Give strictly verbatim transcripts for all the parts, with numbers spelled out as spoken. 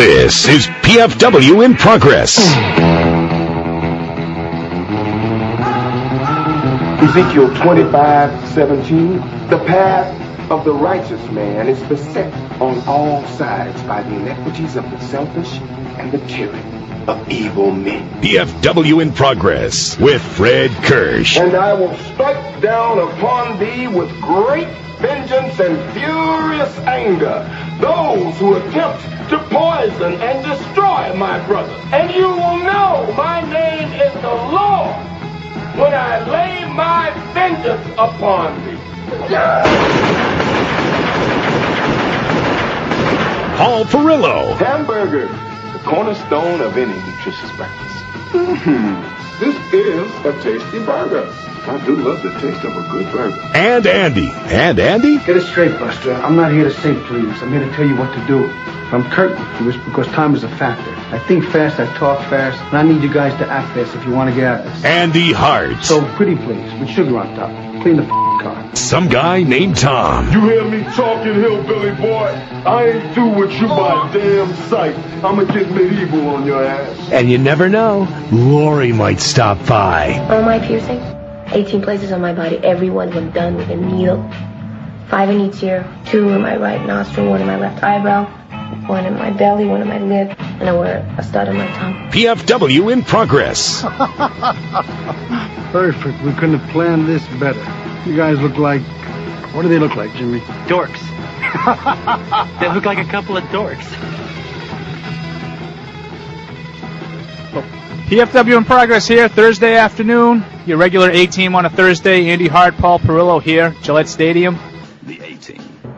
This is P F W in Progress. Ezekiel twenty-five seventeen. The path of the righteous man is beset on all sides by the iniquities of the selfish and the tyranny of evil men. P F W in Progress with Fred Kirsch. And I will strike down upon thee with great vengeance and furious anger those who attempt to poison and destroy my brother. And you will know my name is the Lord when I lay my vengeance upon thee. Paul Perillo. Hamburger, the cornerstone of any nutritious breakfast. Mm-hmm. This is a tasty burger. I do love the taste of a good burger. And Andy. And Andy? Get it straight, Buster. I'm not here to say please. I'm here to tell you what to do. If I'm curtain, it was because time is a factor. I think fast, I talk fast, and I need you guys to act fast if you want to get out of this. Andy Hart. So pretty please, with sugar on top. Clean the car. Some guy named Tom. You hear me talking, hillbilly boy? I ain't through with you by damn sight. I'ma get medieval on your ass. And you never know, Lori might stop by. All my piercing, eighteen places on my body, every one of them done with a needle. Five in each ear, two in my right nostril, one in my left eyebrow, one in my belly, one in my lip, and I wear a stud on my tongue. P F W in Progress. Perfect. We couldn't have planned this better. You guys look like... What do they look like, Jimmy? Dorks. They look like a couple of dorks. P F W in Progress here, Thursday afternoon. Your regular A-Team on a Thursday. Andy Hart, Paul Perillo here, Gillette Stadium. The A-Team.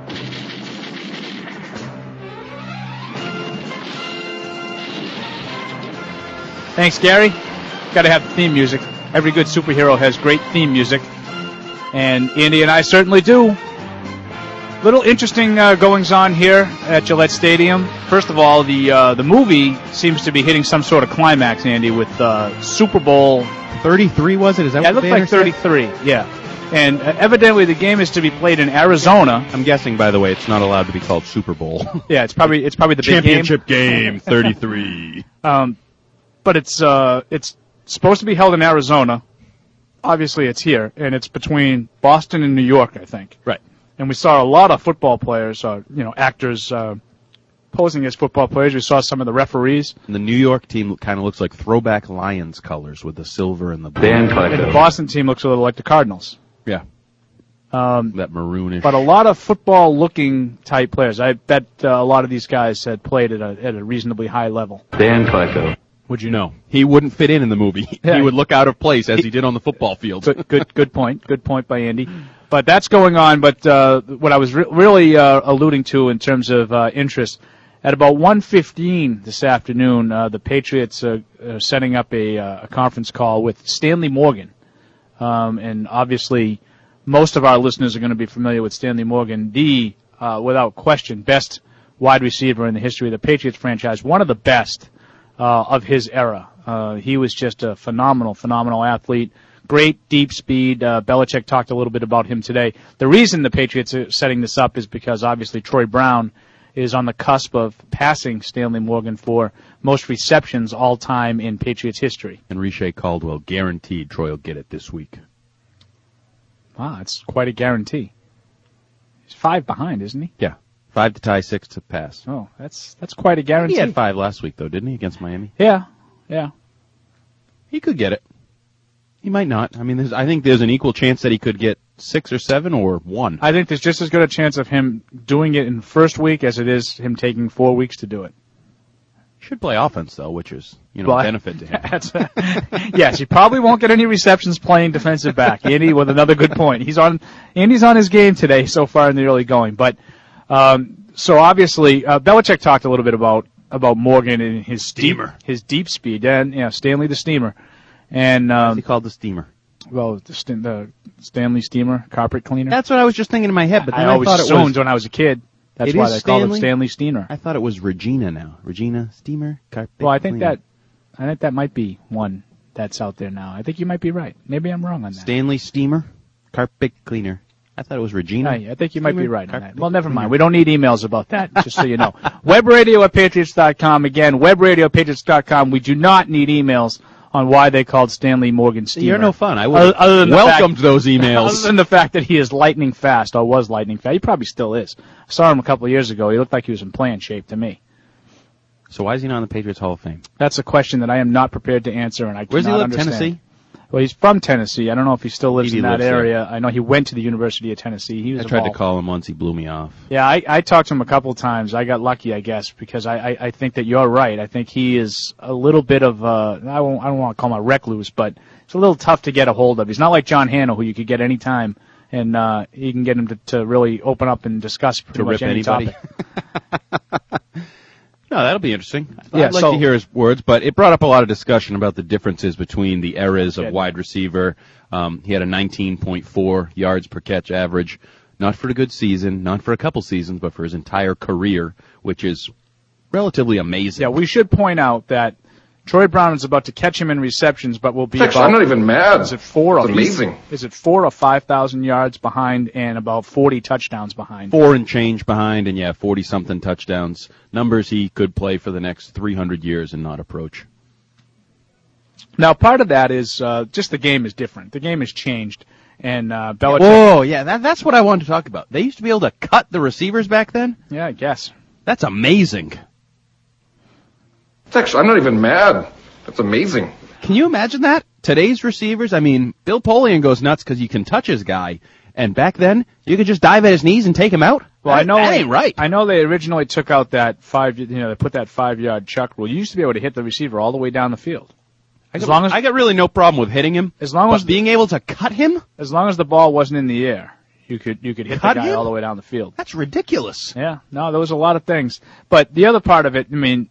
Thanks, Gary. Got to have the theme music. Every good superhero has great theme music. And Andy and I certainly do. Little interesting uh, goings-on here at Gillette Stadium. First of all, the uh, the movie seems to be hitting some sort of climax, Andy, with uh, Super Bowl thirty-three, was it? Is that yeah, what it looked like thirty-three, yeah. And uh, evidently the game is to be played in Arizona. I'm guessing, by the way, it's not allowed to be called Super Bowl. Yeah, it's probably it's probably the championship big game. game, thirty-three. um, but it's uh, it's supposed to be held in Arizona. Obviously, it's here, and it's between Boston and New York, I think. Right. And we saw a lot of football players, uh, you know, actors uh, posing as football players. We saw some of the referees. And the New York team kind of looks like throwback Lions colors with the silver and the blue. Dan And the Boston team looks a little like the Cardinals. Yeah. Um, that maroonish. But a lot of football-looking type players. I bet uh, a lot of these guys had played at a, at a reasonably high level. Dan Flacco. Would you know? He wouldn't fit in in the movie. Yeah. He would look out of place as he did on the football field. Good, good, good point. Good point by Andy. But that's going on. But uh, what I was re- really uh, alluding to in terms of uh, interest, at about one fifteen this afternoon, uh, the Patriots uh, are setting up a, uh, a conference call with Stanley Morgan. Um, and obviously, most of our listeners are going to be familiar with Stanley Morgan, the, uh, without question, best wide receiver in the history of the Patriots franchise, one of the best uh, of his era. Uh, he was just a phenomenal, phenomenal athlete. Great deep speed. Uh, Belichick talked a little bit about him today. The reason the Patriots are setting this up is because obviously Troy Brown is on the cusp of passing Stanley Morgan for most receptions all time in Patriots history. And Riche Caldwell guaranteed Troy will get it this week. Wow, that's quite a guarantee. He's five behind, isn't he? Yeah. Five to tie, six to pass. Oh, that's that's quite a guarantee. He had five last week, though, didn't he, against Miami? Yeah, yeah. He could get it. He might not. I mean, there's, I think there's an equal chance that he could get six or seven or one. I think there's just as good a chance of him doing it in the first week as it is him taking four weeks to do it. He should play offense, though, which is, you know, Well, a benefit to him. That's a, yes, he probably won't get any receptions playing defensive back. Andy with another good point. He's on, Andy's on his game today so far in the early going. But, um, so obviously, uh, Belichick talked a little bit about, about Morgan and his Steamer. Deep, his deep speed. And, yeah, Stanley the Steamer. And, um, What's he called the Steamer? Well, the, St- the Stanley Steamer, carpet cleaner. That's what I was just thinking in my head, but then I I, always thought it assumed was, when I was a kid. That's it why is they called it Stanley? Stanley Steamer. I thought it was Regina now. Regina Steamer, carpet Well, I think cleaner. that, I think that might be one that's out there now. I think you might be right. Maybe I'm wrong on that. Stanley Steamer, carpet cleaner. I thought it was Regina. I, I think you might be right on Car- that. Well, never mind. We don't need emails about that, just so you know. Webradio at Patriots dot com. Again, webradio at Patriots dot com. We do not need emails on why they called Stanley Morgan Steamer. You're no fun. I would Other- other than have the welcomed fact- those emails. Other than the fact that he is lightning fast, or was lightning fast. He probably still is. I saw him a couple of years ago. He looked like he was in playing shape to me. So why is he not in the Patriots Hall of Fame? That's a question that I am not prepared to answer, and I Where's he cannot live? understand. Tennessee? Well, he's from Tennessee. I don't know if he still lives He in that lives there. area. I know he went to the University of Tennessee. He was I tried to involved. call him once. He blew me off. Yeah, I, I talked to him a couple of times. I got lucky, I guess, because I, I, I think that you're right. I think he is a little bit of uh I won't I don't want to call him a recluse, but it's a little tough to get a hold of. He's not like John Hannah, who you could get any time, and uh, you can get him to, to really open up and discuss pretty To much rip any anybody. topic. No, that'll be interesting. Yeah, I'd like so- to hear his words, but it brought up a lot of discussion about the differences between the eras of Good. wide receiver. Um, he had a nineteen point four yards per catch average, not for a good season, not for a couple seasons, but for his entire career, which is relatively amazing. Yeah, we should point out that Troy Brown is about to catch him in receptions, but will be Actually, about, I'm not even mad. is it four It's or amazing. Is it four or five thousand yards behind and about forty touchdowns behind? Four and change behind, and yeah, forty-something touchdowns. Numbers he could play for the next three hundred years and not approach. Now, part of that is uh, just the game is different. The game has changed, and uh, Belichick. Oh, yeah, that, that's what I wanted to talk about. They used to be able to cut the receivers back then? Yeah, I guess. That's amazing. It's actually, I'm not even mad. That's amazing. Can you imagine that? Today's receivers, I mean, Bill Polian goes nuts because you can touch his guy, and back then, you could just dive at his knees and take him out? Well, that, I know that ain't right. I know they originally took out that five. You know, they put that five-yard chuck rule. You used to be able to hit the receiver all the way down the field. I As got, long as I got really no problem with hitting him. As long but as- being able to cut him? as long as the ball wasn't in the air, you could you could hit Cut the guy him? all the way down the field. That's ridiculous. Yeah, no, there was a lot of things. But the other part of it, I mean,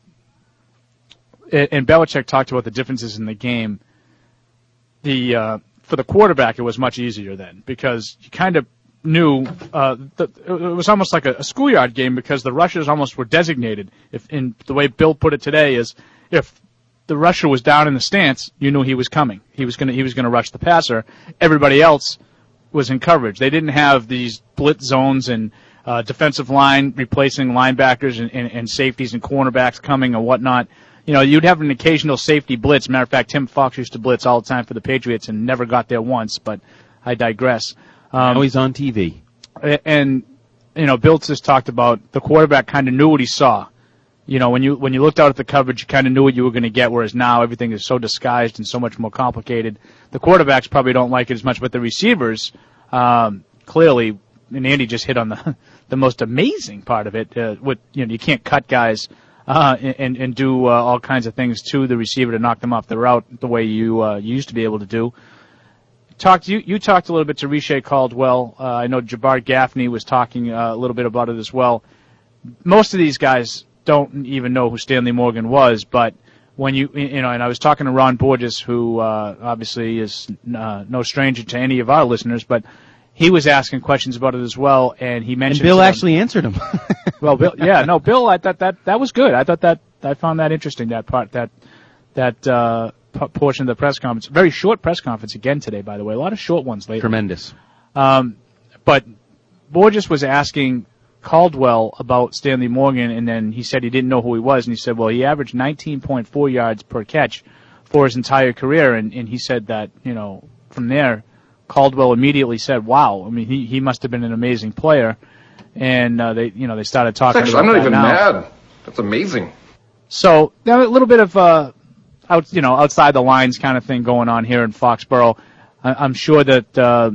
a- and Belichick talked about the differences in the game. The uh, for the quarterback, it was much easier then because you kind of knew uh, that it was almost like a, a schoolyard game because the rushers almost were designated. If in the way Bill put it today is, if the rusher was down in the stance, you knew he was coming. He was gonna he was gonna rush the passer. Everybody else was in coverage. They didn't have these blitz zones and uh, defensive line replacing linebackers and, and, and safeties and cornerbacks coming and whatnot. You know, you'd have an occasional safety blitz. Matter of fact, Tim Fox used to blitz all the time for the Patriots and never got there once, but I digress. Um, Now he's on T V. and, you know, Bill just talked about the quarterback kind of knew what he saw. You know, when you when you looked out at the coverage, you kind of knew what you were going to get, whereas now everything is so disguised and so much more complicated. The quarterbacks probably don't like it as much, but the receivers, um, clearly, and Andy just hit on the the most amazing part of it. Uh, with you know, you can't cut guys uh, and and do uh, all kinds of things to the receiver to knock them off the route the way you uh, used to be able to do. Talked you you talked a little bit to Riche Caldwell. Uh, I know Jabbar Gaffney was talking uh, a little bit about it as well. Most of these guys don't even know who Stanley Morgan was, but when you you know, and I was talking to Ron Borges, who uh, obviously is uh, no stranger to any of our listeners, but he was asking questions about it as well, and he And mentioned Bill to them- actually answered him. well, Bill, yeah, no, Bill, I thought that that was good. I thought that I found that interesting. That part, that that uh, p- portion of the press conference, very short press conference again today, by the way, a lot of short ones lately. Tremendous. Um, but Borges was asking Caldwell about Stanley Morgan, and then he said he didn't know who he was, and he said, well, he averaged nineteen point four yards per catch for his entire career, and, and he said that, you know, from there, Caldwell immediately said, wow, I mean, he, he must have been an amazing player, and uh, they, you know, they started talking Actually, about I'm not that even now. mad. That's amazing. So, now a little bit of, uh, out, you know, outside the lines kind of thing going on here in Foxborough. I, I'm sure that, uh,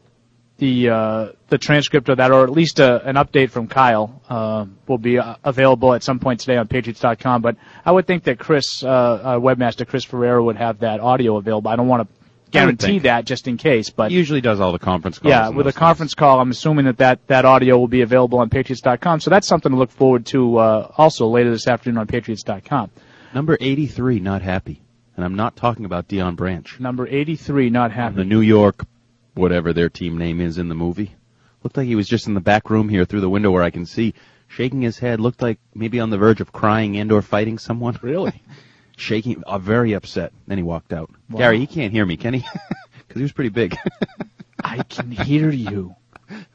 the, uh, the transcript of that, or at least a, an update from Kyle, uh, will be uh, available at some point today on Patriots dot com. But I would think that Chris, uh, uh, webmaster Chris Ferreira would have that audio available. I don't want to guarantee think. that just in case, but. He usually does all the conference calls. Yeah, and with a those conference call, I'm assuming that, that that audio will be available on Patriots dot com. So that's something to look forward to uh, also later this afternoon on Patriots dot com. things. Number eighty-three, not happy. And I'm not talking about Deion Branch. Number eighty-three, not The happy. New York, whatever their team name is in the movie. Looked like he was just in the back room here through the window where I can see, shaking his head, looked like maybe on the verge of crying and or fighting someone. Really? Shaking, uh, very upset. Then he walked out. Wow. Gary, he can't hear me, can he? Because he was pretty big. I can hear you.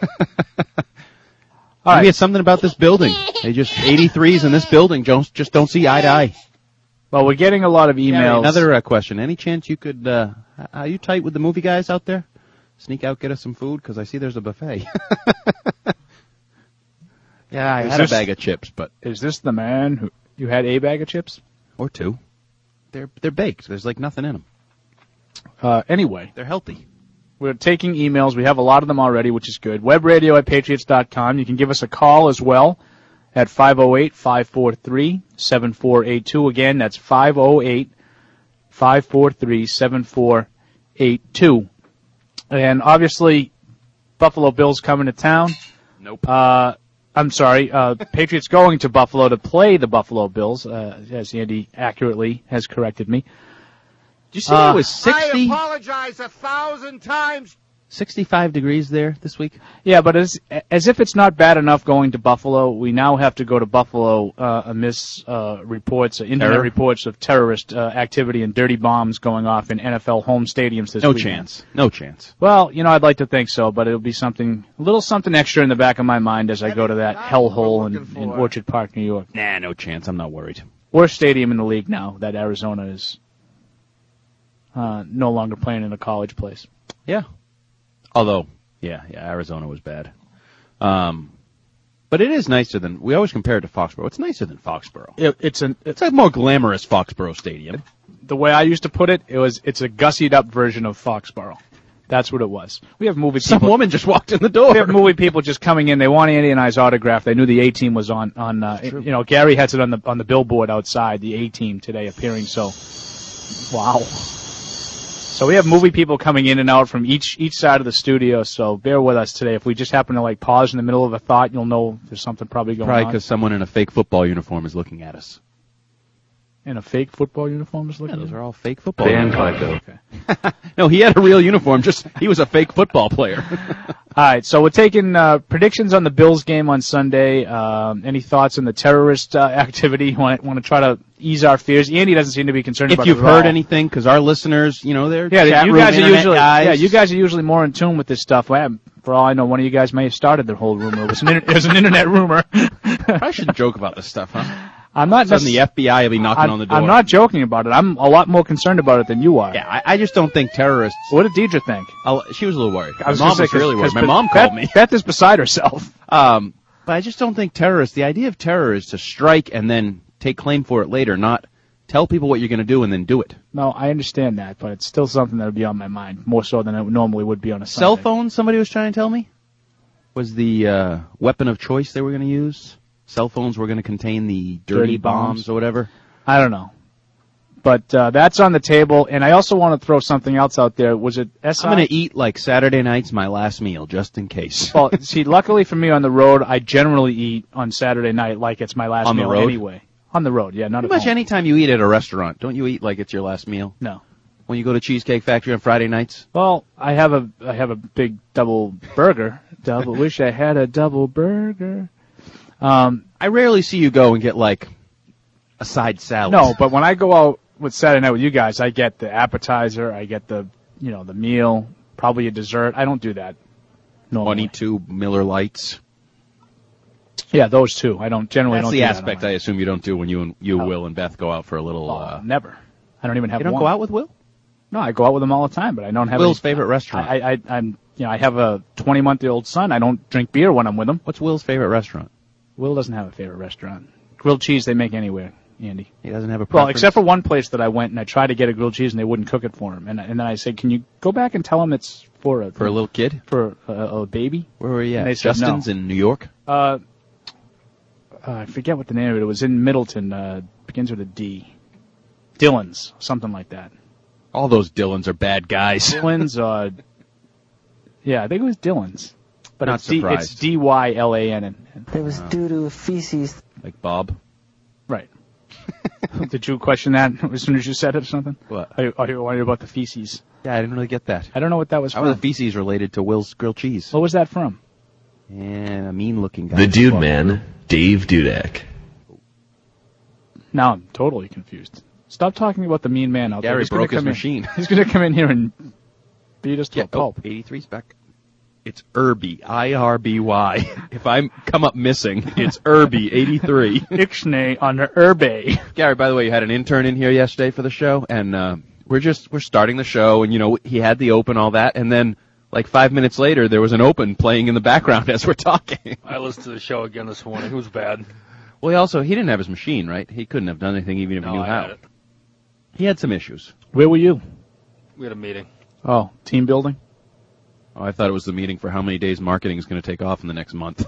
All Maybe right. it's something about this building. They just eighty-threes in this building just just don't see eye to eye. Well, we're getting a lot of emails. Gary, another uh, question. Any chance you could, uh, are you tight with the movie guys out there? Sneak out, get us some food, because I see there's a buffet. Yeah, I Is had this- a bag of chips, but Is this the man who you had a bag of chips? or two. They're they're baked. There's like nothing in them. Uh, anyway, They're healthy. we're taking emails. We have a lot of them already, which is good. Webradio at patriots dot com. You can give us a call as well at five oh eight, five four three, seven four eight two. Again, that's five oh eight, five four three, seven four eight two. And obviously, Buffalo Bills coming to town. Nope. Uh, I'm sorry, uh, Patriots going to Buffalo to play the Buffalo Bills, uh, as Andy accurately has corrected me. Did you see Uh, it was sixty, apologize a thousand times. sixty-five degrees there this week? Yeah, but as as if it's not bad enough going to Buffalo, we now have to go to Buffalo uh, amidst uh, reports, uh, internet Terror? reports of terrorist uh, activity and dirty bombs going off in N F L home stadiums this No weekend. chance. No chance. Well, you know, I'd like to think so, but it'll be something, a little something extra in the back of my mind as I go to that hellhole in, in Orchard Park, New York. Nah, no chance. I'm not worried. Worst stadium in the league now that Arizona is uh, no longer playing in a college place. Yeah. Although, yeah, yeah, Arizona was bad. Um, but it is nicer than, we always compare it to Foxborough. It's nicer than Foxborough. It, it's an, It's a more glamorous Foxborough Stadium. the way I used to put it, it was it's a gussied up version of Foxborough. That's what it was. We have movie Some people. woman just walked in the door. We have movie people just coming in. They want Andy and I's autograph. They knew the A team was on on. Uh, you know, Gary has it on the on the billboard outside. The A team today appearing. So, wow. So we have movie people coming in and out from each each side of the studio. So bear with us today. If we just happen to like pause in the middle of a thought, you'll know there's something probably going Probably on. because someone in a fake football uniform is looking at us. In a fake football uniform is Yeah, looking. those at are all fake football Dan uniforms. Fico. Okay. No, he had a real uniform, just he was a fake football player. All right, so we're taking uh, predictions on the Bills game on Sunday. Um, any thoughts on the terrorist uh, activity? Want want to try to ease our fears? Andy doesn't seem to be concerned If about you've it at all. heard anything, because our listeners, you know, they're yeah, chat you room guys are internet usually guys. yeah, you guys are usually more in tune with this stuff. Well, for all I know, one of you guys may have started the whole rumor. It was an, inter- it was an internet rumor. I shouldn't joke about this stuff, huh? I'm not. Suddenly the necess- F B I will be knocking I'm, on the door. I'm not joking about it. I'm a lot more concerned about it than you are. Yeah, I, I just don't think terrorists. What did Deidre think? I'll, she was a little worried. I was My mom gonna say, was really 'cause- worried. 'cause My Beth- mom Beth, called me. Beth is beside herself. Um, but I just don't think terrorists. The idea of terror is to strike and then take claim for it later, not tell people what you're going to do and then do it. No, I understand that, but it's still something that would be on my mind more so than it normally would be on a Sunday. Cell phone, somebody was trying to tell me, was the uh, weapon of choice they were going to use. Cell phones were going to contain the dirty, Dirty bombs. bombs. or whatever. I don't know. But uh, that's on the table, and I also want to throw something else out there. Was it S I? I'm going to eat like Saturday night's my last meal, just in case. Well, see, luckily for me on the road, I generally eat on Saturday night like it's my last On the meal road? anyway. On the road, yeah, not Pretty at much home. any time you eat at a restaurant, don't you eat like it's your last meal? No. When you go to Cheesecake Factory on Friday nights? Well, I have a I have a big double burger. Double. Wish I had a double burger. Um, I rarely see you go and get like a side salad. no, but when I go out with Saturday night with you guys, I get the appetizer, I get the you know the meal, probably a dessert. I don't do that. No. twenty-two Miller Lights. Yeah, those two. I don't generally That's don't the do that aspect on I assume you don't do when you and you, No. Will, and Beth go out for a little. my- Uh, Oh, never. I don't even have you don't one. go out with Will? No, I go out with them all the time, but I don't have Will's any, favorite restaurant. I, I, I'm, you know, I have a twenty-month-old son. I don't drink beer when I'm with him. What's Will's favorite restaurant? Will doesn't have a favorite restaurant. Grilled cheese they make anywhere, Andy. He doesn't have a Well, preference. except for one place that I went and I tried to get a grilled cheese and they wouldn't cook it for him. And, and then I said, can you go back and tell him it's for a for a little kid. for a, a baby? Where were you And at? they said Justin's no. in New York. Uh, uh, I forget what the name of it. It was in Middleton. Uh, begins with a D. Dylan's, something like that. All those Dylans are bad guys. Dylan's. Uh, yeah, I think it was Dylan's. But Not it's D, surprised. it's D Y L A N. And- It was due to feces. Like Bob. Right. Did you question that as soon as you said it or something? What? Are you, are you worried about the feces? Yeah, I didn't really get that. I don't know what that was How from. are the feces related to Will's grilled cheese? What was that from? And a mean-looking guy. The Dude Man, Dave Dudek. Now I'm totally confused. Stop talking about the mean man out there. Gary He's gonna broke his come in- machine. He's going to come in here and beat us to Yeah, a pulp. oh, eighty-three's back. It's Irby, I R B Y. If I come up missing, it's Irby, eighty-three. Ixnay on the Irby. Gary, by the way, you had an intern in here yesterday for the show, and uh, we're just, we're starting the show, and, you know, he had the open, all that, and then, like, five minutes later, there was an open playing in the background as we're talking. I listened to the show again this morning. It was bad. Well, he also, he didn't have his machine, right? He couldn't have done anything even if No, he knew I how. had it. He had some issues. Where were you? We had a meeting. Oh, team building? Oh, I thought it was the meeting for how many days marketing is going to take off in the next month.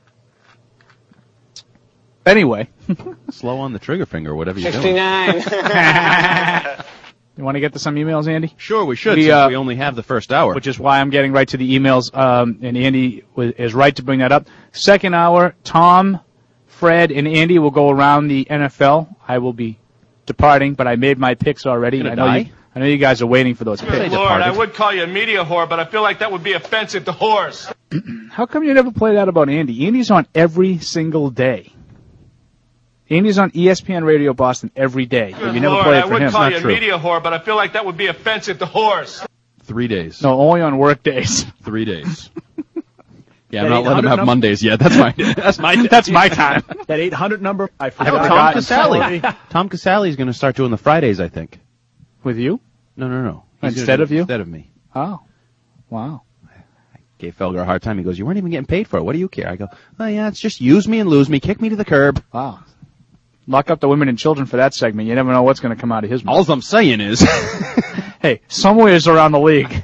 Anyway. Slow on the trigger finger, whatever you're doing. sixty-nine. You want to get to some emails, Andy? Sure, we should, we, since uh, we only have the first hour. Which is why I'm getting right to the emails, um, and Andy w- is right to bring that up. Second hour, Tom, Fred, and Andy will go around the N F L. I will be departing, but I made my picks already. Gonna I know die? you. I know you guys are waiting for those Good picks. Lord, I would call you a media whore, but I feel like that would be offensive to whores. How come you never play that about Andy? Andy's on every single day. Andy's on E S P N Radio Boston every day, but Good you never Lord, play it I for would him. call Not you a true. media whore, but I feel like that would be offensive to whores. Three days. No, only on work days. Three days. Yeah, That I'm not letting him eight hundred have number- Mondays yet. That's my, that's my, That's my time. That eight hundred number, I I forgot. know, Tom Casale. Tom Casale is going to start doing the Fridays, I think. With you? No, no, no. He's Instead gonna of do it you? Instead of me. Oh. Wow. Gave Felger a hard time. He goes, you weren't even getting paid for it. What do you care? I go, oh, yeah, it's just use me and lose me. Kick me to the curb. Wow. Lock up the women and children for that segment. You never know what's going to come out of his mouth. All I'm saying is, Hey, somewhere's around the league.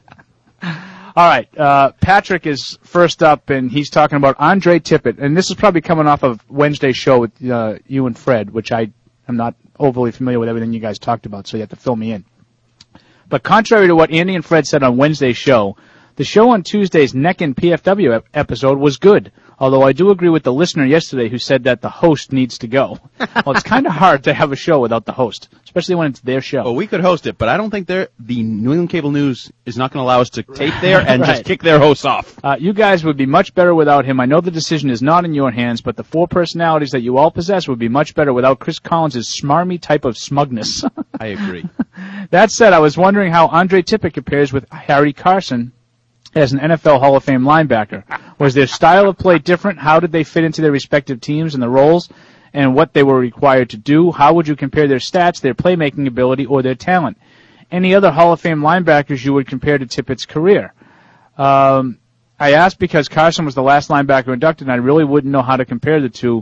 All right, uh, Patrick is first up, and he's talking about Andre Tippett, and this is probably coming off of Wednesday's show with uh, you and Fred, which I am not overly familiar with everything you guys talked about, so you have to fill me in. But contrary to what Andy and Fred said on Wednesday's show, the show on Tuesday's Neck and P F W ep- episode was good, although I do agree with the listener yesterday who said that the host needs to go. Well, it's kind of hard to have a show without the host, especially when it's their show. well, we could host it, but I don't think they're, the New England Cable News is not going to allow us to tape there and Right. just kick their hosts off. Uh, you guys would be much better without him. I know the decision is not in your hands, but the four personalities that you all possess would be much better without Chris Collins' smarmy type of smugness. I agree. That said, I was wondering how Andre Tippett compares with Harry Carson as an N F L Hall of Fame linebacker. Was their style of play different? How did they fit into their respective teams and the roles and what they were required to do? How would you compare their stats, their playmaking ability, or their talent? Any other Hall of Fame linebackers you would compare to Tippett's career? Um, I asked because Carson was the last linebacker inducted, and I really wouldn't know how to compare the two.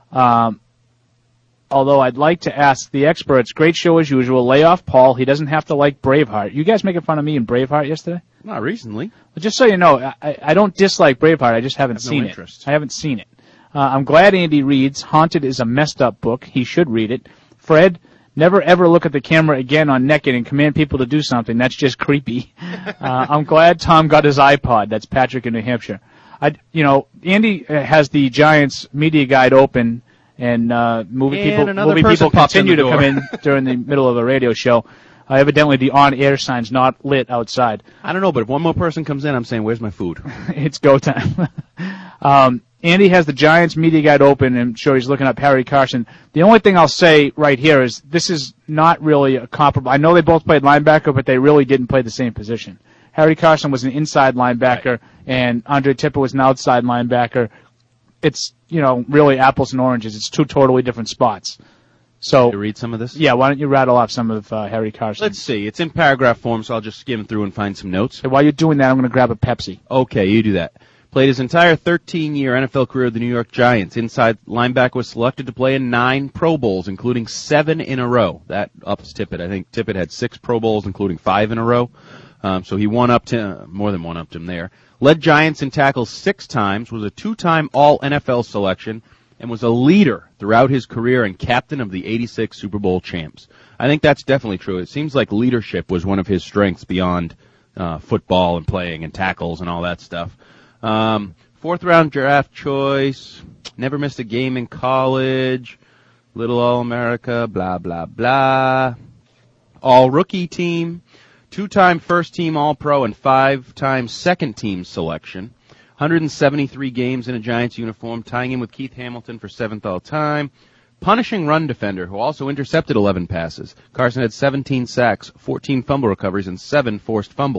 Um, although I'd like to ask the experts. Great show as usual. Lay off Paul. He doesn't have to like Braveheart. You guys making fun of me in Braveheart yesterday? Not recently. But just so you know, I, I don't dislike Braveheart. I just haven't I have no seen interest. it. I haven't seen it. Uh, I'm glad Andy reads. Haunted is a messed up book. He should read it. Fred, never ever look at the camera again on Naked and command people to do something. That's just creepy. Uh, I'm glad Tom got his iPod. That's Patrick in New Hampshire. I, you know, Andy uh, has the Giants media guide open, and uh, movie And people, another movie person people pops in continue the to door. come in during the middle of a radio show. Uh, evidently, the on-air sign's not lit outside. I don't know, but if one more person comes in, I'm saying, where's my food? It's go time. um, Andy has the Giants media guide open, and I'm sure he's looking up Harry Carson. The only thing I'll say right here is this is not really a comparable. I know they both played linebacker, but they really didn't play the same position. Harry Carson was an inside linebacker, right, and Andre Tippett was an outside linebacker. It's, you know, really apples and oranges. It's two totally different spots. So, to read some of this? Yeah, why don't you rattle off some of uh, Harry Carson? Let's see. It's in paragraph form, so I'll just skim through and find some notes. Hey, while you're doing that, I'm going to grab a Pepsi. Okay, you do that. Played his entire thirteen-year N F L career with the New York Giants. Inside linebacker was selected to play in nine Pro Bowls, including seven in a row. That ups Tippett. I think Tippett had six Pro Bowls, including five in a row. Um, so he one upped him, more than one upped him there. Led Giants in tackles six times, was a two-time All-N F L selection, and was a leader throughout his career and captain of the eighty-six Super Bowl champs. I think that's definitely true. It seems like leadership was one of his strengths beyond uh, football and playing and tackles and all that stuff. Um, fourth round draft choice, never missed a game in college, little All-America, blah, blah, blah. All-rookie team, two-time first-team All-Pro and five-time second-team selection. one hundred seventy-three games in a Giants uniform, tying in with Keith Hamilton for seventh all-time. Punishing run defender, who also intercepted eleven passes. Carson had seventeen sacks, fourteen fumble recoveries, and seven forced fumbles.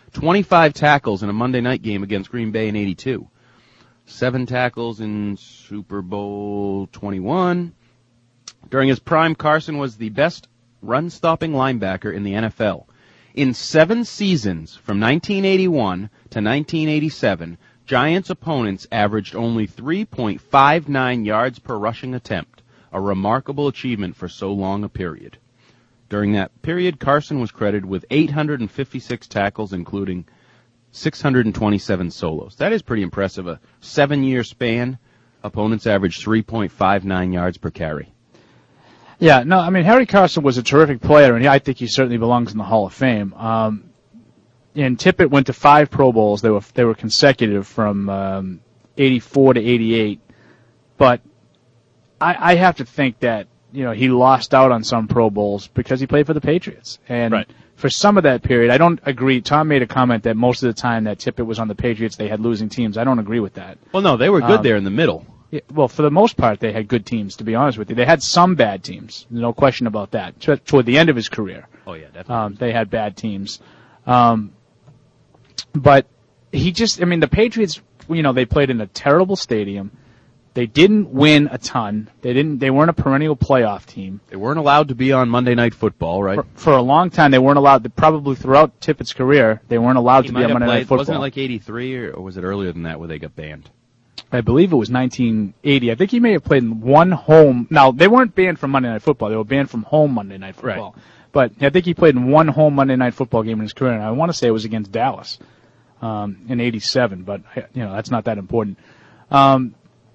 twenty-five tackles in a Monday night game against Green Bay in eighty-two. Seven tackles in Super Bowl twenty-one. During his prime, Carson was the best run-stopping linebacker in the N F L. In seven seasons, from nineteen eighty-one to nineteen eighty-seven, Giants opponents averaged only three point five nine yards per rushing attempt, a remarkable achievement for so long a period. During that period, Carson was credited with eight hundred fifty-six tackles, including six hundred twenty-seven solos. That is pretty impressive. A seven-year span, opponents averaged three point five nine yards per carry. Yeah, no, I mean, Harry Carson was a terrific player, and I think he certainly belongs in the Hall of Fame. Um, and Tippett went to five Pro Bowls. They were they were consecutive from um, eighty-four to eighty-eight. But I, I have to think that, you know, he lost out on some Pro Bowls because he played for the Patriots. And right. for some of that period, I don't agree. Tom made a comment that most of the time that Tippett was on the Patriots, they had losing teams. I don't agree with that. Well, no, they were good um, there in the middle. Yeah, well, for the most part, they had good teams, to be honest with you. They had some bad teams. No question about that. Toward the end of his career. Oh, yeah, definitely. Um, they had bad teams. Um, but he just, I mean, the Patriots, you know, they played in a terrible stadium. They didn't win a ton. They didn't, they weren't a perennial playoff team. They weren't allowed to be on Monday Night Football, right? For, for a long time, they weren't allowed to, probably throughout Tippett's career, they weren't allowed he to be on Monday played, Night Football. Wasn't it like eighty-three, or, or was it earlier than that where they got banned? I believe it was nineteen eighty. I think he may have played in one home. Now, they weren't banned from Monday Night Football. They were banned from home Monday Night Football. Right. But I think he played in one home Monday Night Football game in his career, and I want to say it was against Dallas um, in eighty-seven, but, you know, that's not that important. Um,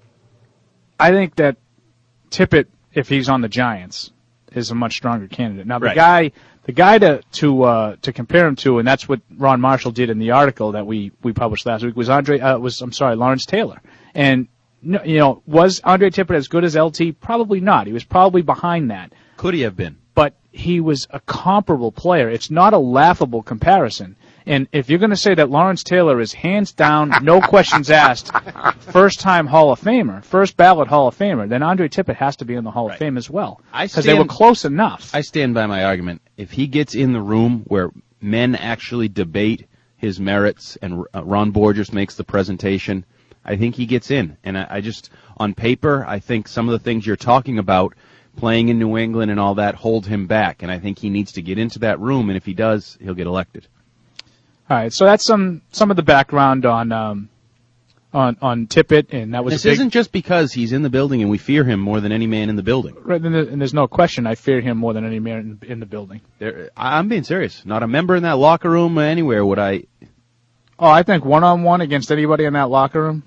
I think that Tippett, if he's on the Giants, is a much stronger candidate. Now, the right. guy... The guy to to uh, to compare him to, and that's what Ron Marshall did in the article that we, we published last week, was Andre uh, was I'm sorry Lawrence Taylor. And you know, was Andre Tippett as good as L T? Probably not. He was probably behind that. Could he have been? But he was a comparable player. It's not a laughable comparison. And if you're going to say that Lawrence Taylor is hands down, no questions asked, first-time Hall of Famer, first ballot Hall of Famer, then Andre Tippett has to be in the Hall right. of Fame as well. Because they were close enough. I stand by my argument. If he gets in the room where men actually debate his merits and uh, Ron Borges makes the presentation, I think he gets in. And I, I just, on paper, I think some of the things you're talking about, playing in New England and all that, hold him back. And I think he needs to get into that room, and if he does, he'll get elected. All right, so that's some some of the background on um, on on Tippett, and that was. This a big, isn't just because he's in the building and we fear him more than any man in the building. Right, and, there, and there's no question I fear him more than any man in, in the building. There, I'm being serious. Not a member in that locker room or anywhere would I. Oh, I think one on one against anybody in that locker room,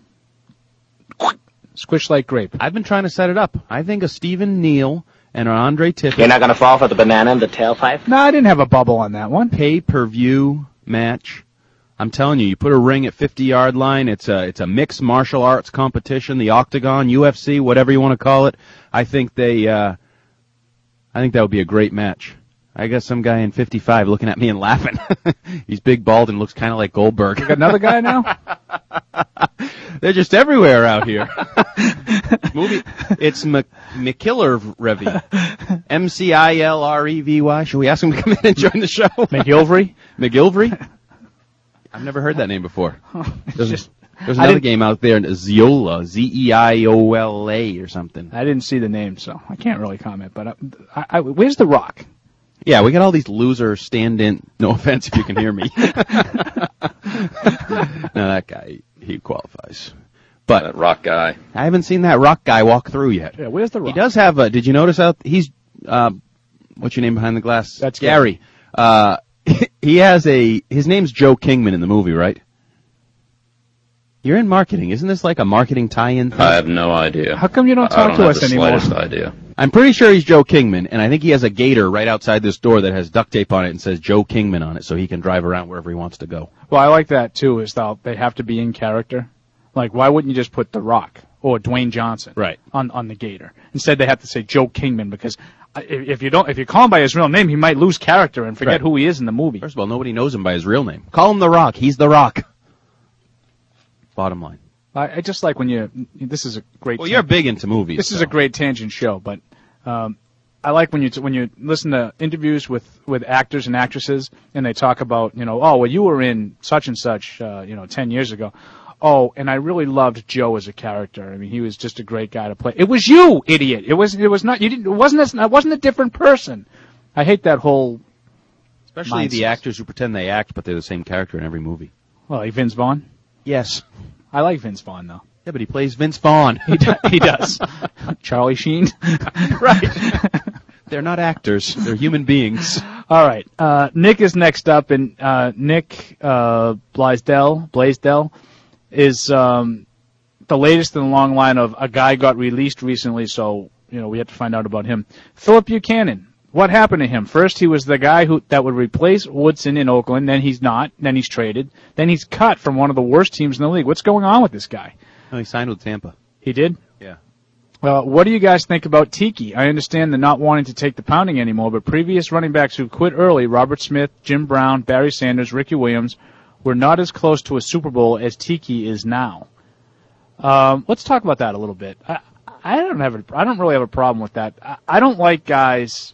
squish like grape. I've been trying to set it up. I think a Stephen Neal and an Andre Tippett. You're not going to fall for the banana and the tailpipe? No, I didn't have a bubble on that one. Pay per view match. I'm telling you, you put a ring at fifty-yard line. It's a it's a mixed martial arts competition, the Octagon, U F C, whatever you want to call it. I think they, uh, I think that would be a great match. I got some guy in fifty-five looking at me and laughing. He's big, bald, and looks kind of like Goldberg. You got another guy now? They're just everywhere out here. Movie. It's McIlrevy. M C I L R E V Y. Should we ask him to come in and join the show? McIlvery? McIlvery? I've never heard that name before. There's, just, there's another game out there, Ziola, Z E I O L A or something. I didn't see the name, so I can't really comment. But I, I, I, where's The Rock? Yeah, we got all these loser stand-in. No offense if you can hear me. No, that guy, he qualifies. But that Rock guy. I haven't seen that Rock guy walk through yet. Yeah, where's The Rock? He does have a, did you notice out, he's, uh, what's your name behind the glass? That's Gary. Uh, he has a, his name's Joe Kingman in the movie, right? You're in marketing. Isn't this like a marketing tie-in thing? I have no idea. How come you don't talk I don't to have us the anymore? Slightest idea. I'm pretty sure he's Joe Kingman, and I think he has a gator right outside this door that has duct tape on it and says Joe Kingman on it, so he can drive around wherever he wants to go. Well, I like that too. Is that they have to be in character. Like, why wouldn't you just put The Rock or Dwayne Johnson right on on the gator? Instead, they have to say Joe Kingman because if, if you don't, if you call him by his real name, he might lose character and forget right. who he is in the movie. First of all, nobody knows him by his real name. Call him The Rock. He's The Rock. Bottom line. I, I just like when you. This is a great. Well, you're big into movies. This so. is a great tangent show, but um, I like when you t- when you listen to interviews with, with actors and actresses, and they talk about, you know, oh, well, you were in such and such, uh, you know, ten years ago. Oh, and I really loved Joe as a character. I mean, he was just a great guy to play. It was you, idiot. It was it was not you didn't. It wasn't a, it wasn't a different person. I hate that whole. Especially mindset. the actors who pretend they act, but they're the same character in every movie. Well, like Vince Vaughn. Yes, I like Vince Vaughn though. Yeah, but he plays Vince Vaughn. He, do, he does. Charlie Sheen. Right. They're not actors. They're human beings. All right. Uh, Nick is next up, and uh, Nick uh, Blaisdell, Blaisdell is um, the latest in the long line of a guy got released recently, so you know we have to find out about him. Philip Buchanan. What happened to him? First, he was the guy who that would replace Woodson in Oakland. Then he's not. Then he's traded. Then he's cut from one of the worst teams in the league. What's going on with this guy? No, he signed with Tampa. He did? Yeah. Well, what do you guys think about Tiki? I understand the not wanting to take the pounding anymore, but previous running backs who quit early, Robert Smith, Jim Brown, Barry Sanders, Ricky Williams, were not as close to a Super Bowl as Tiki is now. Um, let's talk about that a little bit. I, I don't have a, I don't really have a problem with that. I, I don't like guys.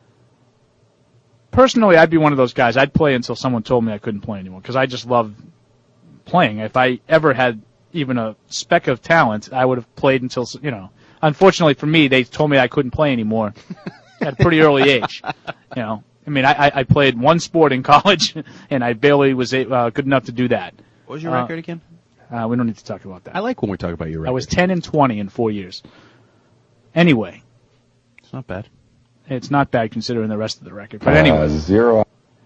Personally, I'd be one of those guys. I'd play until someone told me I couldn't play anymore because I just love playing. If I ever had even a speck of talent, I would have played until, you know. Unfortunately for me, they told me I couldn't play anymore at a pretty early age. You know, I mean, I, I played one sport in college, and I barely was uh, good enough to do that. What was your uh, record again? Uh, we don't need to talk about that. I like when we talk about your record. I was ten and twenty in four years. Anyway. It's not bad. It's not bad considering the rest of the record. But anyway. Uh, zero.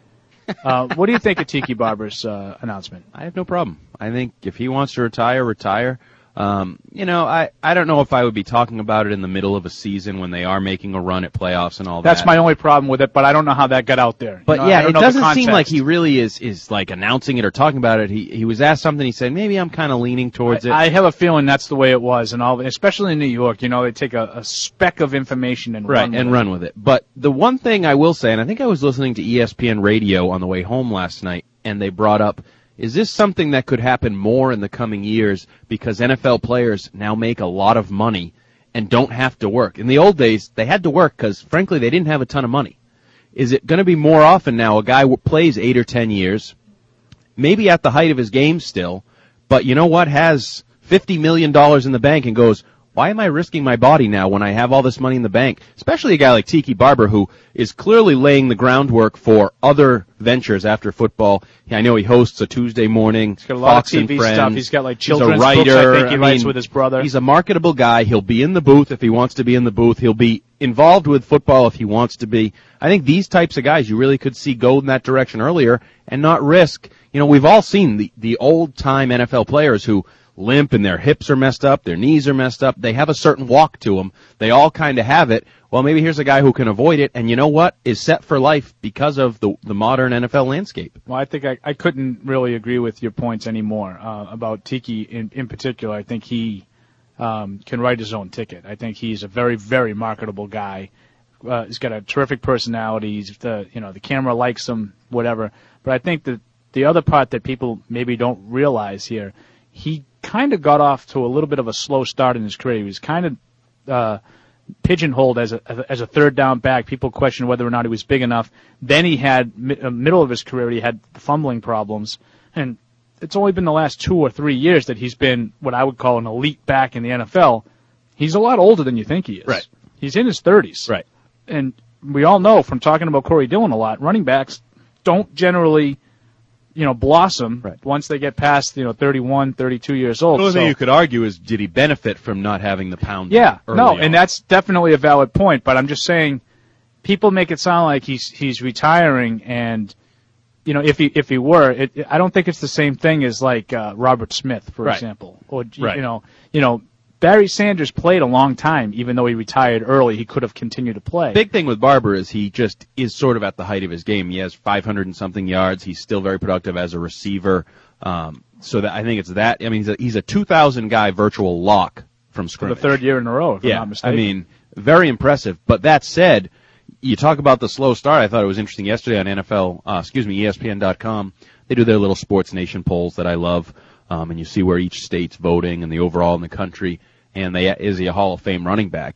uh, what do you think of Tiki Barber's uh, announcement? I have no problem. I think if he wants to retire, retire. Um, you know, I, I don't know if I would be talking about it in the middle of a season when they are making a run at playoffs and all That's that. That's my only problem with it, but I don't know how that got out there. But you know, yeah, it doesn't seem context. like he really is, is like announcing it or talking about it. He, he was asked something, he said, maybe I'm kind of leaning towards I, it. I have a feeling that's the way it was, and all, especially in New York, you know, they take a, a speck of information and right, run with and it. run with it. But the one thing I will say, and I think I was listening to E S P N radio on the way home last night, and they brought up, is this something that could happen more in the coming years because N F L players now make a lot of money and don't have to work? In the old days, they had to work because, frankly, they didn't have a ton of money. Is it going to be more often now a guy who plays eight or ten years, maybe at the height of his game still, but you know what, has fifty million dollars in the bank and goes, why am I risking my body now when I have all this money in the bank? Especially a guy like Tiki Barber, who is clearly laying the groundwork for other ventures after football. I know he hosts a Tuesday morning. He's got a lot Fox of T V and Friends. stuff. He's got like He's children's a writer. books. I think he I writes mean, with his brother. He's a marketable guy. He'll be in the booth if he wants to be in the booth. He'll be involved with football if he wants to be. I think these types of guys you really could see go in that direction earlier and not risk. You know, we've all seen the, the old-time N F L players who limp and their hips are messed up, their knees are messed up. They have a certain walk to them. They all kind of have it. Well, maybe here's a guy who can avoid it, and you know what? Is set for life because of the the modern N F L landscape. Well, I think I, I couldn't really agree with your points anymore uh, about Tiki in, in particular. I think he um, can write his own ticket. I think he's a very, very marketable guy. Uh, he's got a terrific personality. He's the, you know, the camera likes him, whatever. But I think that the other part that people maybe don't realize here, he kind of got off to a little bit of a slow start in his career. He was kind of uh, pigeonholed as a as a third down back. People questioned whether or not he was big enough. Then he had mi- uh, middle of his career, he had fumbling problems, and it's only been the last two or three years that he's been what I would call an elite back in the N F L. He's a lot older than you think he is. Right. He's in his thirties. Right. And we all know from talking about Corey Dillon a lot, running backs don't generally, you know, blossom right. once they get past, you know, thirty-one, thirty-two years old. The only so, thing you could argue is, did he benefit from not having the pound? Yeah, no, on? and that's definitely a valid point, but I'm just saying people make it sound like he's he's retiring, and, you know, if he if he were, it, I don't think it's the same thing as like uh, Robert Smith, for right. example. Or, right. you know, you know, Barry Sanders played a long time, even though he retired early. He could have continued to play. Big thing with Barber is he just is sort of at the height of his game. He has five hundred and something yards. He's still very productive as a receiver. Um, so that I think it's that. I mean, he's a, he's a two thousand guy virtual lock from scrimmage. For the third year in a row, if yeah, I'm not mistaken. I mean, very impressive. But that said, you talk about the slow start. I thought it was interesting yesterday on N F L, uh, excuse me, E S P N dot com. They do their little Sports Nation polls that I love, um, and you see where each state's voting and the overall in the country. And they is he a Hall of Fame running back? And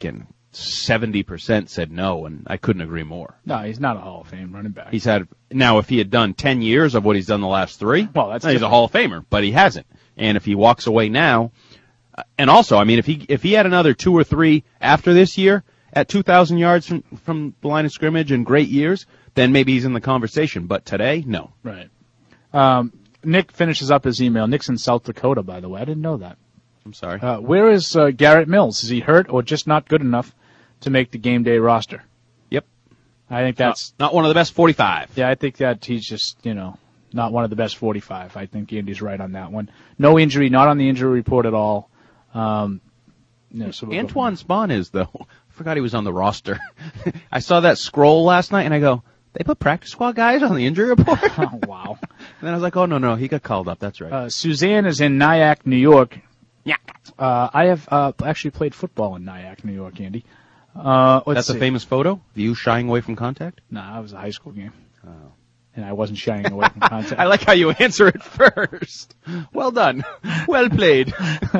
seventy percent said no, and I couldn't agree more. No, he's not a Hall of Fame running back. He's had, now if he had done ten years of what he's done the last three, well, that's he's different. a Hall of Famer, but he hasn't. And if he walks away now, and also, I mean, if he, if he had another two or three after this year at two thousand yards from, from the line of scrimmage and great years, then maybe he's in the conversation. But today, no. Right. Um, Nick finishes up his email. Nick's in South Dakota, by the way. I didn't know that. I'm sorry. Uh, where is uh, Garrett Mills? Is he hurt or just not good enough to make the game day roster? Yep. I think that's not, not one of the best forty-five. Yeah, I think that he's just, you know, not one of the best forty-five. I think Andy's right on that one. No injury, not on the injury report at all. Um, no, so we'll Antoine Spahn is, though. I forgot he was on the roster. I saw that scroll last night, and I go, they put practice squad guys on the injury report? Oh, wow. And then I was like, oh, no, no, he got called up. That's right. Uh, Suzanne is in Nyack, New York. Yeah. Uh, I have uh, actually played football in Nyack, New York, Andy. Uh, let's That's see. a famous photo of you shying away from contact? Nah, it was a high school game. Oh. And I wasn't shying away from contact. I like how you answer it first. Well done. Well played.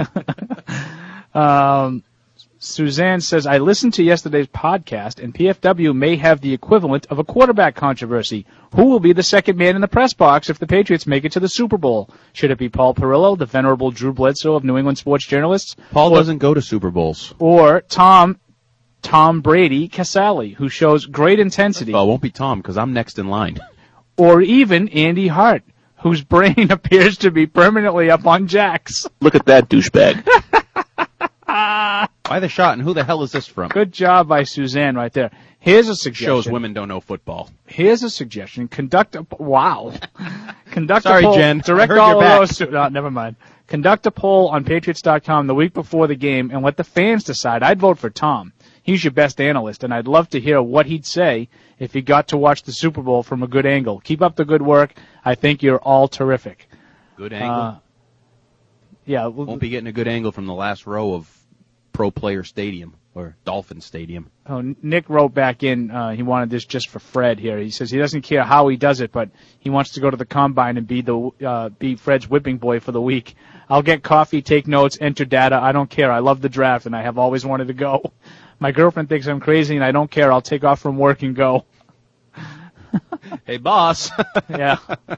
um, Suzanne says, I listened to yesterday's podcast, and P F W may have the equivalent of a quarterback controversy. Who will be the second man in the press box if the Patriots make it to the Super Bowl? Should it be Paul Perillo, the venerable Drew Bledsoe of New England sports journalists? Paul or, doesn't go to Super Bowls. Or Tom Tom Brady Casale, who shows great intensity. Well, it won't be Tom, because I'm next in line. Or even Andy Hart, whose brain appears to be permanently up on jacks. Look at that douchebag. Why the shot, and who the hell is this from? Good job by Suzanne right there. Here's a suggestion. Shows women don't know football. Here's a suggestion. Conduct a, wow. Conduct Sorry, a poll. Jen. Direct I heard all you're of back. those to, no, never mind. Conduct a poll on Patriots dot com the week before the game and let the fans decide. I'd vote for Tom. He's your best analyst, and I'd love to hear what he'd say if he got to watch the Super Bowl from a good angle. Keep up the good work. I think you're all terrific. Good angle? Uh, yeah. Well, Won't be getting a good angle from the last row of Pro Player Stadium or Dolphin Stadium. Oh, Nick wrote back in, uh, he wanted this just for Fred here. He says he doesn't care how he does it, but he wants to go to the combine and be the, uh, be Fred's whipping boy for the week. I'll get coffee, take notes, enter data. I don't care. I love the draft and I have always wanted to go. My girlfriend thinks I'm crazy and I don't care. I'll take off from work and go. Hey, boss. Yeah.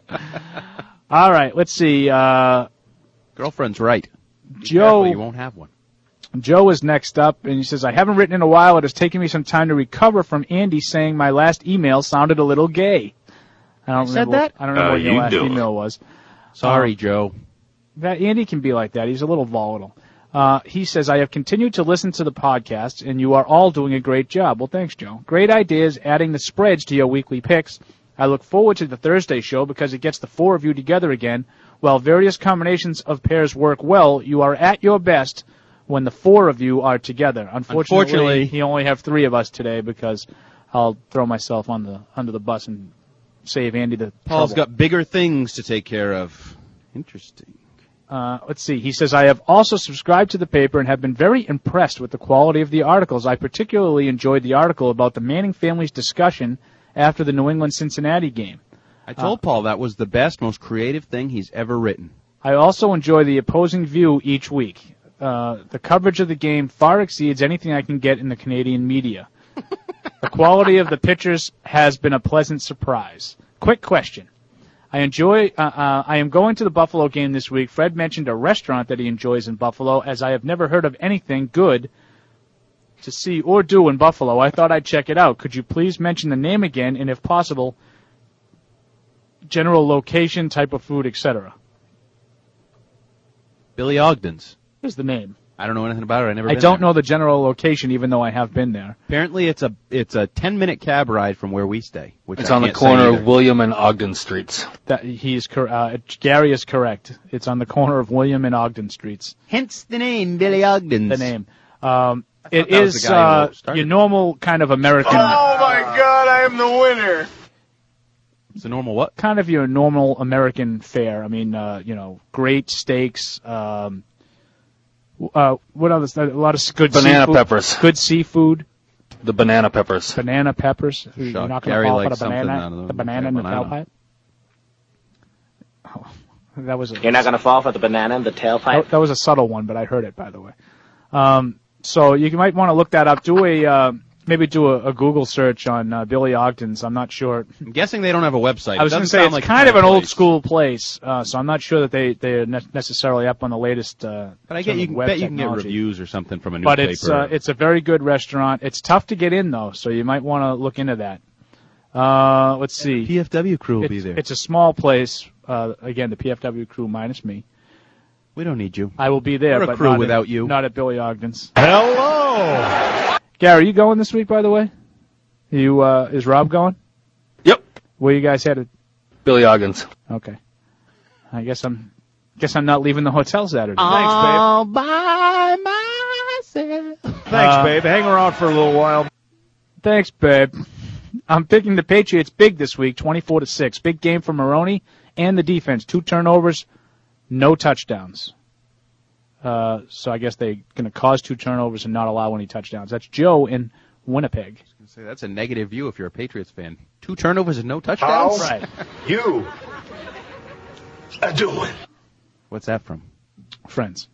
All right. Let's see. Uh, Girlfriend's right. Be Joe. careful, you won't have one. Joe is next up, and he says, I haven't written in a while. It has taken me some time to recover from Andy saying my last email sounded a little gay. I don't You remember said that? What, I don't remember How what your you last doing? email was. Sorry, Um, Joe. That Andy can be like that. He's a little volatile. Uh, he says, I have continued to listen to the podcast, and you are all doing a great job. Well, thanks, Joe. Great ideas, adding the spreads to your weekly picks. I look forward to the Thursday show because it gets the four of you together again. While various combinations of pairs work well, you are at your best when the four of you are together. Unfortunately, Unfortunately, you only have three of us today because I'll throw myself on the under the bus and save Andy the Paul's trouble. got bigger things to take care of. Interesting. Uh, let's see. He says, I have also subscribed to the paper and have been very impressed with the quality of the articles. I particularly enjoyed the article about the Manning family's discussion after the New England-Cincinnati game. I told Uh, Paul that was the best, most creative thing he's ever written. I also enjoy the opposing view each week. Uh, the coverage of the game far exceeds anything I can get in the Canadian media. The quality of the pictures has been a pleasant surprise. Quick question. I enjoy, uh, uh, I am going to the Buffalo game this week. Fred mentioned a restaurant that he enjoys in Buffalo, as I have never heard of anything good to see or do in Buffalo. I thought I'd check it out. Could you please mention the name again, and if possible, general location, type of food, et cetera? Billy Ogden's. Is the name. I don't know anything about it. I never. I been don't there. know the general location, even though I have been there. Apparently, it's a it's a ten minute cab ride from where we stay. Which It's I on the can't say corner either. of William and Ogden Streets. That he is cor- uh, Gary is correct. It's on the corner of William and Ogden Streets. Hence the name, Billy Ogden's. The name. Um, it that was is the guy who uh, started your it. normal kind of American. Oh my God, I am the winner. It's a normal what? Kind of your normal American fare. I mean, uh, you know, great steaks. Um, uh, what other? A lot of good Banana seafood. peppers. Good seafood. The banana peppers. Banana peppers. You're Shocked. not going Gary to fall for likes the something banana. out of the- The banana in the banana. tailpipe. Oh, that was a, You're not going to fall for the banana in the tailpipe? that, that was a subtle one, but I heard it, by the way. Um, So you might want to look that up. Do a uh, maybe do a, a Google search on uh, Billy Ogden's. I'm not sure. I'm guessing they don't have a website. I was going to say it's like kind of an place. old school place, uh, so I'm not sure that they they're ne- necessarily up on the latest. Uh, but I get you can web bet you can get technology. reviews or something from a newspaper. But it's uh, it's a very good restaurant. It's tough to get in though, so you might want to look into that. Uh, let's see. The P F W crew will it's, be there. It's a small place. Uh, again, the P F W crew minus me. We don't need you. I will be there, We're a but crew not without at, you. Not at Billy Ogden's. Hello! Gary, you going this week, by the way? You uh, is Rob going? Yep. Where you guys headed? Billy Ogden's. Okay. I guess I'm guess I'm not leaving the hotel Saturday. All by myself. Thanks, Uh, babe. Hang around for a little while. Thanks, babe. I'm picking the Patriots big this week, twenty-four to six. Big game for Maroney and the defense. Two turnovers, no touchdowns. Uh, so I guess they're going to cause two turnovers and not allow any touchdowns. That's Joe in Winnipeg. I was gonna say, that's a negative view if you're a Patriots fan. Two turnovers and no touchdowns? How's Right. you a doing? What's that from? Friends.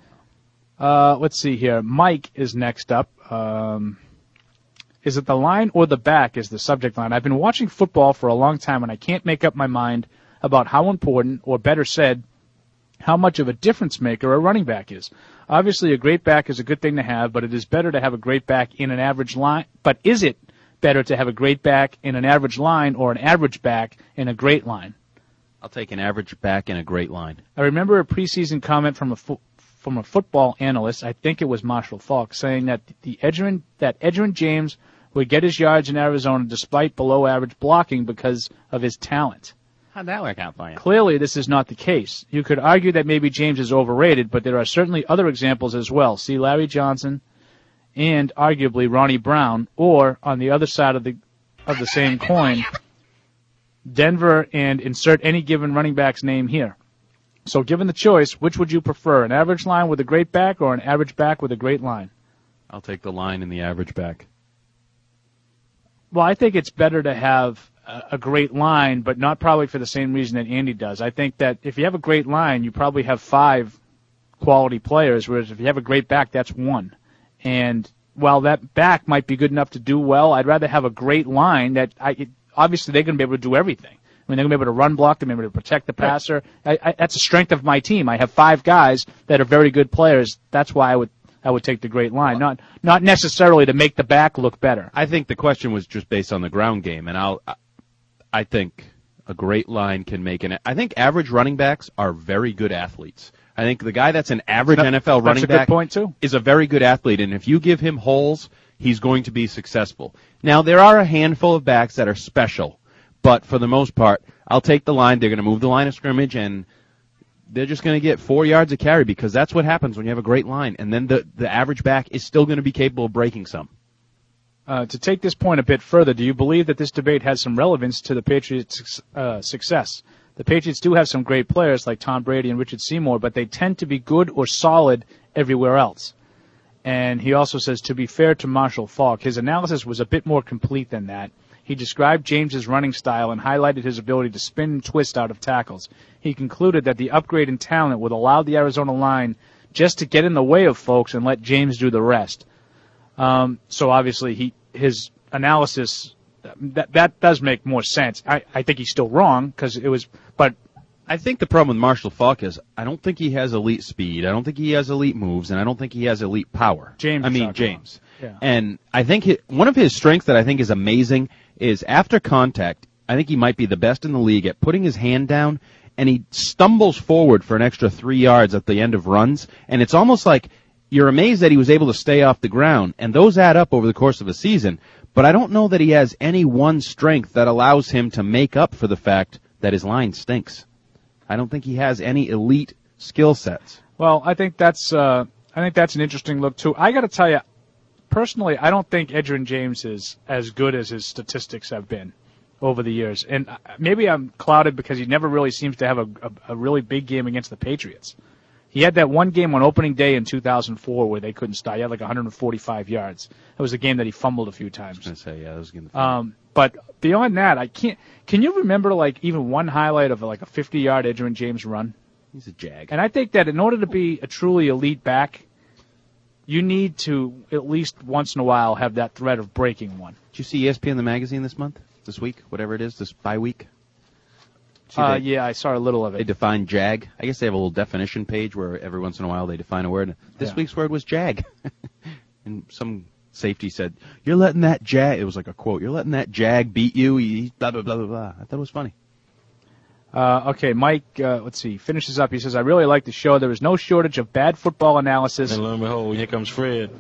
Uh, let's see here. Mike is next up. Um, is it the line or the back is the subject line? I've been watching football for a long time, and I can't make up my mind about how important, or better said, how much of a difference maker a running back is. Obviously, a great back is a good thing to have, but it is better to have a great back in an average line. But is it better to have a great back in an average line or an average back in a great line? I'll take an average back in a great line. I remember a preseason comment from a fo- from a football analyst, I think it was Marshall Falk, saying that the Edgerrin, that Edgerrin James would get his yards in Arizona despite below-average blocking because of his talent. How'd that work out for you? Clearly, this is not the case. You could argue that maybe James is overrated, but there are certainly other examples as well. See Larry Johnson and arguably Ronnie Brown, or on the other side of the of the same coin, Denver, and insert any given running back's name here. So given the choice, which would you prefer, an average line with a great back or an average back with a great line? I'll take the line in the average back. Well, I think it's better to have a great line, but not probably for the same reason that Andy does. I think that if you have a great line, you probably have five quality players, whereas if you have a great back, that's one. And while that back might be good enough to do well, I'd rather have a great line that I, it, obviously they're going to be able to do everything. I mean, they're going to be able to run block, they're going to be able to protect the passer. I, I, that's the strength of my team. I have five guys that are very good players. That's why I would I would take the great line, not not necessarily to make the back look better. I think the question was just based on the ground game, and I'll. I think a great line can make an. I think average running backs are very good athletes. I think the guy that's an average That, N F L running that's a good back point too. is a very good athlete, and if you give him holes, he's going to be successful. Now, there are a handful of backs that are special, but for the most part, I'll take the line. They're going to move the line of scrimmage, and they're just going to get four yards of carry because that's what happens when you have a great line, and then the, the average back is still going to be capable of breaking some. Uh, to take this point a bit further, do you believe that this debate has some relevance to the Patriots' uh, success? The Patriots do have some great players like Tom Brady and Richard Seymour, but they tend to be good or solid everywhere else. And he also says, to be fair to Marshall Falk, his analysis was a bit more complete than that. He described James's running style and highlighted his ability to spin and twist out of tackles. He concluded that the upgrade in talent would allow the Arizona line just to get in the way of folks and let James do the rest. Um, so obviously he, his analysis, that, that does make more sense. I, I think he's still wrong because it was, but I think the problem with Marshall Falk is I don't think he has elite speed. I don't think he has elite moves, and I don't think he has elite power. James, I mean James. Yeah. And I think he, one of his strengths that I think is amazing is after contact, I think he might be the best in the league at putting his hand down, and he stumbles forward for an extra three yards at the end of runs, and it's almost like you're amazed that he was able to stay off the ground, and those add up over the course of a season. But I don't know that he has any one strength that allows him to make up for the fact that his line stinks. I don't think he has any elite skill sets. Well, I think that's uh, I think that's an interesting look too. I got to tell you, personally, I don't think Edgerrin James is as good as his statistics have been over the years, and maybe I'm clouded because he never really seems to have a, a, a really big game against the Patriots. He had that one game on opening day in two thousand four where they couldn't stop. He had like one hundred forty-five yards. That was a game that he fumbled a few times. I was going to say, yeah, that was going to. Um, but beyond that, I can't. Can you remember like even one highlight of like a fifty-yard Edgerrin James run? He's a jag. And I think that in order to be a truly elite back, you need to, at least once in a while, have that threat of breaking one. Did you see E S P N the magazine this month? This week? Whatever it is, this bye week? Uh, they, yeah, I saw a little of it. They define jag. I guess they have a little definition page where every once in a while they define a word. This Yeah. week's word was jag. And some safety said, you're letting that jag, it was like a quote, you're letting that jag beat you, he, blah, blah, blah, blah, blah. I thought it was funny. Uh, okay, Mike, uh, let's see, finishes up. He says, I really like the show. There is no shortage of bad football analysis. And lo and behold, here comes Fred.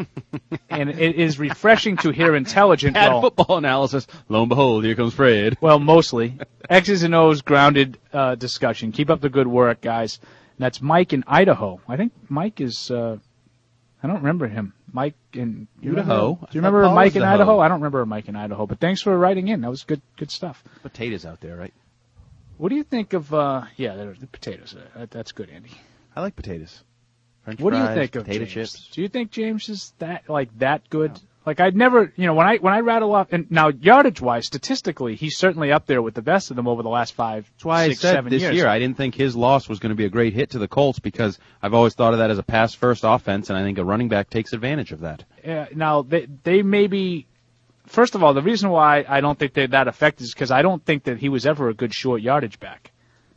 And it is refreshing to hear intelligent, Bad well, football analysis. Lo and behold, here comes Fred. well, mostly, X's and O's grounded uh, discussion. Keep up the good work, guys. And that's Mike in Idaho. I think Mike is, uh, I don't remember him. Mike in Idaho. remember- I Do you thought remember Paul Mike was in the Idaho? hoe. I don't remember Mike in Idaho, but thanks for writing in. That was good, good stuff. Potatoes out there, right? What do you think of, uh, yeah, the, the potatoes. Uh, that, that's good, Andy. I like potatoes. French What do you fries, think of potato James? chips? Do you think James is that like that good? No. Like I'd never, you know, when I when I rattle off, and now yardage wise, statistically, he's certainly up there with the best of them over the last five, That's why six, I said seven this years. year I didn't think his loss was going to be a great hit to the Colts because I've always thought of that as a pass-first offense, and I think a running back takes advantage of that. Uh, now they they may be. First of all, the reason why I don't think they're that effective is because I don't think that he was ever a good short yardage back.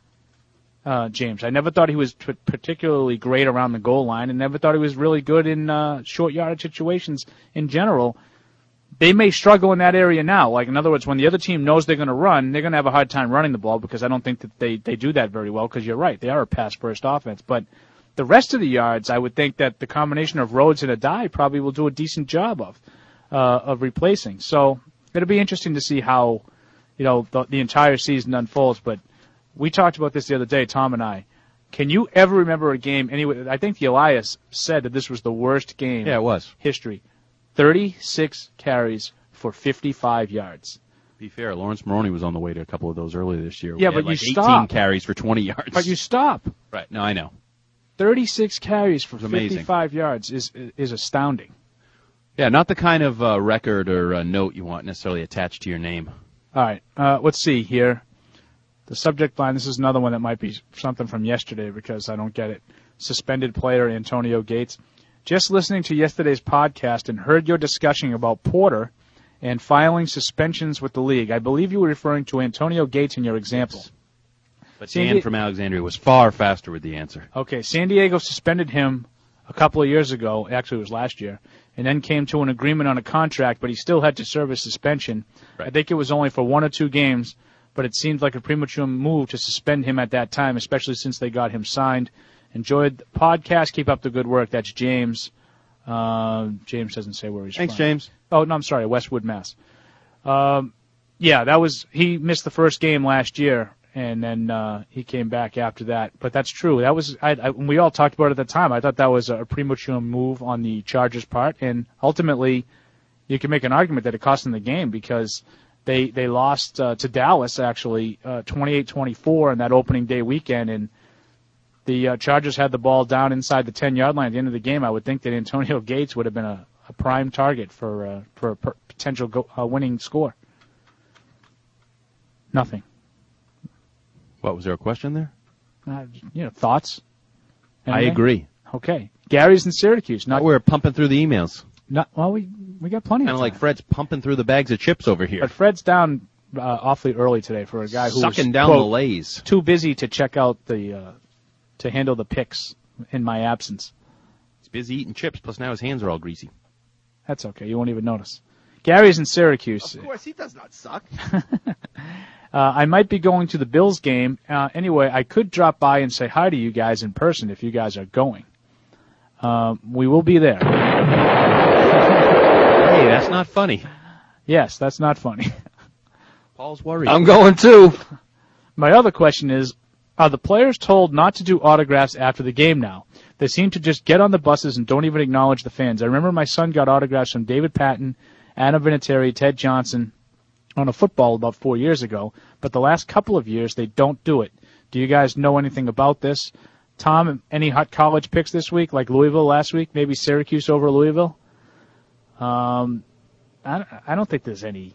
Uh, James, I never thought he was p- particularly great around the goal line, and never thought he was really good in uh, short yardage situations in general. They may struggle in that area now. Like, in other words, when the other team knows they're going to run, they're going to have a hard time running the ball because I don't think that they, they do that very well because you're right. They are a pass-first offense. But the rest of the yards, I would think that the combination of Rhodes and Adai probably will do a decent job of uh, of replacing. So it'll be interesting to see how, you know, the, the entire season unfolds. But we talked about this the other day, Tom and I. Can you ever remember a game anyway? I think the Elias said that this was the worst game Yeah, it was. history. thirty-six carries for fifty-five yards. Be fair, Lawrence Maroney was on the way to a couple of those earlier this year. Yeah, He but had like you eighteen stop. carries for twenty yards. But you stop. Right, no, I know. thirty-six carries for It's amazing. fifty-five yards is is astounding. Yeah, not the kind of uh, record or uh, note you want necessarily attached to your name. All right, uh, let's see here. The subject line, this is another one that might be something from yesterday because I don't get it. Suspended player Antonio Gates. Just listening to yesterday's podcast and heard your discussion about Porter and filing suspensions with the league. I believe you were referring to Antonio Gates in your example. Yes. But San Dan Di- from Alexandria was far faster with the answer. Okay, San Diego suspended him a couple of years ago. Actually, it was last year. And then came to an agreement on a contract, but he still had to serve his suspension. Right. I think it was only for one or two games, but it seemed like a premature move to suspend him at that time, especially since they got him signed. Enjoyed the podcast. Keep up the good work. That's James. Uh, James doesn't say where he's Thanks, from. James. Oh, no, I'm sorry, Westwood, Mass. Um, yeah, that was, he missed the first game last year, and then uh, he came back after that. But that's true. That was, I, I, we all talked about it at the time. I thought that was a premature move on the Chargers' part, and ultimately, you can make an argument that it cost them the game because they they lost uh, to Dallas actually uh, twenty-eight twenty-four in that opening day weekend, and the uh, Chargers had the ball down inside the ten-yard line at the end of the game. I would think that Antonio Gates would have been a, a prime target for uh, for a per- potential go- uh, winning score. Nothing. What, was there a question there? Uh, you know, thoughts? I Anything? agree. Okay. Gary's in Syracuse. Not, We're pumping through the emails. not well, we we got plenty Kind of of time. like Fred's pumping through the bags of chips over here. But Fred's down uh, awfully early today for a guy who Sucking was, down quote, the lays. too busy to check out the uh, to handle the picks in my absence. He's busy eating chips, plus now his hands are all greasy. That's okay. You won't even notice. Gary's in Syracuse. Of course, he does not suck. uh, I might be going to the Bills game. Uh, anyway, I could drop by and say hi to you guys in person if you guys are going. Um, we will be there. Hey, that's not funny. Yes, that's not funny. Paul's worried. I'm going too. My other question is, are the players told not to do autographs after the game now? They seem to just get on the buses and don't even acknowledge the fans. I remember my son got autographs from David Patton, Adam Vinatieri, Ted Johnson on a football about four years ago, but the last couple of years they don't do it. Do you guys know anything about this? Tom, any hot college picks this week, like Louisville last week? Maybe Syracuse over Louisville? Um, I, I don't think there's any.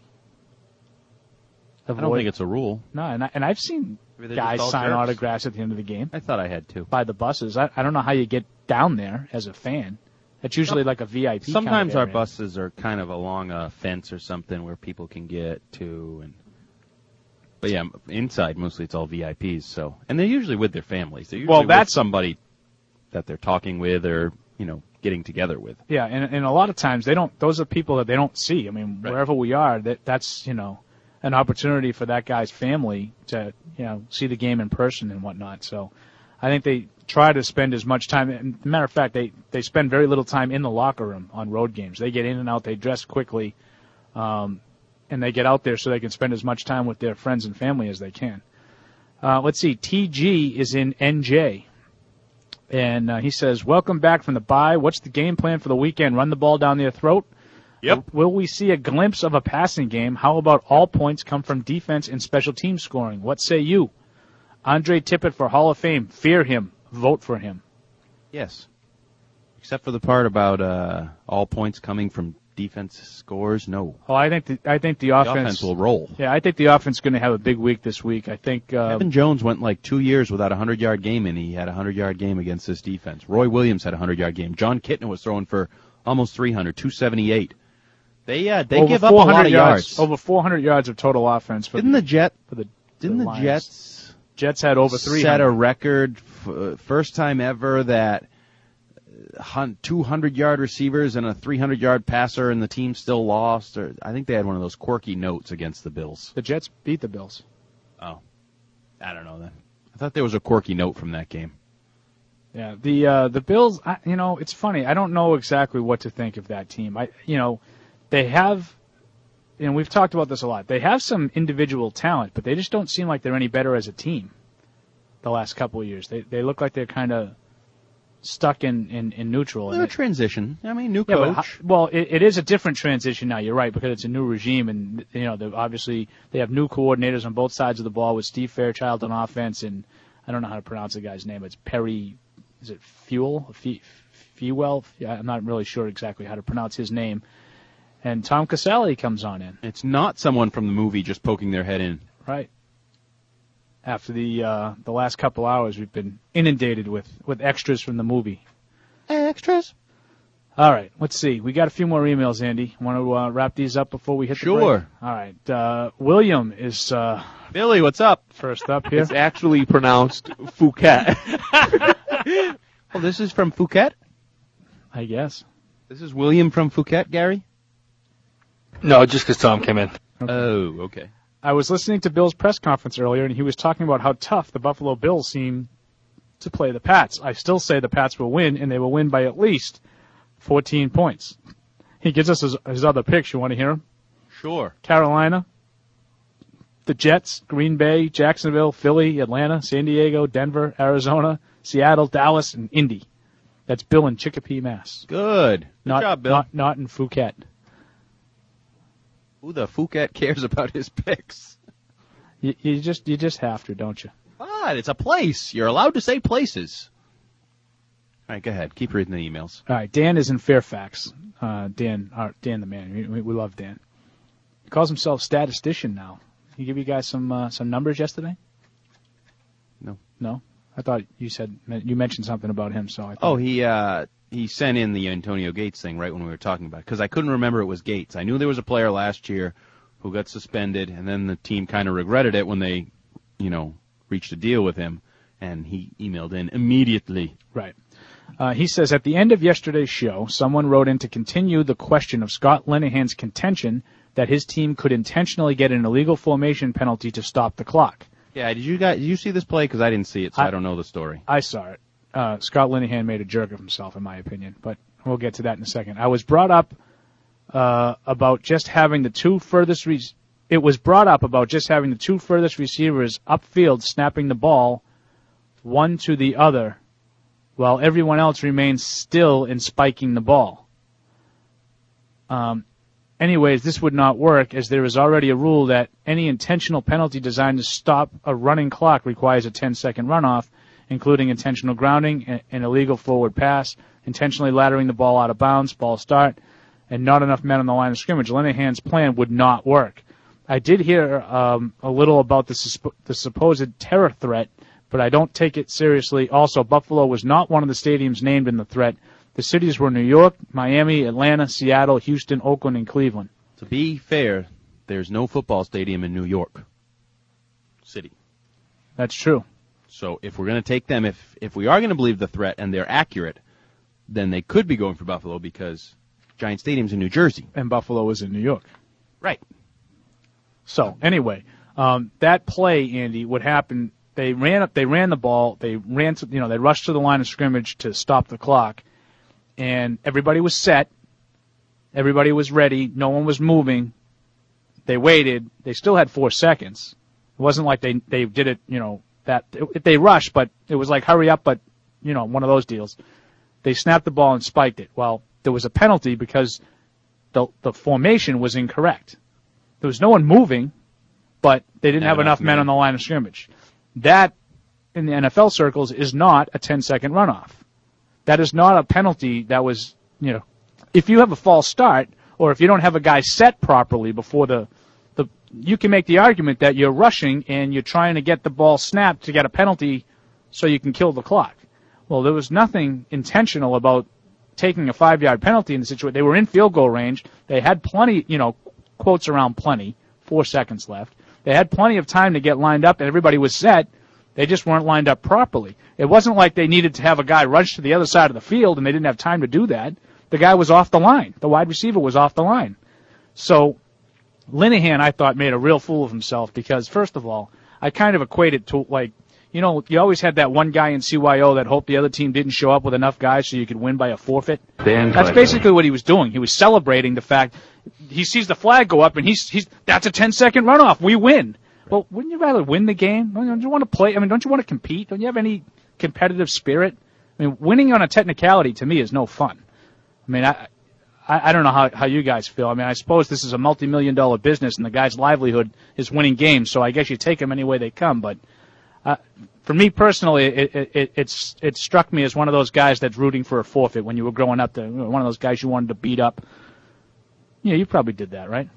I don't think it's a rule. No, and, I, and I've seen Maybe they're guys just all sign jerks. autographs at the end of the game I thought I had to. by the buses. I, I don't know how you get down there as a fan. It's usually like a V I P Sometimes kind of our area. buses are kind of along a fence or something where people can get to. And But yeah, inside mostly it's all V I Ps. So, and they're usually with their families. They're usually Well, that's with somebody that they're talking with or, you know, getting together with. Yeah, and, and a lot of times they don't. Those are people that they don't see. I mean, Right. wherever we are, that that's you know an opportunity for that guy's family to you know see the game in person and whatnot. So, I think they try to spend as much time. And matter of fact, they they spend very little time in the locker room on road games. They get in and out. They dress quickly, um, and they get out there so they can spend as much time with their friends and family as they can. Uh, let's see. T G is in N J. And uh, he says, welcome back from the bye. What's the game plan for the weekend? Run the ball down their throat? Yep. Will we see a glimpse of a passing game? How about all points come from defense and special team scoring? What say you? Andre Tippett for Hall of Fame. Fear him. Vote for him. Yes. Except for the part about uh, all points coming from defense scores, no. Oh, I think the, I think the The offense, offense will roll. Yeah, I think the offense is going to have a big week this week. I think uh, Kevin Jones went like two years without a hundred-yard game, and he had a hundred-yard game against this defense. Roy Williams had a hundred-yard game. John Kitna was throwing for almost three hundred, two seventy-eight. They uh, they over give up a lot of yards, yards. Over four hundred yards of total offense. For Didn't the Jet? For the Didn't the, Lions. Jets Jets had over three set hundred. a record f- first time ever that two hundred-yard receivers and a three hundred-yard passer, and the team still lost? Or I think they had one of those quirky notes against the Bills. The Jets beat the Bills. Oh, I don't know then. I thought there was a quirky note from that game. Yeah, the uh, the Bills. I, you know, it's funny. I don't know exactly what to think of that team. I, you know, they have, you know, we've talked about this a lot. They have some individual talent, but they just don't seem like they're any better as a team. The last couple of years, they they look like they're kind of stuck in, in, in neutral. Well, and a transition. I mean, new yeah, coach. but how, well, it, it is a different transition now. You're right, because it's a new regime, and you know, they're obviously they have new coordinators on both sides of the ball with Steve Fairchild on offense, and I don't know how to pronounce the guy's name. It's Perry. Is it Fuel? Fuel? Yeah, I'm not really sure exactly how to pronounce his name. And Tom Caselli comes on in. It's not someone from the movie just poking their head in. Right. After the uh, the last couple hours, we've been inundated with, with extras from the movie. Extras? All right, let's see. We got a few more emails, Andy. Want to uh, wrap these up before we hit the break? Sure. All right. Uh, William is uh, Billy, what's up? First up here. It's actually pronounced Phuket. Well, this is from Phuket? I guess. This is William from Phuket, Gary? No, just because Tom came in. Okay. Oh, okay. I was listening to Bill's press conference earlier, and he was talking about how tough the Buffalo Bills seem to play the Pats. I still say the Pats will win, and they will win by at least fourteen points. He gives us his, his other picks. You want to hear him? Sure. Carolina, the Jets, Green Bay, Jacksonville, Philly, Atlanta, San Diego, Denver, Arizona, Seattle, Dallas, and Indy. That's Bill in Chicopee, Mass. Good. Good Not, job, Bill. Not, not in Phuket. Who the Phuket cares about his picks? You, you just you just have to, don't you? What? It's a place. You're allowed to say places. All right, go ahead. Keep reading the emails. All right, Dan is in Fairfax. Uh, Dan, uh, Dan the man. We, we love Dan. He calls himself statistician now. He give you guys some uh, some numbers yesterday? No. No? I thought you said you mentioned something about him. So I thought, Oh, he uh, he sent in the Antonio Gates thing right when we were talking about it, because I couldn't remember it was Gates. I knew there was a player last year who got suspended, and then the team kind of regretted it when they, you know, reached a deal with him, and he emailed in immediately. Right. Uh, he says, at the end of yesterday's show, someone wrote in to continue the question of Scott Linehan's contention that his team could intentionally get an illegal formation penalty to stop the clock. Yeah, did you guys did you see this play? Because I didn't see it, so I, I don't know the story. I saw it. Uh, Scott Linehan made a jerk of himself, in my opinion, but we'll get to that in a second. I was brought up uh, about just having the two furthest re- it was brought up about just having the two furthest receivers upfield snapping the ball one to the other while everyone else remains still in spiking the ball. Um, anyways, this would not work, as there is already a rule that any intentional penalty designed to stop a running clock requires a ten-second runoff, including intentional grounding, an illegal forward pass, intentionally laddering the ball out of bounds, ball start, and not enough men on the line of scrimmage. Linehan's plan would not work. I did hear um, a little about the, susp- the supposed terror threat, but I don't take it seriously. Also, Buffalo was not one of the stadiums named in the threat. The cities were New York, Miami, Atlanta, Seattle, Houston, Oakland, and Cleveland. To be fair, there's no football stadium in New York City. That's true. So if we're going to take them, if if we are going to believe the threat and they're accurate, then they could be going for Buffalo because Giant Stadium's in New Jersey. And Buffalo is in New York. Right. So anyway, um, that play, Andy, would happen. They ran up. They ran the ball. They ran. To, you know, they rushed to the line of scrimmage to stop the clock, and everybody was set. Everybody was ready. No one was moving. They waited. They still had four seconds. It wasn't like they they did it. You know that it, they rushed, but it was like hurry up. But you know, one of those deals. They snapped the ball and spiked it. Well, there was a penalty because the the formation was incorrect. There was no one moving, but they didn't Not have enough enough men men. on the line of scrimmage. That, in the N F L circles, is not a ten-second runoff. That is not a penalty that was, you know, if you have a false start or if you don't have a guy set properly before the, the, you can make the argument that you're rushing and you're trying to get the ball snapped to get a penalty so you can kill the clock. Well, there was nothing intentional about taking a five-yard penalty in the situation. They were in field goal range. They had plenty, you know, quotes around plenty, four seconds left. They had plenty of time to get lined up, and everybody was set. They just weren't lined up properly. It wasn't like they needed to have a guy rush to the other side of the field, and they didn't have time to do that. The guy was off the line. The wide receiver was off the line. So Linehan, I thought, made a real fool of himself because, first of all, I kind of equate it to, like, you know, you always had that one guy in C Y O that hoped the other team didn't show up with enough guys so you could win by a forfeit. That's basically what he was doing. He was celebrating the fact he sees the flag go up and he's he's that's a ten-second runoff. We win. Well, wouldn't you rather win the game? Don't you want to play? I mean, don't you want to compete? Don't you have any competitive spirit? I mean, winning on a technicality to me is no fun. I mean, I I, I don't know how how you guys feel. I mean, I suppose this is a multi-million dollar business and the guy's livelihood is winning games, so I guess you take them any way they come, but Uh, for me personally, it, it, it, it's, it struck me as one of those guys that's rooting for a forfeit when you were growing up. The, one of those guys you wanted to beat up. Yeah, you probably did that, right?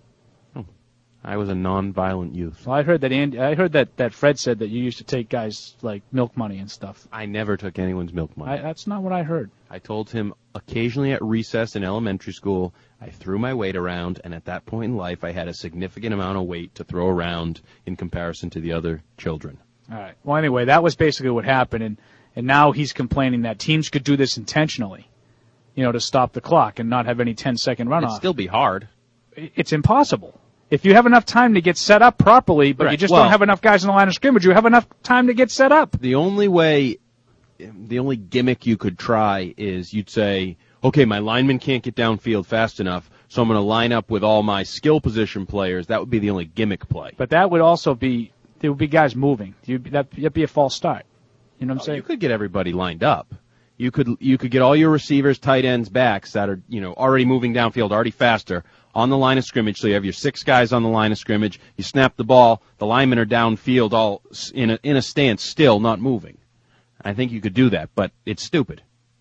Oh, I was a non-violent youth. Well, I heard that Andy, I heard that, that Fred said that you used to take guys like milk money and stuff. I never took anyone's milk money. I, that's not what I heard. I told him occasionally at recess in elementary school, I threw my weight around, and at that point in life, I had a significant amount of weight to throw around in comparison to the other children. All right. Well, anyway, that was basically what happened, and, and now he's complaining that teams could do this intentionally, you know, to stop the clock and not have any ten-second runoff. It'd still be hard. It's impossible. If you have enough time to get set up properly, but right. you just well, don't have enough guys in the line of scrimmage, you have enough time to get set up. The only way, the only gimmick you could try is you'd say, okay, my lineman can't get downfield fast enough, so I'm going to line up with all my skill position players. That would be the only gimmick play. But that would also be, there would be guys moving. You'd, that, that'd be a false start. You know what I'm oh, saying? You could get everybody lined up. You could you could get all your receivers, tight ends, backs that are, you know, already moving downfield, already faster, on the line of scrimmage. So you have your six guys on the line of scrimmage. You snap the ball. The linemen are downfield, all in a, in a stance, still not moving. I think you could do that, but it's stupid.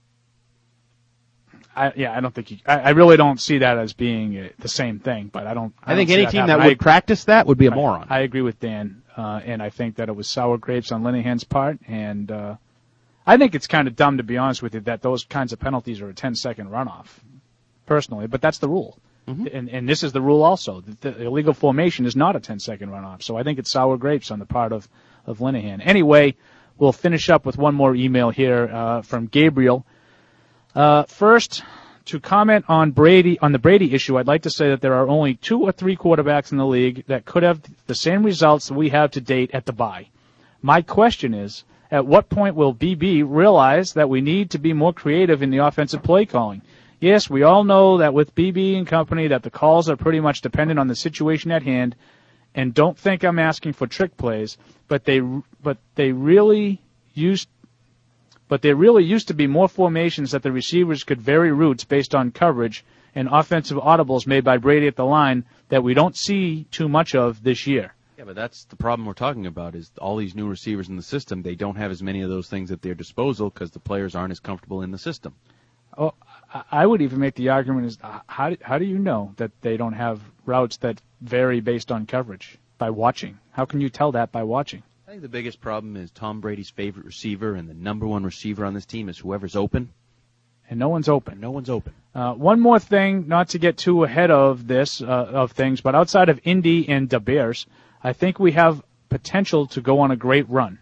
I, yeah, I don't think you, I, I really don't see that as being uh, the same thing, but I don't. I, I don't think see any that team happen. that would I, practice that would be a I, moron. I agree with Dan, uh, and I think that it was sour grapes on Linehan's part, and uh, I think it's kind of dumb, to be honest with you, that those kinds of penalties are a ten-second runoff, personally, but that's the rule. Mm-hmm. And, and this is the rule also. The, the illegal formation is not a ten-second runoff, so I think it's sour grapes on the part of, of Linehan. Anyway, we'll finish up with one more email here uh, from Gabriel. Uh, first, to comment on Brady, on the Brady issue, I'd like to say that there are only two or three quarterbacks in the league that could have the same results that we have to date at the bye. My question is, at what point will B B realize that we need to be more creative in the offensive play calling? Yes, we all know that with B B and company that the calls are pretty much dependent on the situation at hand, and don't think I'm asking for trick plays, but they but they really used but there really used to be more formations that the receivers could vary routes based on coverage and offensive audibles made by Brady at the line that we don't see too much of this year. Yeah, but that's the problem we're talking about is all these new receivers in the system, they don't have as many of those things at their disposal because the players aren't as comfortable in the system. Oh, I would even make the argument is how do, how do you know that they don't have routes that vary based on coverage? By watching. How can you tell that by watching? I think the biggest problem is Tom Brady's favorite receiver and the number one receiver on this team is whoever's open. and no one's open. No one's open. Uh, one more thing, not to get too ahead of this, uh, of things, but outside of Indy and the Bears, I think we have potential to go on a great run.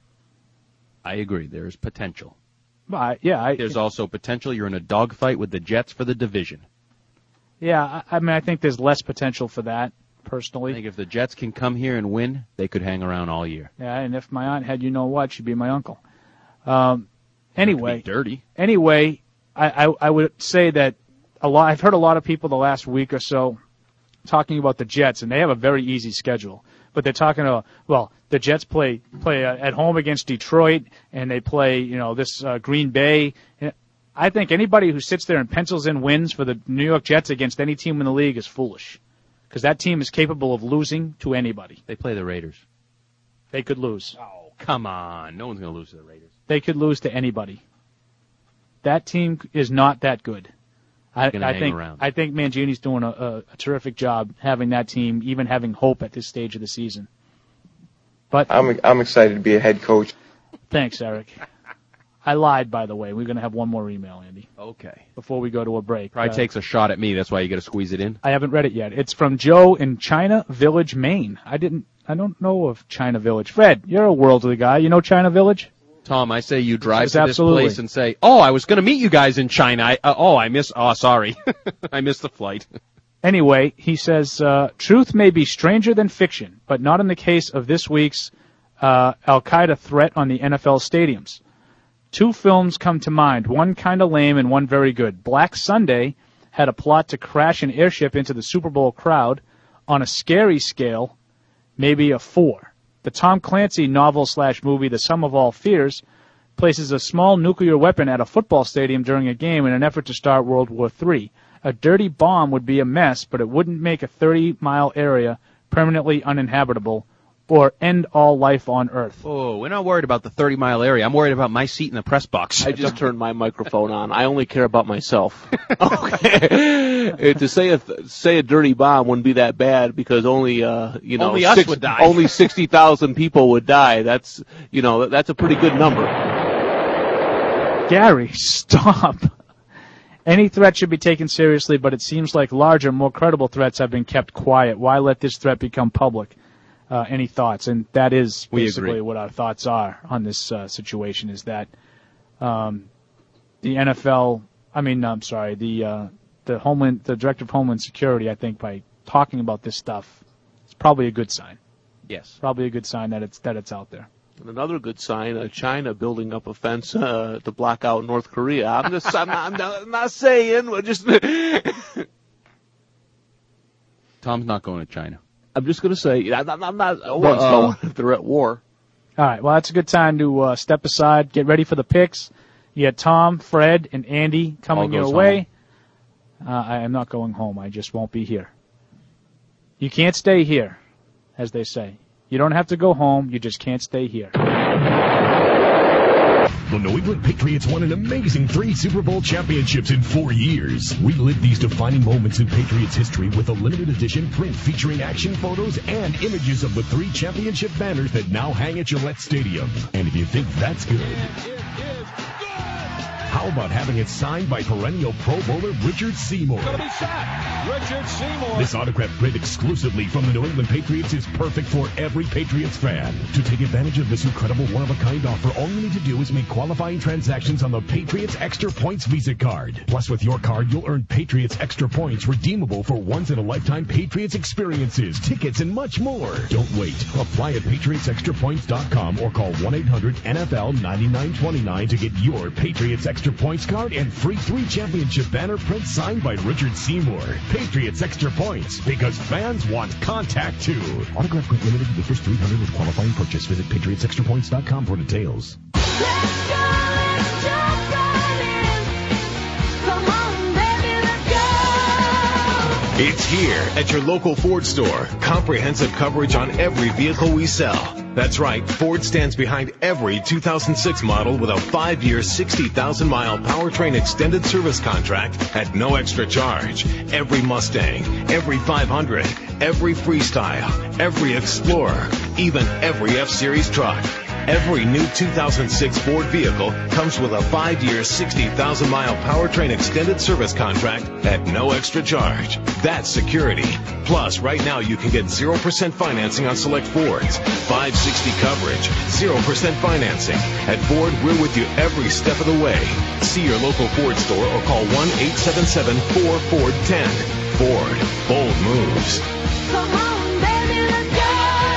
I agree. There's potential. Uh, yeah. I, There's also potential. You're in a dogfight with the Jets for the division. Yeah, I, I mean, I think there's less potential for that, personally. I think if the Jets can come here and win, they could hang around all year. Yeah, and if my aunt had you know what, she'd be my uncle. Um, anyway. Dirty. Anyway, I, I, I would say that a lot. I've heard a lot of people the last week or so talking about the Jets, and they have a very easy schedule. But they're talking about, well, the Jets play play uh, at home against Detroit, and they play, you know, this uh, Green Bay. I think anybody who sits there and pencils in wins for the New York Jets against any team in the league is foolish, because that team is capable of losing to anybody. They play the Raiders. They could lose. Oh, come on. No one's going to lose to the Raiders. They could lose to anybody. That team is not that good. I, I think around. I think Mangini's doing a, a, a terrific job having that team, even having hope at this stage of the season. But I'm I'm excited to be a head coach. Thanks, Eric. I lied, by the way. We're going to have one more email, Andy. Okay. Before we go to a break. Probably uh, takes a shot at me. That's why you got to squeeze it in. I haven't read it yet. It's from Joe in China Village, Maine. I didn't. I don't know of China Village. Fred, you're a worldly guy. You know China Village? Tom, I say you drive Yes, to this absolutely. place and say, "Oh, I was going to meet you guys in China. I, uh, oh, I miss. Oh, sorry, I missed the flight." Anyway, he says, uh, truth may be stranger than fiction, but not in the case of this week's uh, Al-Qaeda threat on the N F L stadiums. Two films come to mind, one kind of lame and one very good. Black Sunday had a plot to crash an airship into the Super Bowl crowd. On a scary scale, maybe a four. The Tom Clancy novel slash movie, The Sum of All Fears, places a small nuclear weapon at a football stadium during a game in an effort to start World War Three. A dirty bomb would be a mess, but it wouldn't make a thirty-mile area permanently uninhabitable or end all life on Earth. Oh, we're not worried about the thirty-mile area. I'm worried about my seat in the press box. I just turned my microphone on. I only care about myself. Okay. To say a say a dirty bomb wouldn't be that bad because only uh you know Only us six, would die. only sixty thousand people would die. That's you know that's a pretty good number. Gary, stop. Any threat should be taken seriously, but it seems like larger, more credible threats have been kept quiet. Why let this threat become public? Uh, any thoughts? And that is We basically agree. what our thoughts are on this uh, situation, is that um, the N F L, I mean, I'm sorry, the uh, the Homeland, the Director of Homeland Security, I think, by talking about this stuff, it's probably a good sign. Yes. Probably a good sign that it's that it's out there. And another good sign, uh, China building up a fence uh, to block out North Korea. I'm just, I'm not, I'm not, I'm not saying, we're just. Tom's not going to China. I'm just going to say, I'm not, I'm not Uh, one's going if they're at war. All right, well, that's a good time to uh, step aside, get ready for the picks. You got Tom, Fred, and Andy coming All your goes way. Uh, I am not going home. I just won't be here. You can't stay here, as they say. You don't have to go home. You just can't stay here. The New England Patriots won an amazing three Super Bowl championships in four years. Relive these defining moments in Patriots history with a limited edition print featuring action photos and images of the three championship banners that now hang at Gillette Stadium. And if you think that's good, how about having it signed by perennial Pro Bowler Richard Seymour? Gonna be shot. Richard Seymour. This autograph print exclusively from the New England Patriots is perfect for every Patriots fan. To take advantage of this incredible one-of-a-kind offer, all you need to do is make qualifying transactions on the Patriots Extra Points Visa card. Plus, with your card, you'll earn Patriots Extra Points redeemable for once-in-a-lifetime Patriots experiences, tickets, and much more. Don't wait. Apply at patriots extra points dot com or call one eight hundred N F L ninety-nine twenty-nine to get your Patriots Extra Points card and free three championship banner print signed by Richard Seymour. Patriots Extra Points, because fans want contact too. Autograph print limited to the first three hundred with qualifying purchase. Visit patriots extra points dot com for details. It's here at your local Ford store. Comprehensive coverage on every vehicle we sell. That's right, Ford stands behind every two thousand six model with a five-year, sixty thousand mile powertrain extended service contract at no extra charge. Every Mustang, every five hundred, every Freestyle, every Explorer, even every F-Series truck. Every new two thousand six Ford vehicle comes with a five-year, sixty thousand mile powertrain extended service contract at no extra charge. That's security. Plus, right now you can get zero percent financing on select Fords, five sixty coverage, zero percent financing. At Ford, we're with you every step of the way. See your local Ford store or call one eight seven seven four Ford ten. Ford. Bold moves. Come on, baby, let's go.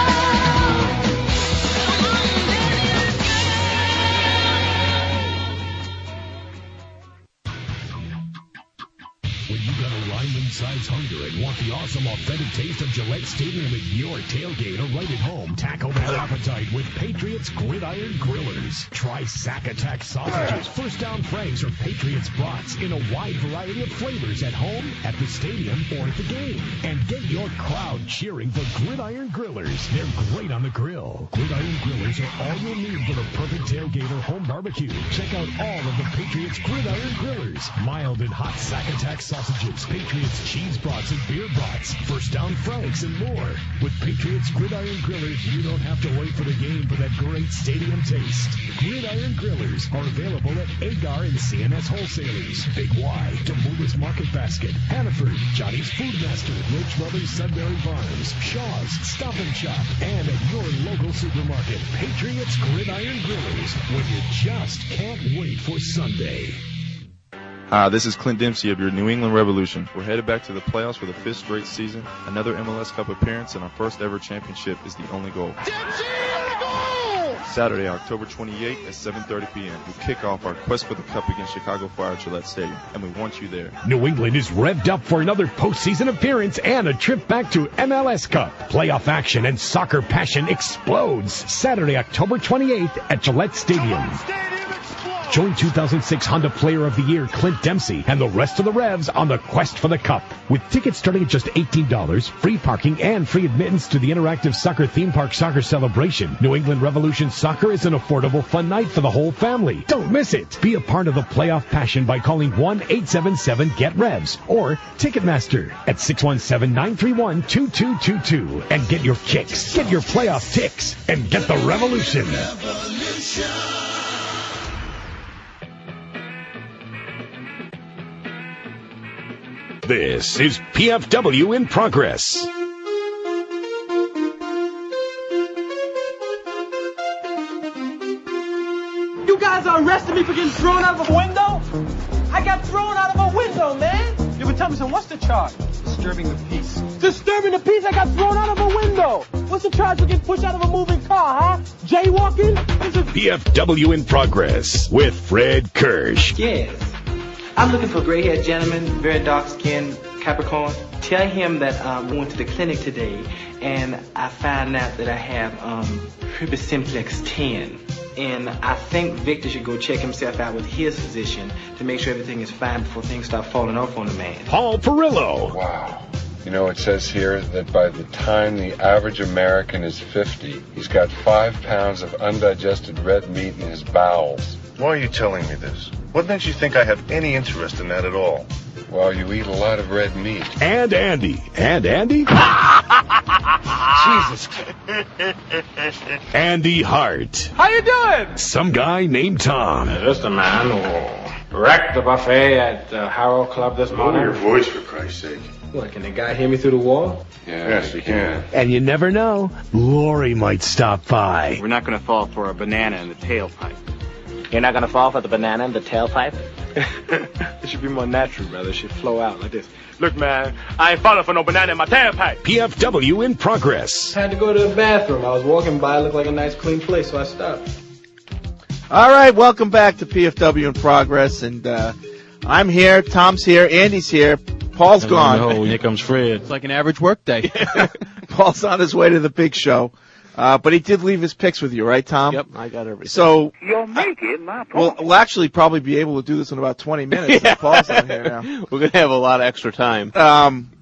When you got a lineman-sized hunger and want the awesome, authentic taste of Gillette Stadium at your tailgate or right at home, tackle that appetite with Patriots Gridiron Grillers. Try Sack Attack sausages, First Down Franks, or Patriots brats in a wide variety of flavors at home, at the stadium, or at the game. And get your crowd cheering for Gridiron Grillers. They're great on the grill. Gridiron Grillers are all you'll need for the perfect tailgate or home barbecue. Check out all of the Patriots Gridiron Grillers. Mild and hot Sack Attack sausages, Patriots cheese brats and beer brats, First Down Franks, and more. With Patriots Gridiron Grillers, you don't have to wait for the game for that great stadium taste. Gridiron Grillers are available at Agar and C N S Wholesalers, Big Y, Demulis Market Basket, Hannaford, Johnny's Food Master, Rich Brothers Sudbury Farms, Shaw's, Stop and Shop, and at your local supermarket. Patriots Gridiron Grillers, when you just can't wait for Sunday. Hi, this is Clint Dempsey of your New England Revolution. We're headed back to the playoffs for the fifth straight season. Another M L S Cup appearance and our first ever championship is the only goal. Dempsey, goal! Saturday, October twenty-eighth at seven thirty p.m. we kick off our quest for the Cup against Chicago Fire at Gillette Stadium, and we want you there. New England is revved up for another postseason appearance and a trip back to M L S Cup. Playoff action and soccer passion explodes Saturday, October twenty-eighth at Gillette Stadium. Join two thousand six Honda Player of the Year Clint Dempsey and the rest of the Revs on the quest for the Cup. With tickets starting at just eighteen dollars, free parking, and free admittance to the interactive soccer theme park soccer celebration, New England Revolution Soccer is an affordable fun night for the whole family. Don't miss it. Be a part of the playoff passion by calling one eight seven seven get revs or Ticketmaster at six one seven, nine three one, two two two two. And get your kicks, get your playoff ticks, and get the revolution. Revolution. This is P F W in progress. You guys are arresting me for getting thrown out of a window? I got thrown out of a window, man. You would tell me, so what's the charge? Disturbing the peace. Disturbing the peace? I got thrown out of a window. What's the charge for getting pushed out of a moving car, huh? Jaywalking? P F W in progress with Fred Kirsch. Yes. I'm looking for a gray-haired gentleman, very dark-skinned, Capricorn. Tell him that um, I went to the clinic today, and I found out that I have um, herpes simplex ten. And I think Victor should go check himself out with his physician to make sure everything is fine before things start falling off on the man. Paul Perillo. Wow. You know, it says here that by the time the average American is fifty, he's got five pounds of undigested red meat in his bowels. Why are you telling me this? What makes you think I have any interest in that at all? Well, you eat a lot of red meat. And Andy. And Andy? Jesus. Andy Hart. How you doing? Some guy named Tom. Is this the man who wrecked the buffet at uh, Harrow Club this morning? Lower your voice, for Christ's sake. What, can the guy hear me through the wall? Yeah, yes, he can. And you never know, Lori might stop by. We're not going to fall for a banana in the tailpipe. You're not going to fall for the banana in the tailpipe? It should be more natural, brother. It should flow out like this. Look, man, I ain't falling for no banana in my tailpipe. P F W in progress. Had to go to the bathroom. I was walking by. It looked like a nice, clean place, so I stopped. All right, welcome back to P F W in progress, and uh, I'm here, Tom's here, Andy's here, Paul's gone. Oh, here comes Fred. It's like an average work day. Paul's on his way to the big show. Uh, but he did leave his picks with you, right, Tom? Yep, I got everything. So you're making my point. We'll, we'll actually probably be able to do this in about twenty minutes. Yeah. Paul's on here now. We're gonna have a lot of extra time. Um,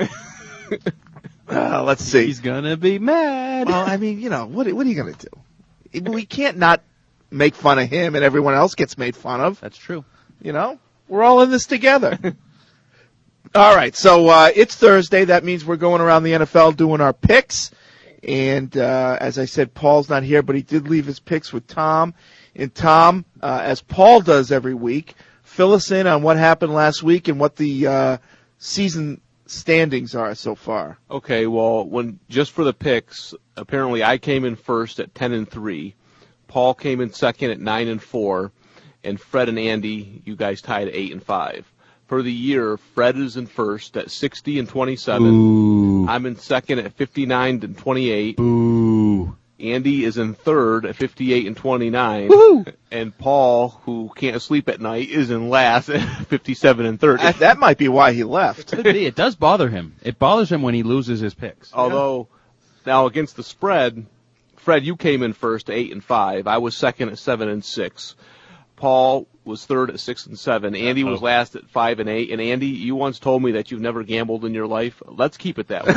uh, let's see. He's gonna be mad. Well, I mean, you know, what what are you gonna do? We can't not make fun of him, and everyone else gets made fun of. That's true. You know, we're all in this together. All right, so uh, it's Thursday. That means we're going around the N F L doing our picks. And uh, as I said, Paul's not here, but he did leave his picks with Tom. And Tom, uh, as Paul does every week, fill us in on what happened last week and what the uh, season standings are so far. Okay, well, when just for the picks, apparently I came in first at ten and three. Paul came in second at nine and four, and Fred and Andy, you guys tied at eight and five. For the year, Fred is in first at sixty and twenty-seven. Ooh. I'm in second at fifty-nine and twenty-eight. Ooh. Andy is in third at fifty-eight and twenty-nine. Woo-hoo. And Paul, who can't sleep at night, is in last at fifty-seven and thirty. That, that might be why he left. Could be. It does bother him. It bothers him when he loses his picks. Although, now against the spread, Fred, you came in first at eight and five. I was second at seven and six. Paul was third at six and seven. Andy was last at five and eight. And Andy, you once told me that you've never gambled in your life. Let's keep it that way.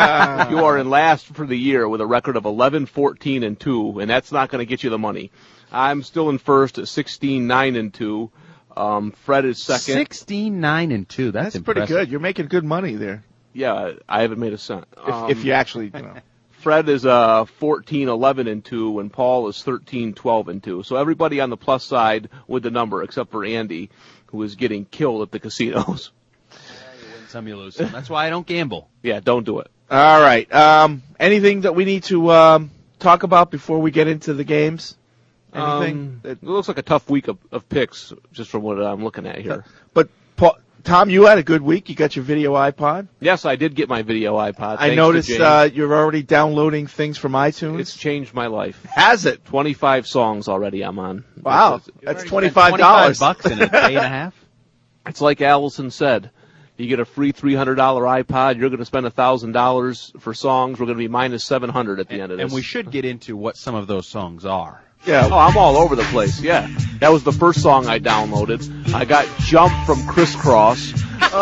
You are in last for the year with a record of eleven, fourteen, and two, and that's not going to get you the money. I'm still in first at sixteen, nine, and two. Um, Fred is second. sixteen, nine, and two. That's, That's impressive. pretty good. You're making good money there. Yeah, I haven't made a cent. If, Um, if you actually, you know. Fred is uh, fourteen, eleven, and two, and Paul is thirteen, twelve, and two. So everybody on the plus side with the number, except for Andy, who is getting killed at the casinos. You win some, you lose some. That's why I don't gamble. Yeah, don't do it. All right. Um, anything that we need to um, talk about before we get into the games? Anything? Um, that, it looks like a tough week of, of picks, just from what I'm looking at here. But Paul, Tom, you had a good week. You got your video iPod. Yes, I did get my video iPod. I thanks noticed to James. uh, you're already downloading things from iTunes. It's changed my life. Has it? twenty-five songs already I'm on. Wow, That's, that's twenty-five dollars. bucks in a day and a half. It's like Allison said. You get a free three hundred dollars iPod, you're going to spend one thousand dollars for songs. We're going to be minus seven hundred dollars at the And, end of this. and we should get into what some of those songs are. Yeah. Oh, I'm all over the place. Yeah. That was the first song I downloaded. I got Jump from Crisscross.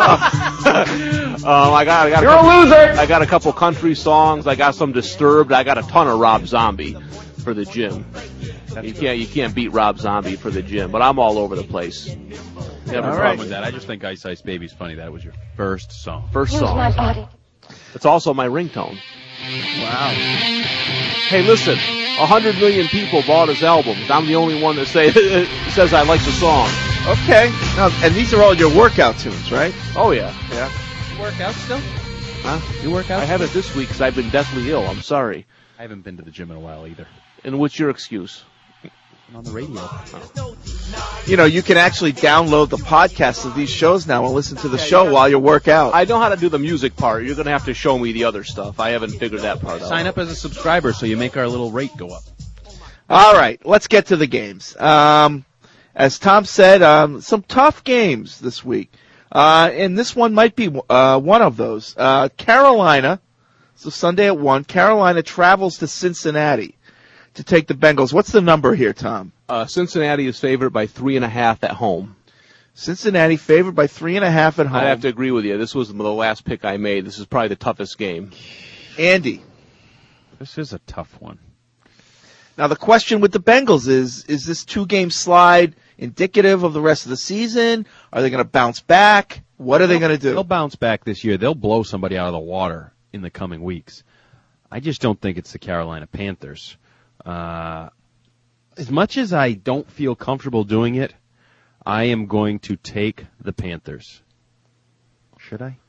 Uh, um, I got, I got You're a, couple, a loser. I got a couple country songs. I got some Disturbed. I got a ton of Rob Zombie for the gym. You can't, you can't beat Rob Zombie for the gym, but I'm all over the place. I have no All problem right. with that. I just think Ice Ice Baby's funny. That was your first song. First Use song. my body. It's also my ringtone. Wow. Hey, listen, a hundred million people bought his albums. I'm the only one that say says I like the song. Okay. Now, and these are all your workout tunes, right? Oh yeah, Yeah. You work out still? huh? You work out? I haven't this week because I've been deathly ill. I'm sorry. I haven't been to the gym in a while either. And what's your excuse? I'm on the radio. You know, you can actually download the podcast of these shows now and listen to the show while you work out. I know how to do the music part. You're gonna have to show me the other stuff. I haven't figured that part out. Sign up as a subscriber so you make our little rate go up. All right, let's get to the games. Um, as Tom said, um, some tough games this week. Uh, and this one might be uh, one of those. Uh, Carolina, so Sunday at one, Carolina travels to Cincinnati to take the Bengals. What's the number here, Tom? Uh, Cincinnati is favored by three and a half at home. Cincinnati favored by three and a half at home. I have to agree with you. This was the last pick I made. This is probably the toughest game. Andy. This is a tough one. Now the question with the Bengals is, is this two-game slide indicative of the rest of the season? Are they going to bounce back? What are they going to do? They'll bounce back this year. They'll blow somebody out of the water in the coming weeks. I just don't think it's the Carolina Panthers. Uh, as much as I don't feel comfortable doing it, I am going to take the Panthers. Should I?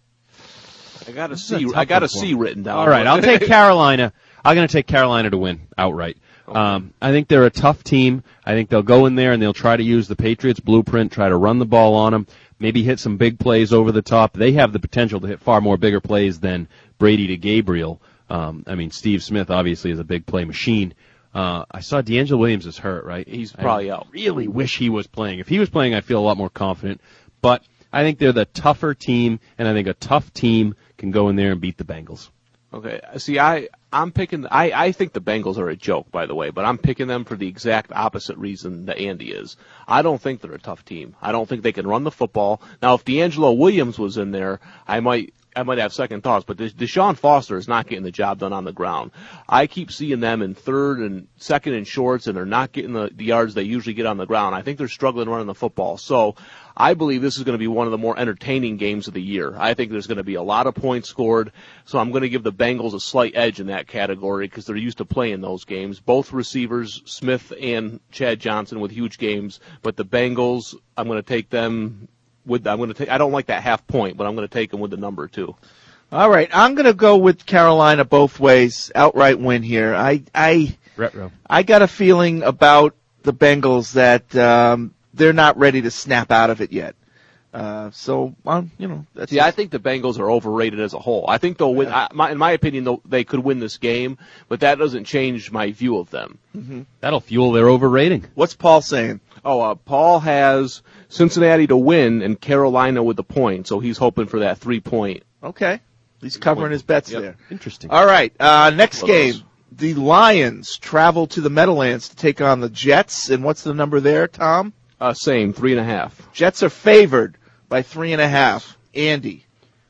I got a This is a C. tough I got a one for C me. written down. All right, I'll take Carolina. I'm going to take Carolina to win outright. Um, I think they're a tough team. I think they'll go in there and they'll try to use the Patriots blueprint, try to run the ball on them, maybe hit some big plays over the top. They have the potential to hit far more bigger plays than Brady to Gabriel. Um, I mean, Steve Smith obviously is a big play machine. Uh, I saw D'Angelo Williams is hurt, right? He's probably I out. Really wish he was playing. If he was playing, I feel a lot more confident. But I think they're the tougher team, and I think a tough team can go in there and beat the Bengals. Okay. See, I I'm picking. I I think the Bengals are a joke, by the way, but I'm picking them for the exact opposite reason that Andy is. I don't think they're a tough team. I don't think they can run the football. Now, if D'Angelo Williams was in there, I might I might have second thoughts, but Desha- Deshaun Foster is not getting the job done on the ground. I keep seeing them in third and second and shorts, and they're not getting the, the yards they usually get on the ground. I think they're struggling running the football. So I believe this is going to be one of the more entertaining games of the year. I think there's going to be a lot of points scored, so I'm going to give the Bengals a slight edge in that category because they're used to playing those games. Both receivers, Smith and Chad Johnson, with huge games, but the Bengals, I'm going to take them with. I'm going to take. I don't like that half point, but I'm going to take them with the number two. All right, I'm going to go with Carolina both ways, outright win here. I I Retro. I got a feeling about the Bengals that um, they're not ready to snap out of it yet. Uh, so, um, you know, that's See, just, I think the Bengals are overrated as a whole. I think they'll win. I, my, in my opinion, they'll, they could win this game, but that doesn't change my view of them. Mm-hmm. That'll fuel their overrating. What's Paul saying? Oh, uh, Paul has Cincinnati to win and Carolina with the point, so he's hoping for that three point. Okay. He's covering his bets Yep. there. Interesting. All right. Uh, next One of game. those. The Lions travel to the Meadowlands to take on the Jets. And what's the number there, Tom? Uh, same, three and a half. Jets are favored by three and a half. Andy.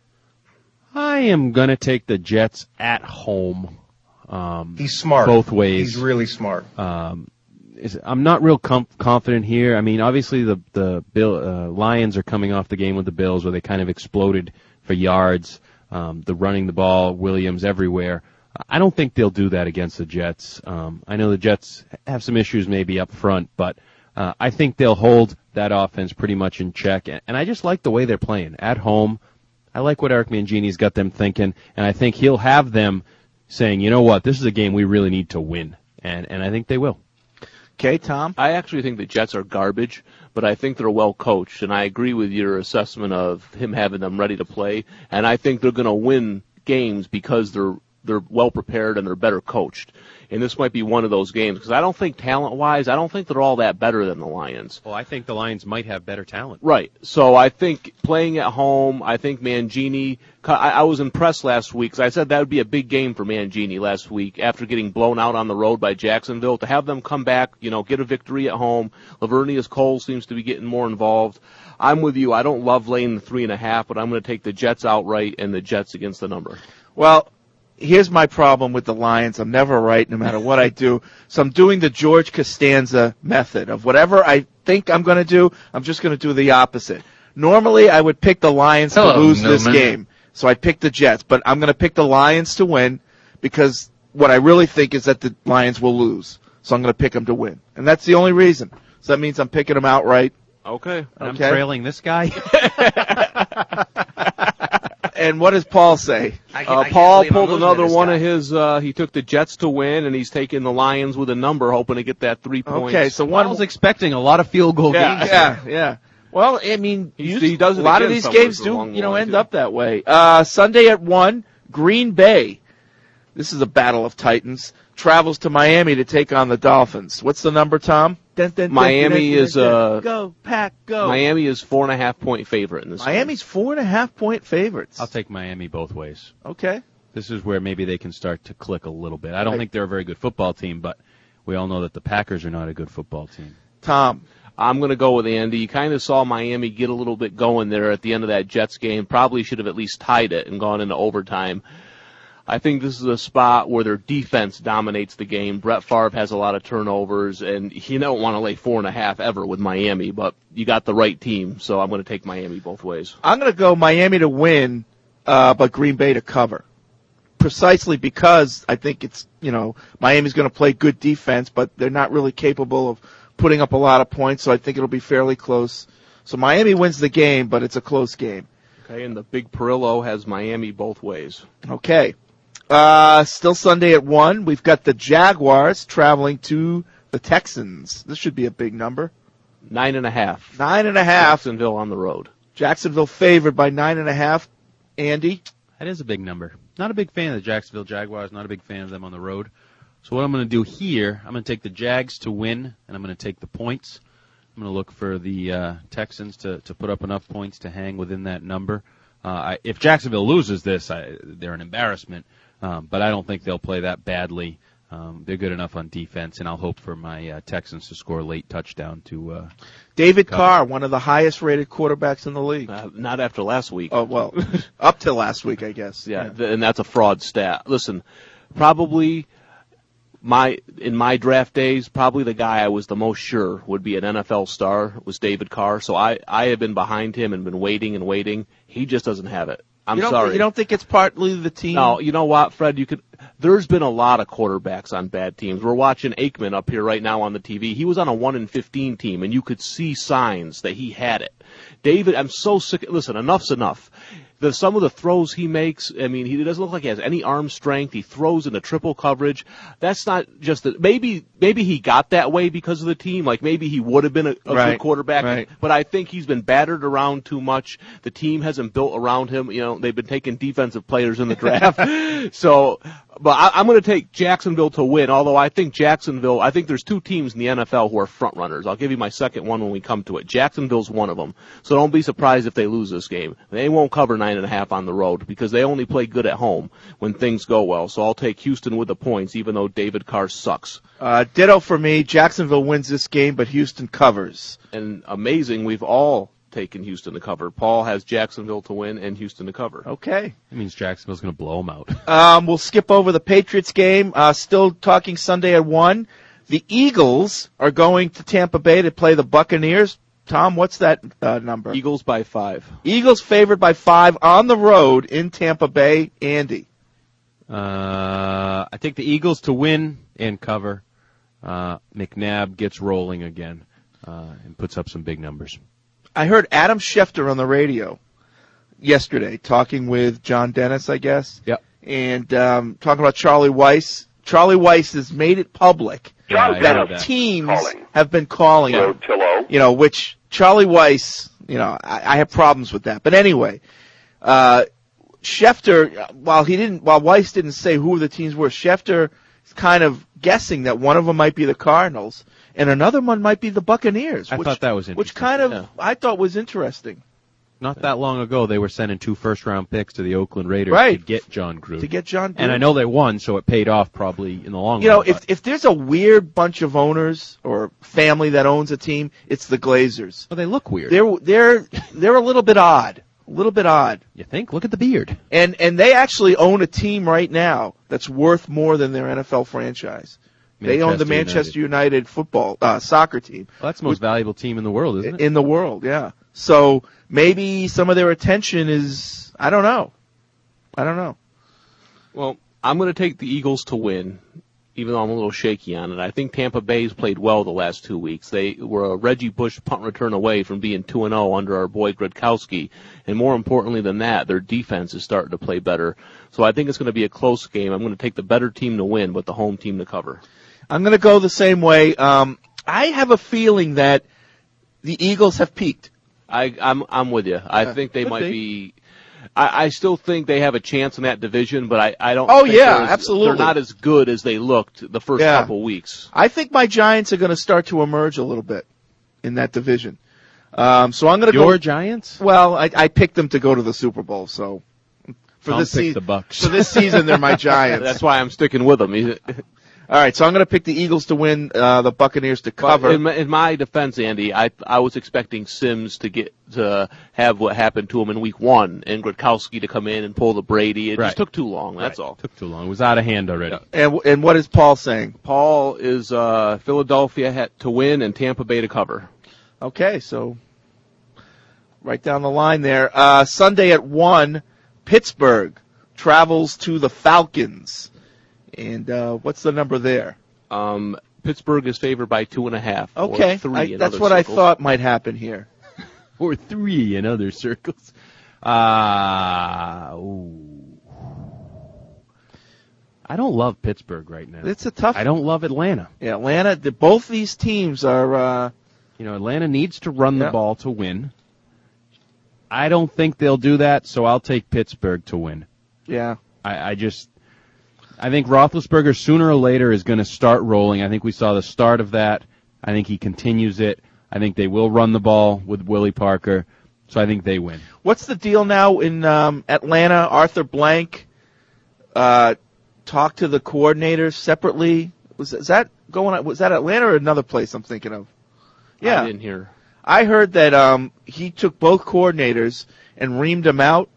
I am going to take the Jets at home. Um, He's smart. Both ways. He's really smart. Um, is, I'm not real com- confident here. I mean, obviously the the Bill, uh, Lions are coming off the game with the Bills where they kind of exploded for yards. Um, the running the ball, Williams everywhere. I don't think they'll do that against the Jets. Um, I know the Jets have some issues maybe up front, but uh, I think they'll hold that offense pretty much in check. And, and I just like the way they're playing at home. I like what Eric Mangini's got them thinking, and I think he'll have them saying, you know what, this is a game we really need to win, and and I think they will. Okay, Tom? I actually think the Jets are garbage, but I think they're well coached, and I agree with your assessment of him having them ready to play, and I think they're going to win games because they're they're well prepared and they're better coached. And this might be one of those games because I don't think talent-wise, I don't think they're all that better than the Lions. Well, I think the Lions might have better talent. Right. So I think playing at home, I think Mangini, I, I was impressed last week because I said that would be a big game for Mangini last week after getting blown out on the road by Jacksonville. To have them come back, you know, get a victory at home. Lavernius Cole seems to be getting more involved. I'm with you. I don't love laying the three and a half, but I'm going to take the Jets outright and the Jets against the number. Well, here's my problem with the Lions. I'm never right no matter what I do. So I'm doing the George Costanza method of whatever I think I'm going to do, I'm just going to do the opposite. Normally, I would pick the Lions Hello, to lose Newman. this game. So I picked the Jets, but I'm going to pick the Lions to win because what I really think is that the Lions will lose. So I'm going to pick them to win. And that's the only reason. So that means I'm picking them outright. Okay. And Okay. I'm trailing this guy. And what does Paul say? Uh, Paul pulled another one of his, uh, he took the Jets to win, and he's taking the Lions with a number, hoping to get that three points. Okay, so one was expecting a lot of field goal yeah, games. Yeah, yeah. Well, I mean, He's- usually he does it a lot of again these somewhere games do, along the you know, line, end too. up that way. Uh, Sunday at one, Green Bay. This is a battle of titans. Travels to Miami to take on the Dolphins. What's the number, Tom? Dun, dun, dun, Miami dun, dun, is, dun, uh, dun. Go, Pack, go. Miami is four and a half point favorite in this game. Miami's four and a half point favorites. I'll take Miami both ways. Okay. This is where maybe they can start to click a little bit. I don't Right. think they're a very good football team, but we all know that the Packers are not a good football team. Tom. I'm going to go with Andy. You kind of saw Miami get a little bit going there at the end of that Jets game. Probably should have at least tied it and gone into overtime. I think this is a spot where their defense dominates the game. Brett Favre has a lot of turnovers, and you don't want to lay four and a half ever with Miami, but you got the right team, so I'm going to take Miami both ways. I'm going to go Miami to win, uh, but Green Bay to cover. Precisely because I think it's, you know, Miami's going to play good defense, but they're not really capable of putting up a lot of points, so I think it'll be fairly close. So Miami wins the game, but it's a close game. Okay, and the big Perillo has Miami both ways. Okay. Uh, still Sunday at one. We've got the Jaguars traveling to the Texans. This should be a big number. Nine and a half. Nine and a half. Jacksonville on the road. Jacksonville favored by nine and a half. Andy? That is a big number. Not a big fan of the Jacksonville Jaguars. Not a big fan of them on the road. So what I'm going to do here, I'm going to take the Jags to win, and I'm going to take the points. I'm going to look for the uh, Texans to, to put up enough points to hang within that number. Uh, I, if Jacksonville loses this, I, they're an embarrassment. Um, but I don't think they'll play that badly. Um, they're good enough on defense, and I'll hope for my uh, Texans to score a late touchdown to uh, David cover. Carr, one of the highest-rated quarterbacks in the league. Uh, not after last week. Oh, well, up to last week, I guess. Yeah, th- and that's a fraud stat. Listen, probably my in my draft days, probably the guy I was the most sure would be an N F L star was David Carr. So I, I have been behind him and been waiting and waiting. He just doesn't have it. I'm you don't, sorry. You don't think it's partly the team? No, you know what, Fred? You could. There's been a lot of quarterbacks on bad teams. We're watching Aikman up here right now on the T V. He was on a one in fifteen team, and you could see signs that he had it. David, I'm so sick. Listen, enough's enough. The, some of the throws he makes, I mean, he doesn't look like he has any arm strength. He throws into triple coverage. That's not just that. Maybe, maybe he got that way because of the team. Like maybe he would have been a, a Right, good quarterback. right. But I think he's been battered around too much. The team hasn't built around him. You know, they've been taking defensive players in the draft. so, but I, I'm going to take Jacksonville to win. Although I think Jacksonville, I think there's two teams in the N F L who are front runners. I'll give you my second one when we come to it. Jacksonville's one of them. So don't be surprised if they lose this game. They won't cover nine and a half on the road because they only play good at home when things go well. So I'll take Houston with the points, even though David Carr sucks. Uh, ditto for me. Jacksonville wins this game, but Houston covers. And amazing, we've all taken Houston to cover. Paul has Jacksonville to win and Houston to cover. Okay. That means Jacksonville's going to blow them out. Um, we'll skip over the Patriots game. Uh, still talking Sunday at one. The Eagles are going to Tampa Bay to play the Buccaneers. Tom, what's that uh, number? Eagles by five. Eagles favored by five on the road in Tampa Bay. Andy. Uh, I take the Eagles to win and cover. Uh, McNabb gets rolling again uh, and puts up some big numbers. I heard Adam Schefter on the radio yesterday talking with John Dennis, I guess. Yep. And um, talking about Charlie Weiss. Charlie Weiss has made it public Yeah, that, that teams Calling. have been calling him. You know, which Charlie Weiss, you know, I, I have problems with that. But anyway, uh, Schefter, while he didn't, while Weiss didn't say who the teams were, Schefter is kind of guessing that one of them might be the Cardinals and another one might be the Buccaneers. I which, thought that was interesting. Which kind of, Yeah. I thought was interesting. Not that long ago, they were sending two first-round picks to the Oakland Raiders Right. to get John Gruden. To get John Gruden. And I know they won, so it paid off probably in the long You know, run. if if there's a weird bunch of owners or family that owns a team, it's the Glazers. Well, they look weird. They're they're they're a little bit odd, a little bit odd. You think? Look at the beard. And and they actually own a team right now that's worth more than their N F L franchise. they own the Manchester Manchester United, football uh, soccer team. Well, that's the most valuable team in the world, isn't it? In the world, yeah. So maybe some of their attention is, I don't know. I don't know. Well, I'm going to take the Eagles to win, even though I'm a little shaky on it. I think Tampa Bay's played well the last two weeks. They were a Reggie Bush punt return away from being two and oh under our boy Gradkowski. And more importantly than that, their defense is starting to play better. So I think it's going to be a close game. I'm going to take the better team to win, but the home team to cover. I'm going to go the same way. Um, I have a feeling that the Eagles have peaked. I, I'm I'm with you. I Yeah, think they could might be. be. I, I still think they have a chance in that division, but I, I don't. Oh, think yeah, they're as- absolutely. They're not as good as they looked the first Yeah. couple weeks. I think my Giants are going to start to emerge a little bit in that division. Um, so I'm going to go. Your Giants? Well, I, I picked them to go to the Super Bowl, so for I'll this pick season, the Bucks. for this season, they're my Giants. That's why I'm sticking with them. All right, so I'm going to pick the Eagles to win, uh, the Buccaneers to cover. In my, in my defense, Andy, I I was expecting Sims to get to have what happened to him in Week One, and Gradkowski to come in and pull the Brady. It Right. just took too long. That's Right. all. Took too long. It was out of hand already. And and what is Paul saying? Paul is uh, Philadelphia had to win and Tampa Bay to cover. Okay, so right down the line there. Uh, Sunday at one, Pittsburgh travels to the Falcons. And uh, what's the number there? Um, Pittsburgh is favored by two and a half. Okay, or three I, in that's other what circles. I thought might happen here. Or three in other circles. Uh, ooh. I don't love Pittsburgh right now. It's a tough. I don't love Atlanta. Yeah, Atlanta. The, both these teams are. Uh, You know, Atlanta needs to run the Yeah. ball to win. I don't think they'll do that, so I'll take Pittsburgh to win. yeah. I, I just, I think Roethlisberger sooner or later is going to start rolling. I think we saw the start of that. I think he continues it. I think they will run the ball with Willie Parker, so I think they win. What's the deal now in um, Atlanta? Arthur Blank uh, talk to the coordinators separately? Was is that going on? Was that Atlanta or another place I'm thinking of? Yeah. I didn't hear. I heard that um, he took both coordinators and reamed them out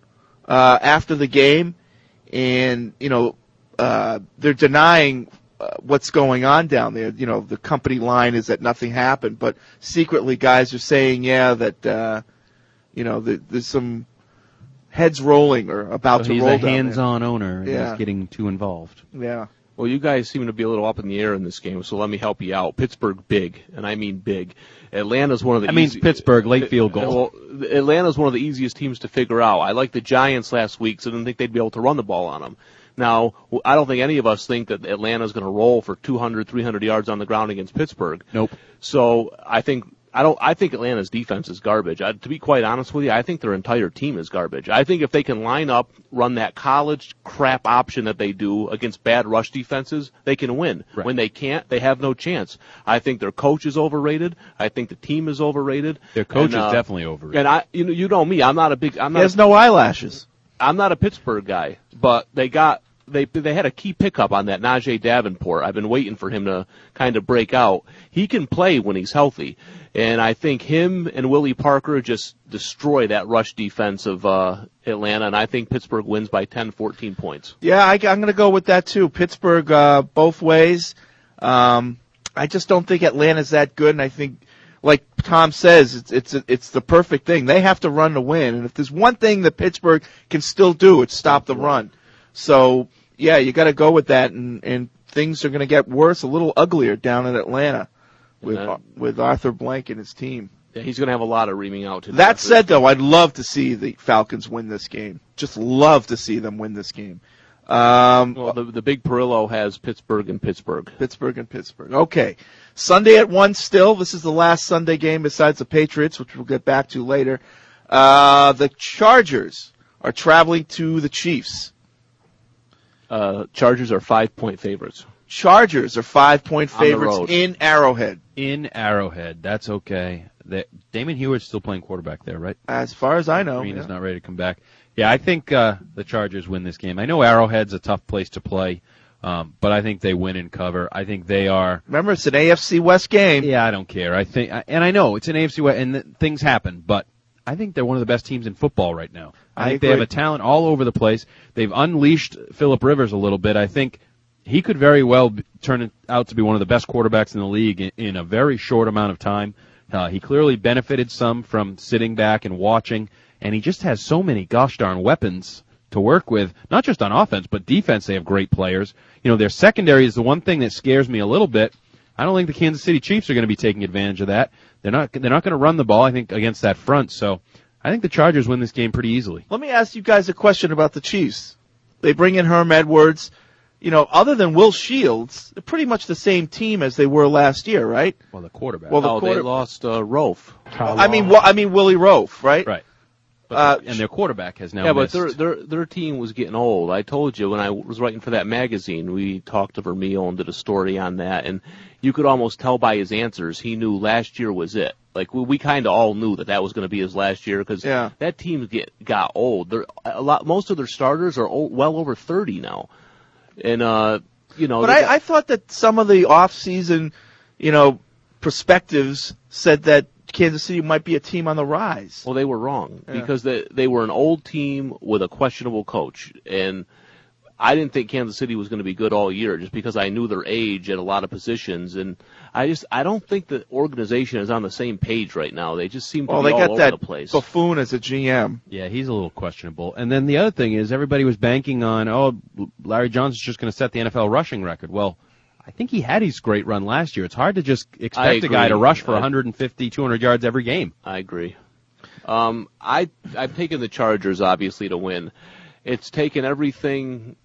uh, after the game, and you know uh, they're denying uh, what's going on down there. You know, the company line is that nothing happened, but secretly guys are saying, yeah, that uh, you know the, there's some heads rolling or about so to he's roll. a down hands-on there. owner, and Yeah. he's getting too involved. Yeah. Well, you guys seem to be a little up in the air in this game, so let me help you out. Pittsburgh big, and I mean big. Atlanta's one of the That means easy- Pittsburgh, late field goal. Well, Atlanta's one of the easiest teams to figure out. I like the Giants last week, so I didn't think they'd be able to run the ball on them. Now, I don't think any of us think that Atlanta's going to roll for two hundred, three hundred yards on the ground against Pittsburgh. Nope. So I think I don't. I think Atlanta's defense is garbage. I, to be quite honest with you, I think their entire team is garbage. I think if they can line up, run that college crap option that they do against bad rush defenses, they can win. Right. When they can't, they have no chance. I think their coach is overrated. I think the team is overrated. Their coach and, uh, is definitely overrated. And I, you know, you know me. I'm not a big. I'm not. He has no eyelashes. I'm not a Pittsburgh guy, but they got they they had a key pickup on that Najee Davenport. I've been waiting for him to kind of break out. He can play when he's healthy, and I think him and Willie Parker just destroy that rush defense of uh, Atlanta, and I think Pittsburgh wins by ten, fourteen points. Yeah, I, I'm going to go with that too. Pittsburgh uh, both ways. Um, I just don't think Atlanta's that good, and I think, like Tom says, it's it's it's the perfect thing. They have to run to win, and if there's one thing that Pittsburgh can still do, it's stop the run. So yeah, you got to go with that, and and things are going to get worse, a little uglier down in Atlanta with Uh, with Arthur Blank and his team. Yeah, he's going to have a lot of reaming out today. That said, though, I'd love to see the Falcons win this game. Just love to see them win this game. Um, well, the the big Perillo has Pittsburgh and Pittsburgh. Pittsburgh and Pittsburgh. Okay. Sunday at one still. This is the last Sunday game besides the Patriots, which we'll get back to later. Uh, the Chargers are traveling to the Chiefs. Uh, Chargers are five-point favorites. Chargers are five-point On the favorites road. in Arrowhead. In Arrowhead, that's okay. That Damon Hewitt's still playing quarterback there, right? As far as I know. Green yeah. is not ready to come back. Yeah, I think uh, the Chargers win this game. I know Arrowhead's a tough place to play, um, but I think they win and cover. I think they are. Remember, it's an A F C West game. Yeah, I don't care. I think, and I know it's an A F C West, and th- things happen, but I think they're one of the best teams in football right now. I, I think they agree. have a talent all over the place. They've unleashed Phillip Rivers a little bit. I think he could very well be, turn out to be one of the best quarterbacks in the league in, in a very short amount of time. Uh, he clearly benefited some from sitting back and watching, and he just has so many gosh darn weapons to work with, not just on offense, but defense. They have great players. You know, their secondary is the one thing that scares me a little bit. I don't think the Kansas City Chiefs are going to be taking advantage of that. They're not, they're not going to run the ball, I think, against that front, so I think the Chargers win this game pretty easily. Let me ask you guys a question about the Chiefs. They bring in Herm Edwards. You know, other than Will Shields, they're pretty much the same team as they were last year, right? Well, the quarterback. Well, the oh, quarter- they lost uh, Rofe. I mean, well, I mean Willie Rofe, right? Right. But, Uh, and their quarterback has now yeah, missed. but their their their team was getting old. I told you when I was writing for that magazine, we talked to Vermeil and did a story on that, and you could almost tell by his answers he knew last year was it. Like we, we kind of all knew that that was going to be his last year because Yeah. that team get got old. They're a lot. Most of their starters are old, well over thirty now, and uh, you know. But they got- I, I thought that some of the off-season, you know, perspectives said that Kansas City might be a team on the rise. Well, they were wrong Yeah. because they they were an old team with a questionable coach, and I didn't think Kansas City was going to be good all year just because I knew their age at a lot of positions, and I just I don't think the organization is on the same page right now. They just seem to Well, be they all got over that the place. buffoon as a G M. Yeah, he's a little questionable. And then the other thing is everybody was banking on, oh, Larry Johnson's just going to set the N F L rushing record. Well, I think he had his great run last year. It's hard to just I expect a guy to agree. rush for I- one fifty, two hundred yards every game. I agree. Um, I I've taken the Chargers obviously to win. It's taken everything.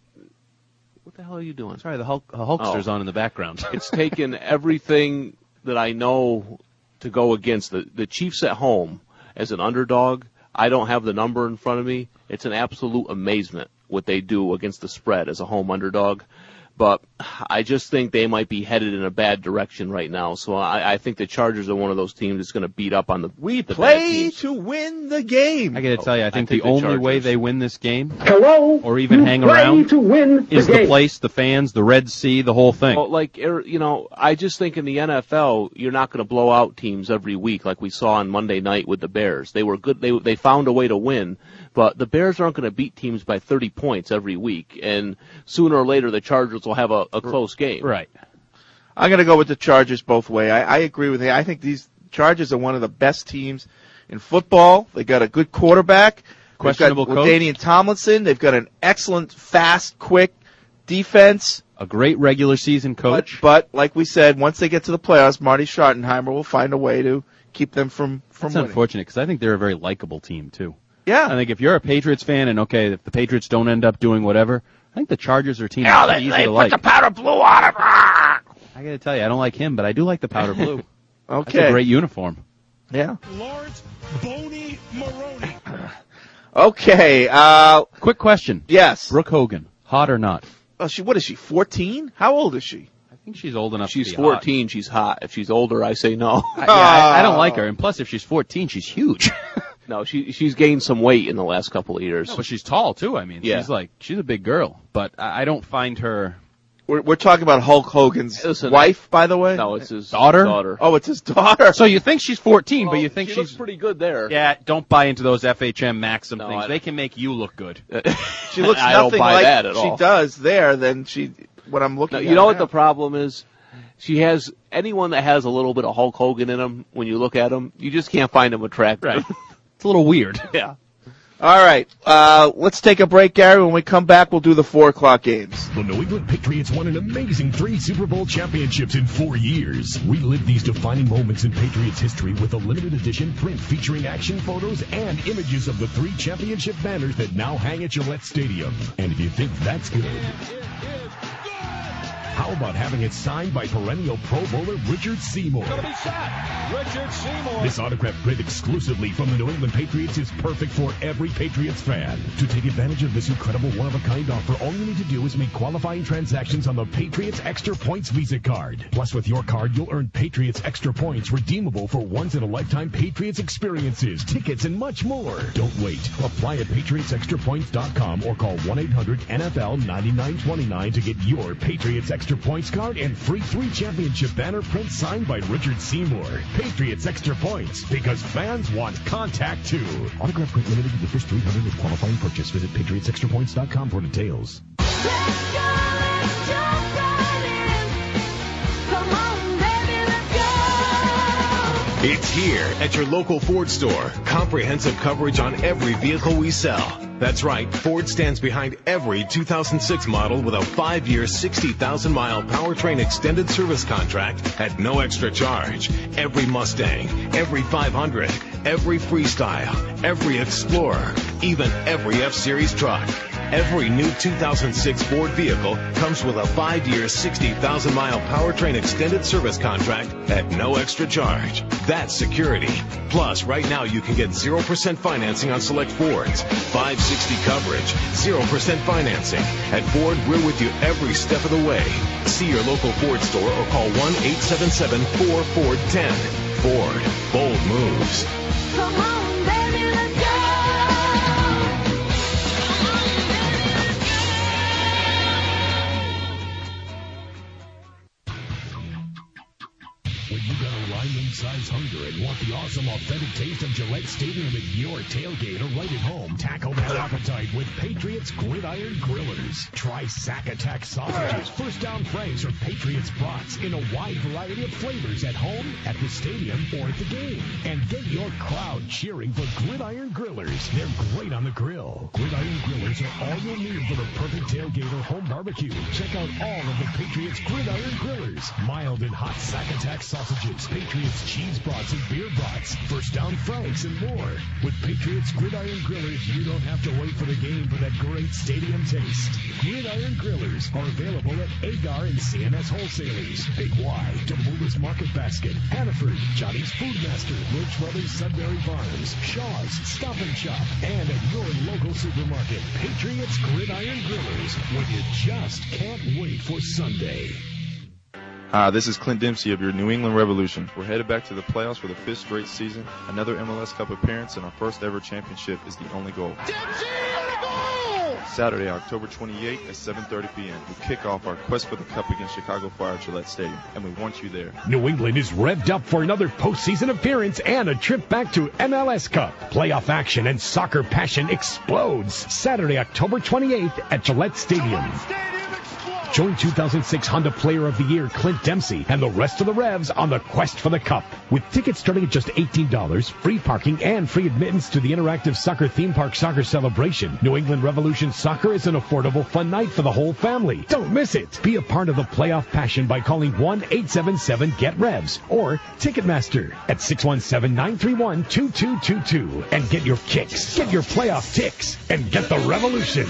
What the hell are you doing? Sorry, the Hulk, uh, Hulkster's Oh. on in the background. It's taken everything that I know to go against the the Chiefs at home as an underdog. I don't have the number in front of me. It's an absolute amazement what they do against the spread as a home underdog. but I just think they might be headed in a bad direction right now. So I, I think the Chargers are one of those teams that's going to beat up on the We the play bad teams. to win the game. I got to tell you, I think, I think the, the only Chargers. way they win this game, Hello? or even You hang play around, to win is the the game. place, the fans, the Red Sea, the whole thing. Well, like, er, you know, I just think in the N F L, you're not going to blow out teams every week like we saw on Monday night with the Bears. They were good. They they found a way to win, but the Bears aren't going to beat teams by thirty points every week. And sooner or later, the Chargers will have a, a close game. Right. I'm going to go with the Chargers both way. I, I agree with you. I think these Chargers are one of the best teams in football. They got a good quarterback. Questionable They've got coach. Danian Tomlinson. They've got an excellent, fast, quick defense. A great regular season coach. But, but like we said, once they get to the playoffs, Marty Schottenheimer will find a way to keep them from from That's winning. unfortunate because I think they're a very likable team too. Yeah. I think if you're a Patriots fan and okay, if the Patriots don't end up doing whatever, I think the Chargers are a team Yeah, that's they, easy they to put like. the powder blue on it. Ah! I got to tell you, I don't like him, but I do like the powder blue. Okay. That's a great uniform. Yeah. Lawrence Boney Maroney. Okay. Uh, Quick question. yes. Brooke Hogan, hot or not? Oh, she. What is she? fourteen? How old is she? I think she's old enough She's to be fourteen. She's hot. If she's older, I say no. hot. I, yeah, I, I don't like her. And plus, if she's fourteen, she's huge. No, she she's gained some weight in the last couple of years. No, but she's tall too. I mean, Yeah. she's like she's a big girl. But I, I don't find her We're, we're talking about Hulk Hogan's Listen, wife, by the way. No, it's his Daughter? daughter. Oh, it's his daughter. So you think she's fourteen, Well, but you think she she's looks pretty good there. Yeah, don't buy into those F H M Maxim No, things. I- They can make you look good. She looks I don't nothing buy like that at she all. does there. Then she, when I'm looking, No, at you know her what now. the problem is? She has anyone that has a little bit of Hulk Hogan in him. When you look at him, you just can't find him attractive. Right. It's a little weird. Yeah. All right, uh, let's take a break, Gary. When we come back, we'll do the four o'clock games. The New England Patriots won an amazing three Super Bowl championships in four years. Relive these defining moments in Patriots history with a limited edition print featuring action photos and images of the three championship banners that now hang at Gillette Stadium. And if you think that's good, how about having it signed by perennial Pro Bowler Richard Seymour? Gonna be shot. Richard Seymour. This autograph print exclusively from the New England Patriots is perfect for every Patriots fan. To take advantage of this incredible one-of-a-kind offer, all you need to do is make qualifying transactions on the Patriots Extra Points Visa card. Plus, with your card, you'll earn Patriots Extra Points redeemable for once-in-a-lifetime Patriots experiences, tickets, and much more. Don't wait. Apply at patriots extra points dot com or call one eight hundred N F L ninety-nine twenty-nine to get your Patriots Extra Points card and free three championship banner print signed by Richard Seymour. Patriots Extra Points, because fans want contact too. Autograph print limited to the first three hundred with qualifying purchase. Visit patriots extra points dot com for details. It's here at your local Ford store. Comprehensive coverage on every vehicle we sell. That's right, Ford stands behind every two thousand six model with a five-year, sixty thousand mile powertrain extended service contract at no extra charge. Every Mustang, every five hundred, every Freestyle, every Explorer, even every F-Series truck. Every new two thousand six Ford vehicle comes with a five-year, sixty thousand mile powertrain extended service contract at no extra charge. That's security. Plus, right now you can get zero percent financing on select Fords, five sixty coverage, zero percent financing. At Ford, we're with you every step of the way. See your local Ford store or call one eight seven seven, four Ford ten. Ford, bold moves. Come on, baby, let's go. When you got a lineman-sized hunger and want the awesome, authentic taste of Gillette Stadium at your tailgate or right at home, tackle that appetite with Patriots Gridiron Grillers. Try Sack Attack sausages, first down franks, or Patriots brats in a wide variety of flavors at home, at the stadium, or at the game. And get your crowd cheering for Gridiron Grillers. They're great on the grill. Gridiron Grillers are all you'll need for the perfect tailgate or home barbecue. Check out all of the Patriots Gridiron Grillers. Mild and hot Sack Attack sausages, Patriots cheese brats and beer brats, first down franks, and more. With Patriots Gridiron Grillers, you don't have to wait for the game for that great stadium taste. Gridiron Grillers are available at Agar and C N S Wholesalers, Big Y, Demoulas Market Basket, Hannaford, Johnny's Food Master, Roach Brothers Sudbury Farms, Shaw's, Stop and Shop, and at your local supermarket. Patriots Gridiron Grillers, when you just can't wait for Sunday. Hi, this is Clint Dempsey of your New England Revolution. We're headed back to the playoffs for the fifth straight season. Another M L S Cup appearance and our first ever championship is the only goal. Saturday, October twenty-eighth at seven thirty p.m. we kick off our quest for the Cup against Chicago Fire at Gillette Stadium, and we want you there. New England is revved up for another postseason appearance and a trip back to M L S Cup. Playoff action and soccer passion explodes Saturday, October twenty-eighth at Gillette Stadium. Join two thousand six Honda Player of the Year Clint Dempsey and the rest of the Revs on the quest for the Cup. With tickets starting at just eighteen dollars, free parking, and free admittance to the interactive soccer theme park soccer celebration, New England Revolution Soccer is an affordable, fun night for the whole family. Don't miss it. Be a part of the playoff passion by calling one eight seven seven get revs or Ticketmaster at six one seven, nine three one, two two two two and get your kicks, get your playoff ticks, and get the revolution.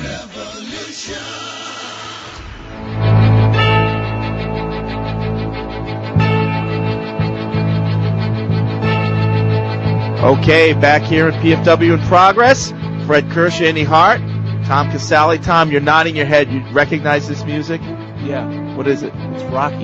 Okay, back here in P F W in progress. Fred Kirsch, Andy Hart, Tom Casale. Tom, you're nodding your head. You recognize this music? Yeah. What is it? It's Rocky.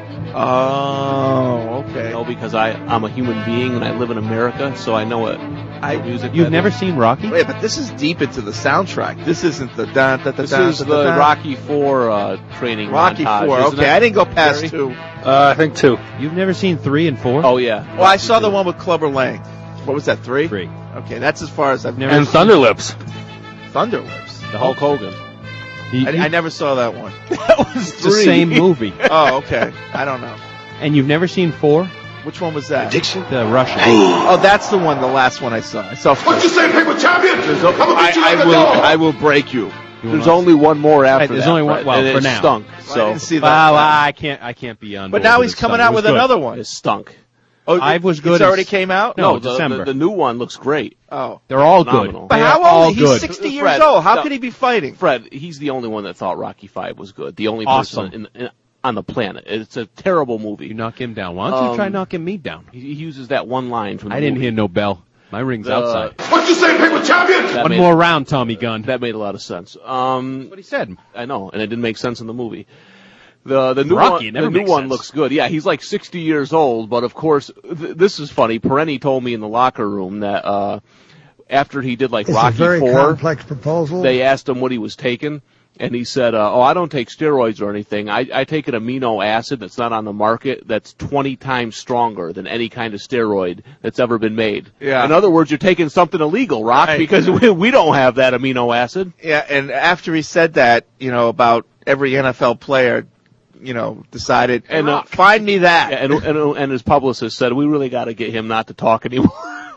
Oh, okay. No, because I, I'm a human being and I live in America, so I know what I, music. You've never seen Rocky? Wait, but this is deep into the soundtrack. This isn't the da da da da. This is the Rocky Four uh, training Rocky montage, Four. isn't Okay, it? I didn't go past Barry? two. Uh, I think two. You've never seen three and four? Oh yeah. Well, I saw the one with Clubber Lang. What was that? Three. Three. Okay, that's as far as I've never. And Thunderlips. Thunderlips. The Hulk Hogan. He, I, I never saw that one. That was it's the same movie. Oh, okay. I don't know. And you've never seen four? Which one was that? Addiction. The Russian. Oh, that's the one. The last one I saw. I saw. What you say, paper champion? There's o- I'm gonna beat you I, like I a will. dog. I will break you. You There's wanna- only one more after Right, there's that. only one- Fred, well, and for it now. stunk. Well, I So didn't see that. Well, I can't. I can't be on. But board now with he's it, coming son. out It with was good. another one. it stunk. Oh, I was it- good It's as- already came out. No, the, December. The, the new one looks great. Oh, They're all Phenomenal. good. but They how are all old? He's good. sixty years Fred, old. How no. could he be fighting? Fred, he's the only one that thought Rocky Five was good. The only Awesome. person in, in, on the planet. It's a terrible movie. You knock him down. Why don't you Um, try knocking me down? He, he uses that one line from the I didn't movie. hear no bell. My ring's The- outside. What you say, paper champion? That One made- more round, Tommy Gunn. That made a lot of sense. Um, That's what he said. I know, and it didn't make sense in the movie. The the new Rocky, it one, never the new makes one sense. looks good. Yeah, he's like sixty years old, but of course, th- this is funny. Perenni told me in the locker room that uh after he did like It's Rocky a very Four, complex proposal. they asked him what he was taking, and he said, uh, "Oh, I don't take steroids or anything. I, I take an amino acid that's not on the market that's twenty times stronger than any kind of steroid that's ever been made." Yeah. In other words, you're taking something illegal, Rock, Right. because we, we don't have that amino acid. Yeah, and after he said that, you know, about every N F L player, you know, decided, And, uh, find me that. And, and and his publicist said, "We really got to get him not to talk anymore."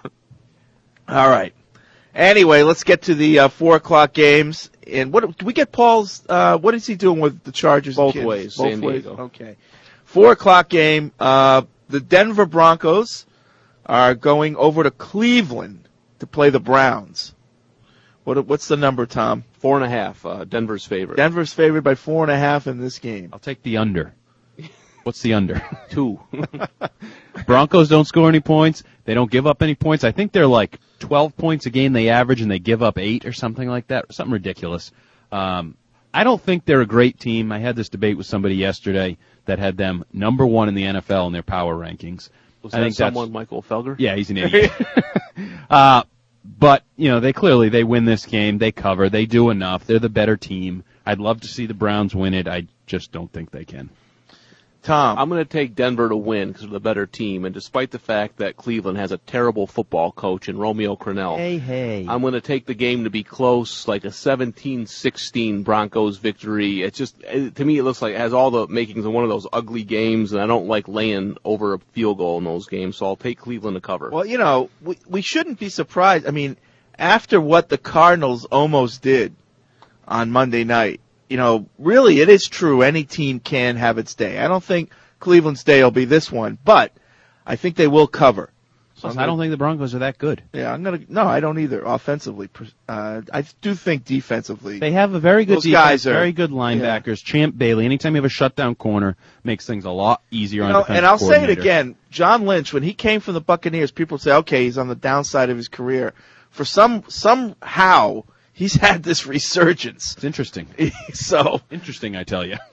All right. Anyway, let's get to the uh, four o'clock games. And what do we get? Paul's. Uh, what is he doing with the Chargers? Both kids? ways, Both San ways. Diego. Okay. Four o'clock game. Uh, the Denver Broncos are going over to Cleveland to play the Browns. What? What's the number, Tom? Four and a half. Uh, Denver's favorite. Denver's favored by four and a half in this game. I'll take the under. What's the under? Two. Broncos don't score any points. They don't give up any points. I think they're like twelve points a game they average, and they give up eight or something like that. Something ridiculous. Um, I don't think they're a great team. I had this debate with somebody yesterday that had them number one in the N F L in their power rankings. Was I that think that's- someone, Michael Felger? Yeah, he's an idiot. uh, but, you know, they clearly, they win this game. They cover. They do enough. They're the better team. I'd love to see the Browns win it. I just don't think they can. Tom. I'm going to take Denver to win because they're the better team, and despite the fact that Cleveland has a terrible football coach in Romeo Crennel, Hey, hey. I'm going to take the game to be close, like a seventeen sixteen Broncos victory. It's just, it, to me, it looks like it has all the makings of one of those ugly games, and I don't like laying over a field goal in those games, so I'll take Cleveland to cover. Well, you know, we, we shouldn't be surprised. I mean, after what the Cardinals almost did on Monday night, you know, really it is true any team can have its day. I don't think Cleveland's day will be this one, but I think they will cover. So Plus, I'm I gonna- don't think the Broncos are that good. Yeah, I'm gonna. No, I don't either. Offensively, uh, I do think defensively They have a very good those defense, guys are very good linebackers. Champ Bailey, anytime you have a shutdown corner, makes things a lot easier You on know, defensive and I'll say it coordinator. again. John Lynch, when he came from the Buccaneers, people say, okay, he's on the downside of his career. For some somehow, he's had this resurgence. It's interesting. so interesting, I tell you.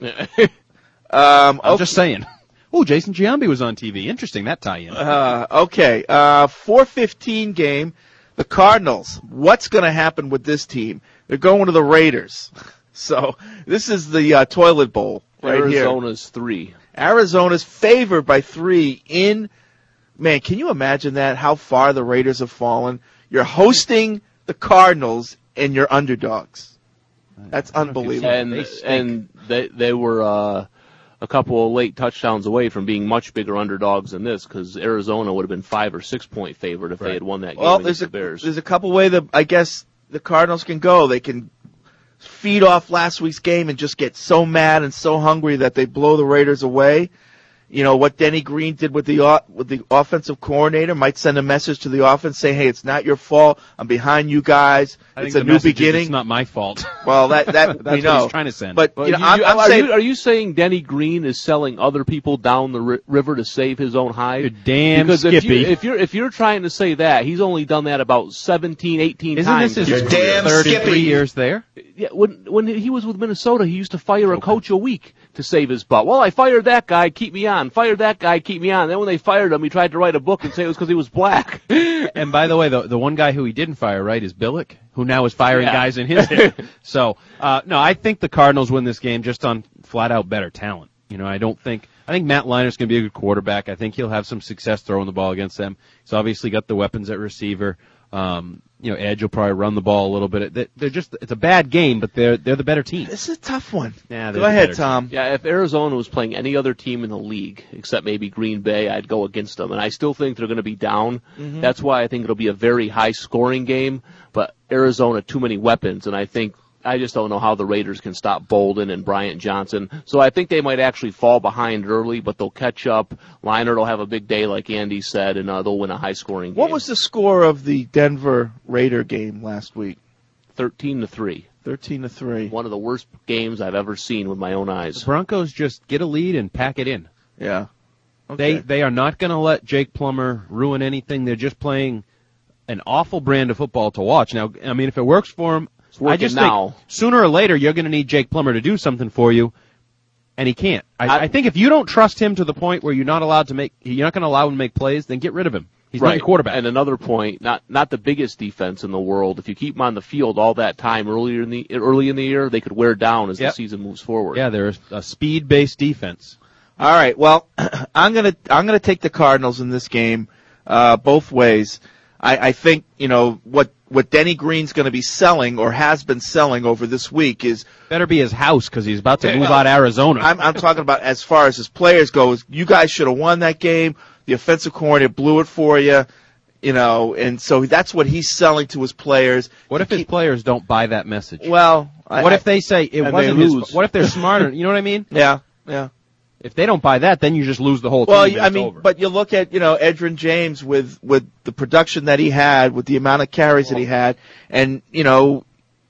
um, I'm okay. just saying. Oh, Jason Giambi was on T V. Interesting, that tie-in. Uh, okay, uh, four fifteen game. The Cardinals. What's going to happen with this team? They're going to the Raiders. So this is the uh, toilet bowl right here. Arizona's three. Arizona's favored by three in. Man, can you imagine that? How far the Raiders have fallen? You're hosting the Cardinals and you're underdogs. That's unbelievable. And and they they were uh, a couple of late touchdowns away from being much bigger underdogs than this, because Arizona would have been five or six point favorite if they had won that game Well, against there's a the Bears. there's a couple way that I guess the Cardinals can go. They can feed off last week's game and just get so mad and so hungry that they blow the Raiders away. You know what Denny Green did with the o- with the offensive coordinator might send a message to the offense saying, "Hey, it's not your fault. I'm behind you guys. I It's think a the new message is beginning." It's not my fault. Well, that that That's we know. what he's trying to send. But Well, you know, you- I'm, you- I'm are, saying you, are you saying Denny Green is selling other people down the ri- river to save his own hide? You're damn because skippy. If, you, if you're if you're trying to say that, he's only done that about seventeen, eighteen Isn't times. this his in career. thirty-three years there? Yeah, when when he was with Minnesota, he used to fire a coach a week to save his butt. Well, I fired that guy, keep me on. Fired that guy, keep me on. Then when they fired him, he tried to write a book and say it was because he was black. And by the way, the the one guy who he didn't fire, right, is Billick, who now is firing Yeah. guys in his hair. So, uh, no, I think the Cardinals win this game just on flat out better talent. You know, I don't think, I think Matt Leiner's going to be a good quarterback. I think he'll have some success throwing the ball against them. He's obviously got the weapons at receiver. Um, you know, Edge will probably run the ball a little bit. They- They're just, it's a bad game, but they're, they're the better team. This is a tough one. Yeah, Go ahead, Tom. Yeah, if Arizona was playing any other team in the league, except maybe Green Bay, I'd go against them. And I still think they're going to be down. Mhm. That's why I think it'll be a very high-scoring game. But Arizona, too many weapons, and I think I just don't know how the Raiders can stop Bolden and Bryant Johnson. So I think they might actually fall behind early, but they'll catch up. Leinart will have a big day, like Andy said, and uh, they'll win a high-scoring game. What was the score of the Denver Raider game last week? Thirteen to three. Thirteen to three. One of the worst games I've ever seen with my own eyes. The Broncos just get a lead and pack it in. Yeah. They they are not going to let Jake Plummer ruin anything. They're just playing an awful brand of football to watch. Now, I mean, if it works for him, I working just now. think sooner or later you're going to need Jake Plummer to do something for you, and he can't. I, I think if you don't trust him to the point where you're not allowed to make, you're not going to allow him to make plays, then get rid of him. He's not right. your quarterback. And another point, not not the biggest defense in the world. If you keep him on the field all that time earlier in the early in the year, they could wear down as Yep. the season moves forward. Yeah, they're a speed-based defense. All right. Well, I'm gonna I'm gonna take the Cardinals in this game, uh, both ways. I, I think you know what what Denny Green's going to be selling or has been selling over this week is better be his house because he's about to move Well, out of Arizona. I'm, I'm talking about as far as his players go. Is you guys should have won that game. The offensive coordinator blew it for you, you know, and so that's what he's selling to his players. What if his players don't buy that message? Well, I, what if they say it and wasn't they his? lose. What if they're smarter? You know what I mean? Yeah, yeah. If they don't buy that, then you just lose the whole Well, team. and I it's mean, over. but you look at you know Edgerrin James with with the production that he had, with the amount of carries that he had, and you know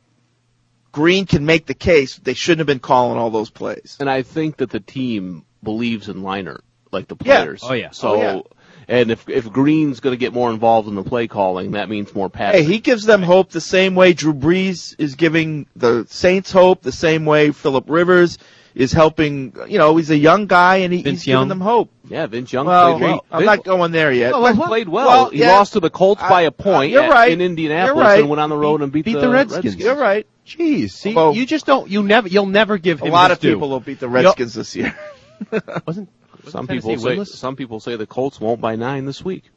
Green can make the case they shouldn't have been calling all those plays. And I think that the team believes in Leinart, like the Yeah. players. Oh, yeah. So, Oh, yeah. and if if Green's going to get more involved in the play calling, that means more passing. Hey, he gives them hope the same way Drew Brees is giving the Saints hope, the same way Phillip Rivers is helping. You know, he's a young guy and he, Vince he's giving Young. them hope. Yeah, Vince Young Well, played well. I'm Vince- not going there yet. Well, But- he played well. well, he yeah. lost to the Colts by a point you're at- right. in Indianapolis You're right. and went on the road and beat, beat the Redskins. You're right. Jeez, see, Although- you just don't. You never. You'll never give A him lot his of due. people will beat the Redskins this year. Wasn't Some Tennessee people say winless? some people say the Colts won't by nine this week.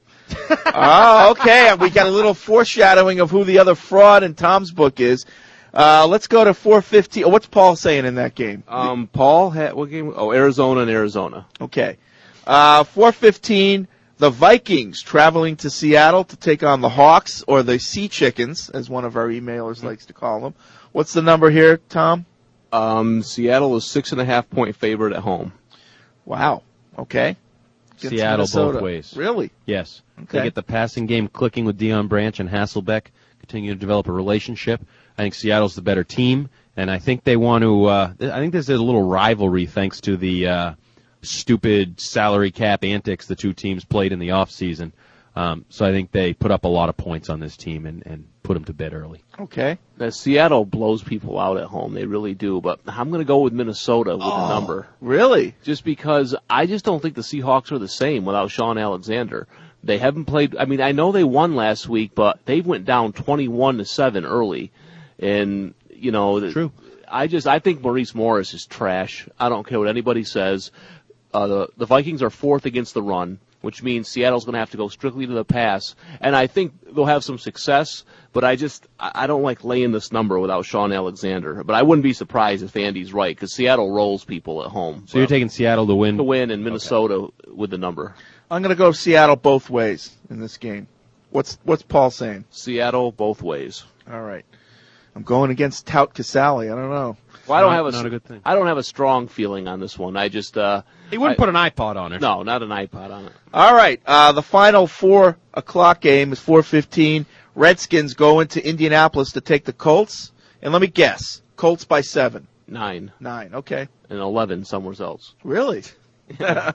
Oh, okay. We got a little foreshadowing of who the other fraud in Tom's book is. Uh, let's go to four fifteen. Oh, what's Paul saying in that game? Um, Paul had what game? Oh, Arizona and Arizona. Okay. Uh, four fifteen, the Vikings traveling to Seattle to take on the Hawks, or the Sea Chickens, as one of our emailers likes to call them. What's the number here, Tom? Um, Seattle is six and a half point favorite at home. Wow. Okay. against Seattle Minnesota. both ways. Really? Yes. Okay. They get the passing game clicking with Deion Branch and Hasselbeck, continue to develop a relationship. I think Seattle's the better team, and I think they want to, uh, I think there's a little rivalry thanks to the uh, stupid salary cap antics the two teams played in the offseason. Um, so I think they put up a lot of points on this team and, and put them to bed early. Okay. Now, Seattle blows people out at home. They really do. But I'm going to go with Minnesota with Oh, a number. Really? Just because I just don't think the Seahawks are the same without Sean Alexander. They haven't played. I mean, I know they won last week, but they went down twenty-one to seven early. And, you know, True. I just I think Maurice Morris is trash. I don't care what anybody says. Uh, the, the Vikings are fourth against the run, which means Seattle's going to have to go strictly to the pass. And I think they'll have some success, but I just I don't like laying this number without Sean Alexander. But I wouldn't be surprised if Andy's right, because Seattle rolls people at home. So you're taking Seattle to win? To win, and Minnesota okay. with the number. I'm going to go Seattle both ways in this game. What's what's Paul saying? Seattle both ways. All right. I'm going against Tout Casale. I don't know. Well, I don't have a, not a good thing. I don't have a strong feeling on this one. I just uh He wouldn't I, put an iPod on it. No, not an iPod on it. All right. Uh the final four o'clock game is four fifteen. Redskins go into Indianapolis to take the Colts. And let me guess. Colts by seven. Nine. Nine, okay. And eleven somewhere else. Really? I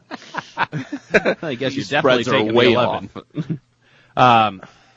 guess you're These definitely spreads are taking way the eleven. um,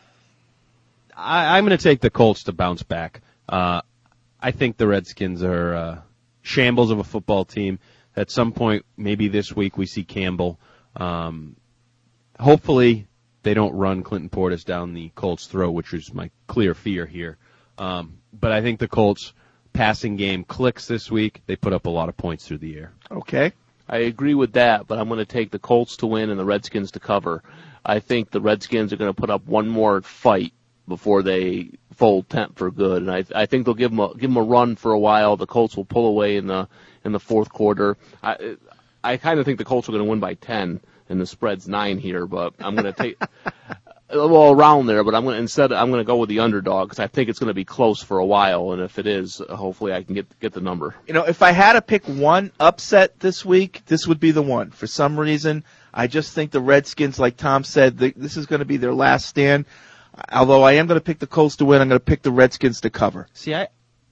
I, I'm going to take the Colts to bounce back. Uh, I think the Redskins are uh, shambles of a football team. At some point, maybe this week, we see Campbell. Um, hopefully, they don't run Clinton Portis down the Colts' throat, which is my clear fear here. Um, but I think the Colts' passing game clicks this week. They put up a lot of points through the air. Okay. I agree with that, but I'm going to take the Colts to win and the Redskins to cover. I think the Redskins are going to put up one more fight before they fold tent for good, and I, I think they'll give them a, give them a run for a while. The Colts will pull away in the in the fourth quarter. I I kind of think the Colts are going to win by ten, and the spread's nine here, but I'm going to take well around there. But I'm going to instead I'm going to go with the underdog because I think it's going to be close for a while, and if it is, hopefully I can get get the number. You know, if I had to pick one upset this week, this would be the one. For some reason, I just think the Redskins, like Tom said, the, this is going to be their last stand. Although I am going to pick the Colts to win, I'm going to pick the Redskins to cover. See, I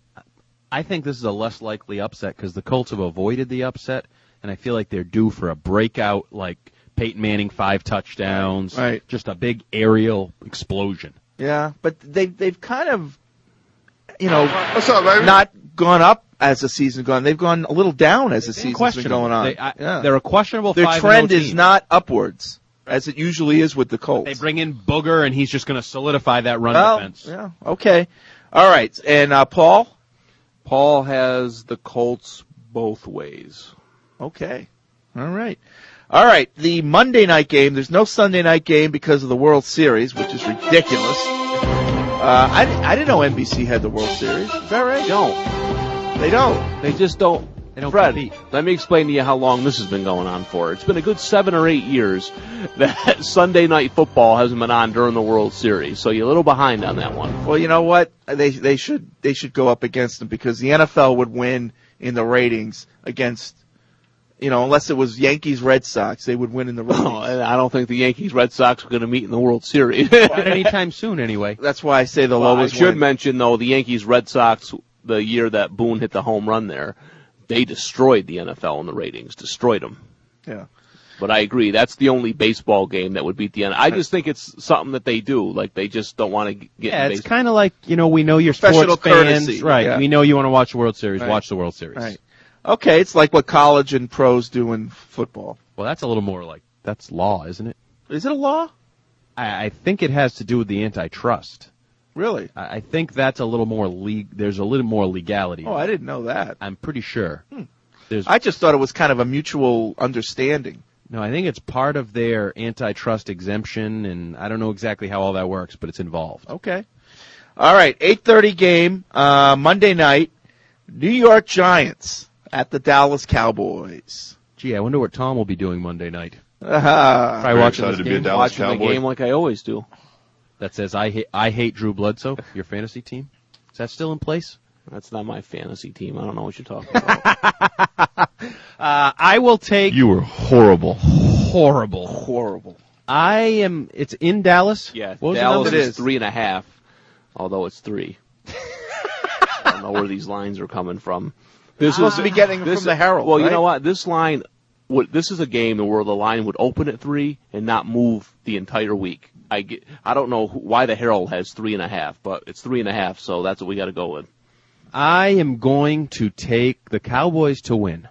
I think this is a less likely upset because the Colts have avoided the upset, and I feel like they're due for a breakout, like Peyton Manning, five touchdowns, right. Just a big aerial explosion. Yeah, but they, they've kind of, you know, What's up, baby? not gone up as the season's gone. They've gone a little down as the season's been going on. They, I, yeah. They're a questionable Their five trend and oh is team. not upwards, as it usually is with the Colts. They bring in Booger, and he's just going to solidify that run well, defense. Yeah, okay. All right, and uh, Paul? Paul has the Colts both ways. Okay. All right. All right, the Monday night game. There's no Sunday night game because of the World Series, which is ridiculous. Uh, I, I didn't know N B C had the World Series. Is that right? They don't. They don't. They just don't. They don't Fred, compete. Let me explain to you how long this has been going on for. It's been a good seven or eight years that Sunday night football hasn't been on during the World Series. So you're a little behind on that one. Well, you know what? They they should they should go up against them because the N F L would win in the ratings against, you know, unless it was Yankees Red Sox, they would win in the ratings. Oh, and I don't think the Yankees Red Sox are going to meet in the World Series. Not anytime soon, anyway. That's why I say the well, lowest I should win. mention, though, the Yankees Red Sox, the year that Boone hit the home run there, they destroyed the N F L in the ratings, destroyed them. Yeah. But I agree, that's the only baseball game that would beat the N F L. I just think it's something that they do, like they just don't want to get Yeah, in it's baseball. kind of like, you know, we know you're Professional sports fans. courtesy, Right, yeah. we know you want to watch the World Series, Right. watch the World Series. Right. Okay, it's like what college and pros do in football. Well, that's a little more like, that's law, isn't it? Is it a law? I, I think it has to do with the antitrust. Really? I, I think that's a little more leg. There's a little more legality. Oh, I didn't know that. I'm pretty sure. Hmm. There's, I just thought it was kind of a mutual understanding. no, I think it's part of their antitrust exemption, and I don't know exactly how all that works, but it's involved. Okay. All right, eight thirty game, uh, Monday night, New York Giants at the Dallas Cowboys. Gee, I wonder what Tom will be doing Monday night. Uh-huh. Probably watching excited this to be a game. Dallas Watching the Cowboy. game like I always do. That says I hate I hate Drew Bledsoe. Your fantasy team, is that still in place? That's not my fantasy team. I don't know what you're talking about. Uh, I will take. You were horrible, horrible. Horrible. I am. It's in Dallas. Yeah, What was the Dallas number? is three and a half, although it's three. I don't know where these lines are coming from. This Supposed is to be getting them this- from the Herald, Well, you right? know what? This line, what this is a game where the line would open at three and not move the entire week. I get, I don't know who, why the Herald has three and a half, but it's three and a half, so that's what we got to go with. I am going to take the Cowboys to win.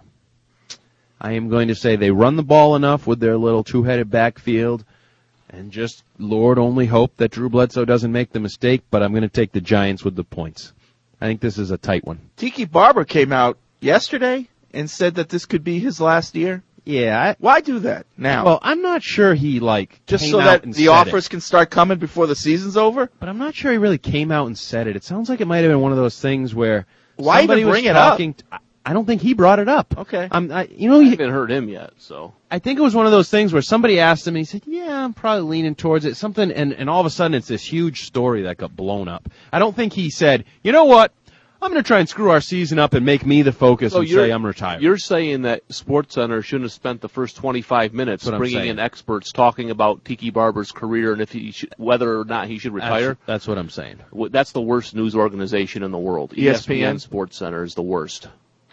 I am going to say they run the ball enough with their little two-headed backfield, and just, Lord, only hope that Drew Bledsoe doesn't make the mistake, but I'm going to take the Giants with the points. I think this is a tight one. Tiki Barber came out yesterday and said that this could be his last year. Yeah. I, Why do that now? Well, I'm not sure he, like, Just came so out that and the said offers it. can start coming before the season's over? But I'm not sure he really came out and said it. It sounds like it might have been one of those things where Why somebody even bring was it up? talking t- I- I don't think he brought it up. Okay. I'm, I, you know, I he, haven't heard him yet, so. I think it was one of those things where somebody asked him and he said, yeah, I'm probably leaning towards it. Something, and, and all of a sudden it's this huge story that got blown up. I don't think he said, you know what? I'm going to try and screw our season up and make me the focus So and you're- say I'm retired. You're saying that SportsCenter shouldn't have spent the first twenty-five minutes That's what I'm bringing saying. in experts talking about Tiki Barber's career and if he should, whether or not he should retire. That's, that's what I'm saying. W- That's the worst news organization in the world. E S P N? E S P N SportsCenter is the worst.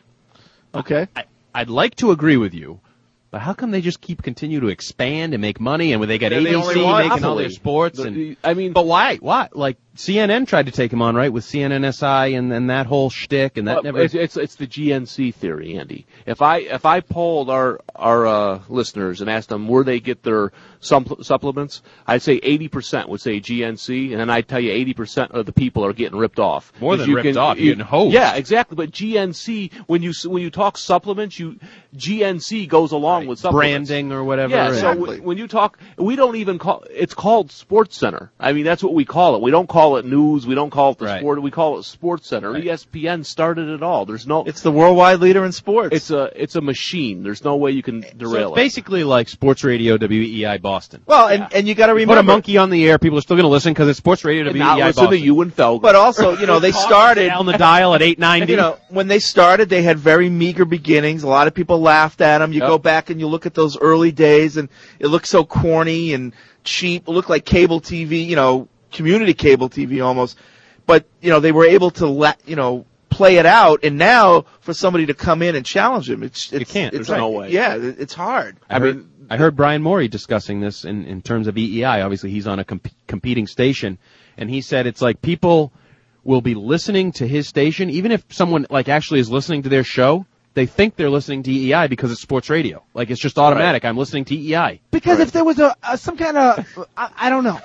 Okay. I, I'd like to agree with you, but how come they just keep continue to expand and make money and when they got They're A the B only C one. making all their Monopoly. sports The- and the- I mean, but why? Why? Like C N N tried to take him on, right, with C N N S I and, and that whole shtick and that Well, never. it's, it's it's the G N C theory, Andy. If I if I polled our our uh, listeners and asked them where they get their supp- supplements, I'd say eighty percent would say G N C, and then I'd tell you eighty percent of the people are getting ripped off. More 'Cause than you ripped can- off, you're you- getting hosed. Yeah, exactly. But G N C, when you s- when you talk supplements, you G N C goes along with supplements. branding or whatever. Yeah, and- so w- when you talk, we don't even call it's called SportsCenter. I mean, that's what we call it. We don't call it news. We don't call it the Right. sport. We call it SportsCenter. Right. E S P N started it all. There's no. It's the worldwide leader in sports. It's a it's a machine. There's no way you can so derail it's basically like Sports Radio W E I Boston. well, and, and you got to You remember. put a monkey on the air, people are still going to listen because it's Sports Radio it. And W E I not listen Boston. to you and Felger. But also, you know, they started. Down the dial at eight ninety. You know, when they started, they had very meager beginnings. A lot of people laughed at them. You Yep. go back and you look at those early days, and it looked so corny and cheap. It looked like cable T V, you know, community cable T V almost. But you know, they were able to let you know play it out. And now, for somebody to come in and challenge them, it's, it's can't. It's There's no like- way. Yeah, it- it's hard. I, mean, I heard Brian Morey discussing this in, in terms of E E I. Obviously, he's on a comp- competing station, and he said it's like people will be listening to his station, even if someone like actually is listening to their show. They think they're listening to E E I because it's sports radio. Like it's just automatic. I'm listening to E E I. Because if there was a, a some kind of, I, I don't know.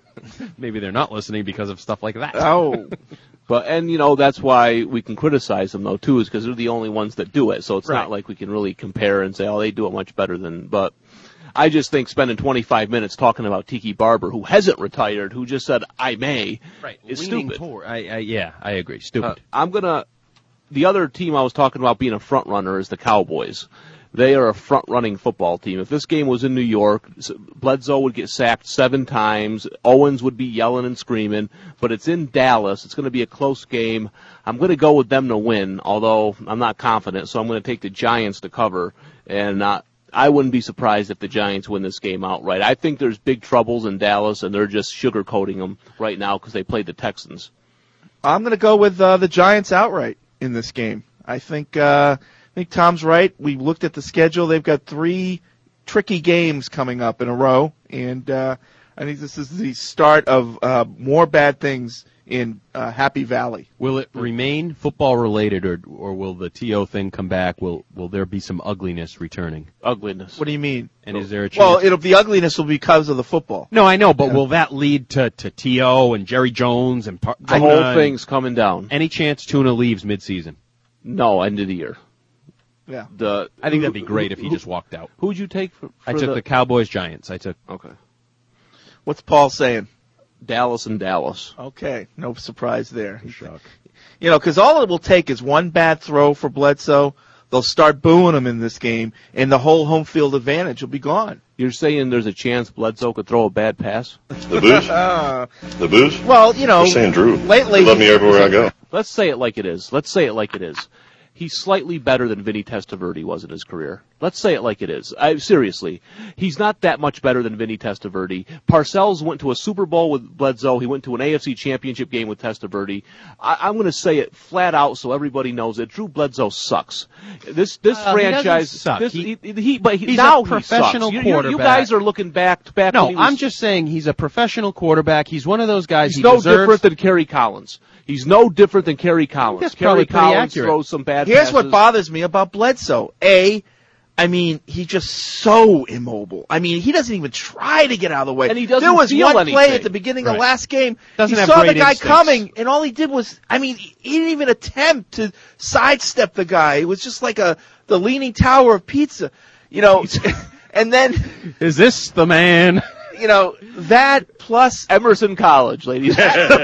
Maybe they're not listening because of stuff like that. Oh, But and you know that's why we can criticize them though too, is because they're the only ones that do it. So it's Right. not like we can really compare and say, oh, they do it much better than. But I just think spending twenty-five minutes talking about Tiki Barber, who hasn't retired, who just said I may, Right. is Leaning stupid. toward- I, I, yeah, I agree. Stupid. Uh, I'm gonna. The other team I was talking about being a front runner is the Cowboys. They are a front-running football team. If this game was in New York, Bledsoe would get sacked seven times. Owens would be yelling and screaming. But it's in Dallas. It's going to be a close game. I'm going to go with them to win, although I'm not confident. So I'm going to take the Giants to cover. And uh, I wouldn't be surprised if the Giants win this game outright. I think there's big troubles in Dallas, and they're just sugarcoating them right now because they played the Texans. I'm going to go with uh, the Giants outright in this game. I think uh, I think Tom's right. We looked at the schedule. They've got three tricky games coming up in a row, and uh, I think this is the start of uh, more bad things in uh, Happy Valley. Will it remain football related, or or will the T O thing come back? Will will there be some ugliness returning? Ugliness. What do you mean? And is there a chance? Well, it'll the ugliness will be because of the football. No, I know, but will that lead to, to T O and Jerry Jones and Par- The whole thing's coming down. Any chance Tuna leaves midseason? No, end of the year. Yeah. The I think that'd be great if he just walked out. Who'd you take for, for I took the, the Cowboys Giants. I took Okay. What's Paul saying? Dallas and Dallas. Okay, no surprise there. You know, because all it will take is one bad throw for Bledsoe. They'll start booing him in this game, and the whole home field advantage will be gone. You're saying there's a chance Bledsoe could throw a bad pass? The booze? The booze? Well, you know, They're saying Drew. lately They love me everywhere I go. Let's say it like it is. Let's say it like it is. He's slightly better than Vinny Testaverde was in his career. Let's say it like it is. I, seriously, he's not that much better than Vinny Testaverde. Parcells went to a Super Bowl with Bledsoe. He went to an A F C Championship game with Testaverde. I, I'm going to say it flat out so everybody knows it. Drew Bledsoe sucks. This this Uh, he franchise, doesn't suck. this, He- he, he, but he, he's now a professional he sucks. You, you, you quarterback. guys are looking back back. No, when he was, I'm just saying he's a professional quarterback. He's one of those guys. He's he no deserves. different than Kerry Collins. He's no different than Kerry Collins. That's Kerry probably pretty Collins accurate. throws some bad Here's passes. what bothers me about Bledsoe. A, I mean, he's just so immobile. I mean, he doesn't even try to get out of the way. And he doesn't there was feel one anything. play at the beginning Right. of last game. Doesn't he have saw the great guy instincts. coming, and all he did was, I mean, he didn't even attempt to sidestep the guy. It was just like a the Leaning Tower of Pizza, you know. And then, Is this the man? you know, that plus Emerson College, ladies.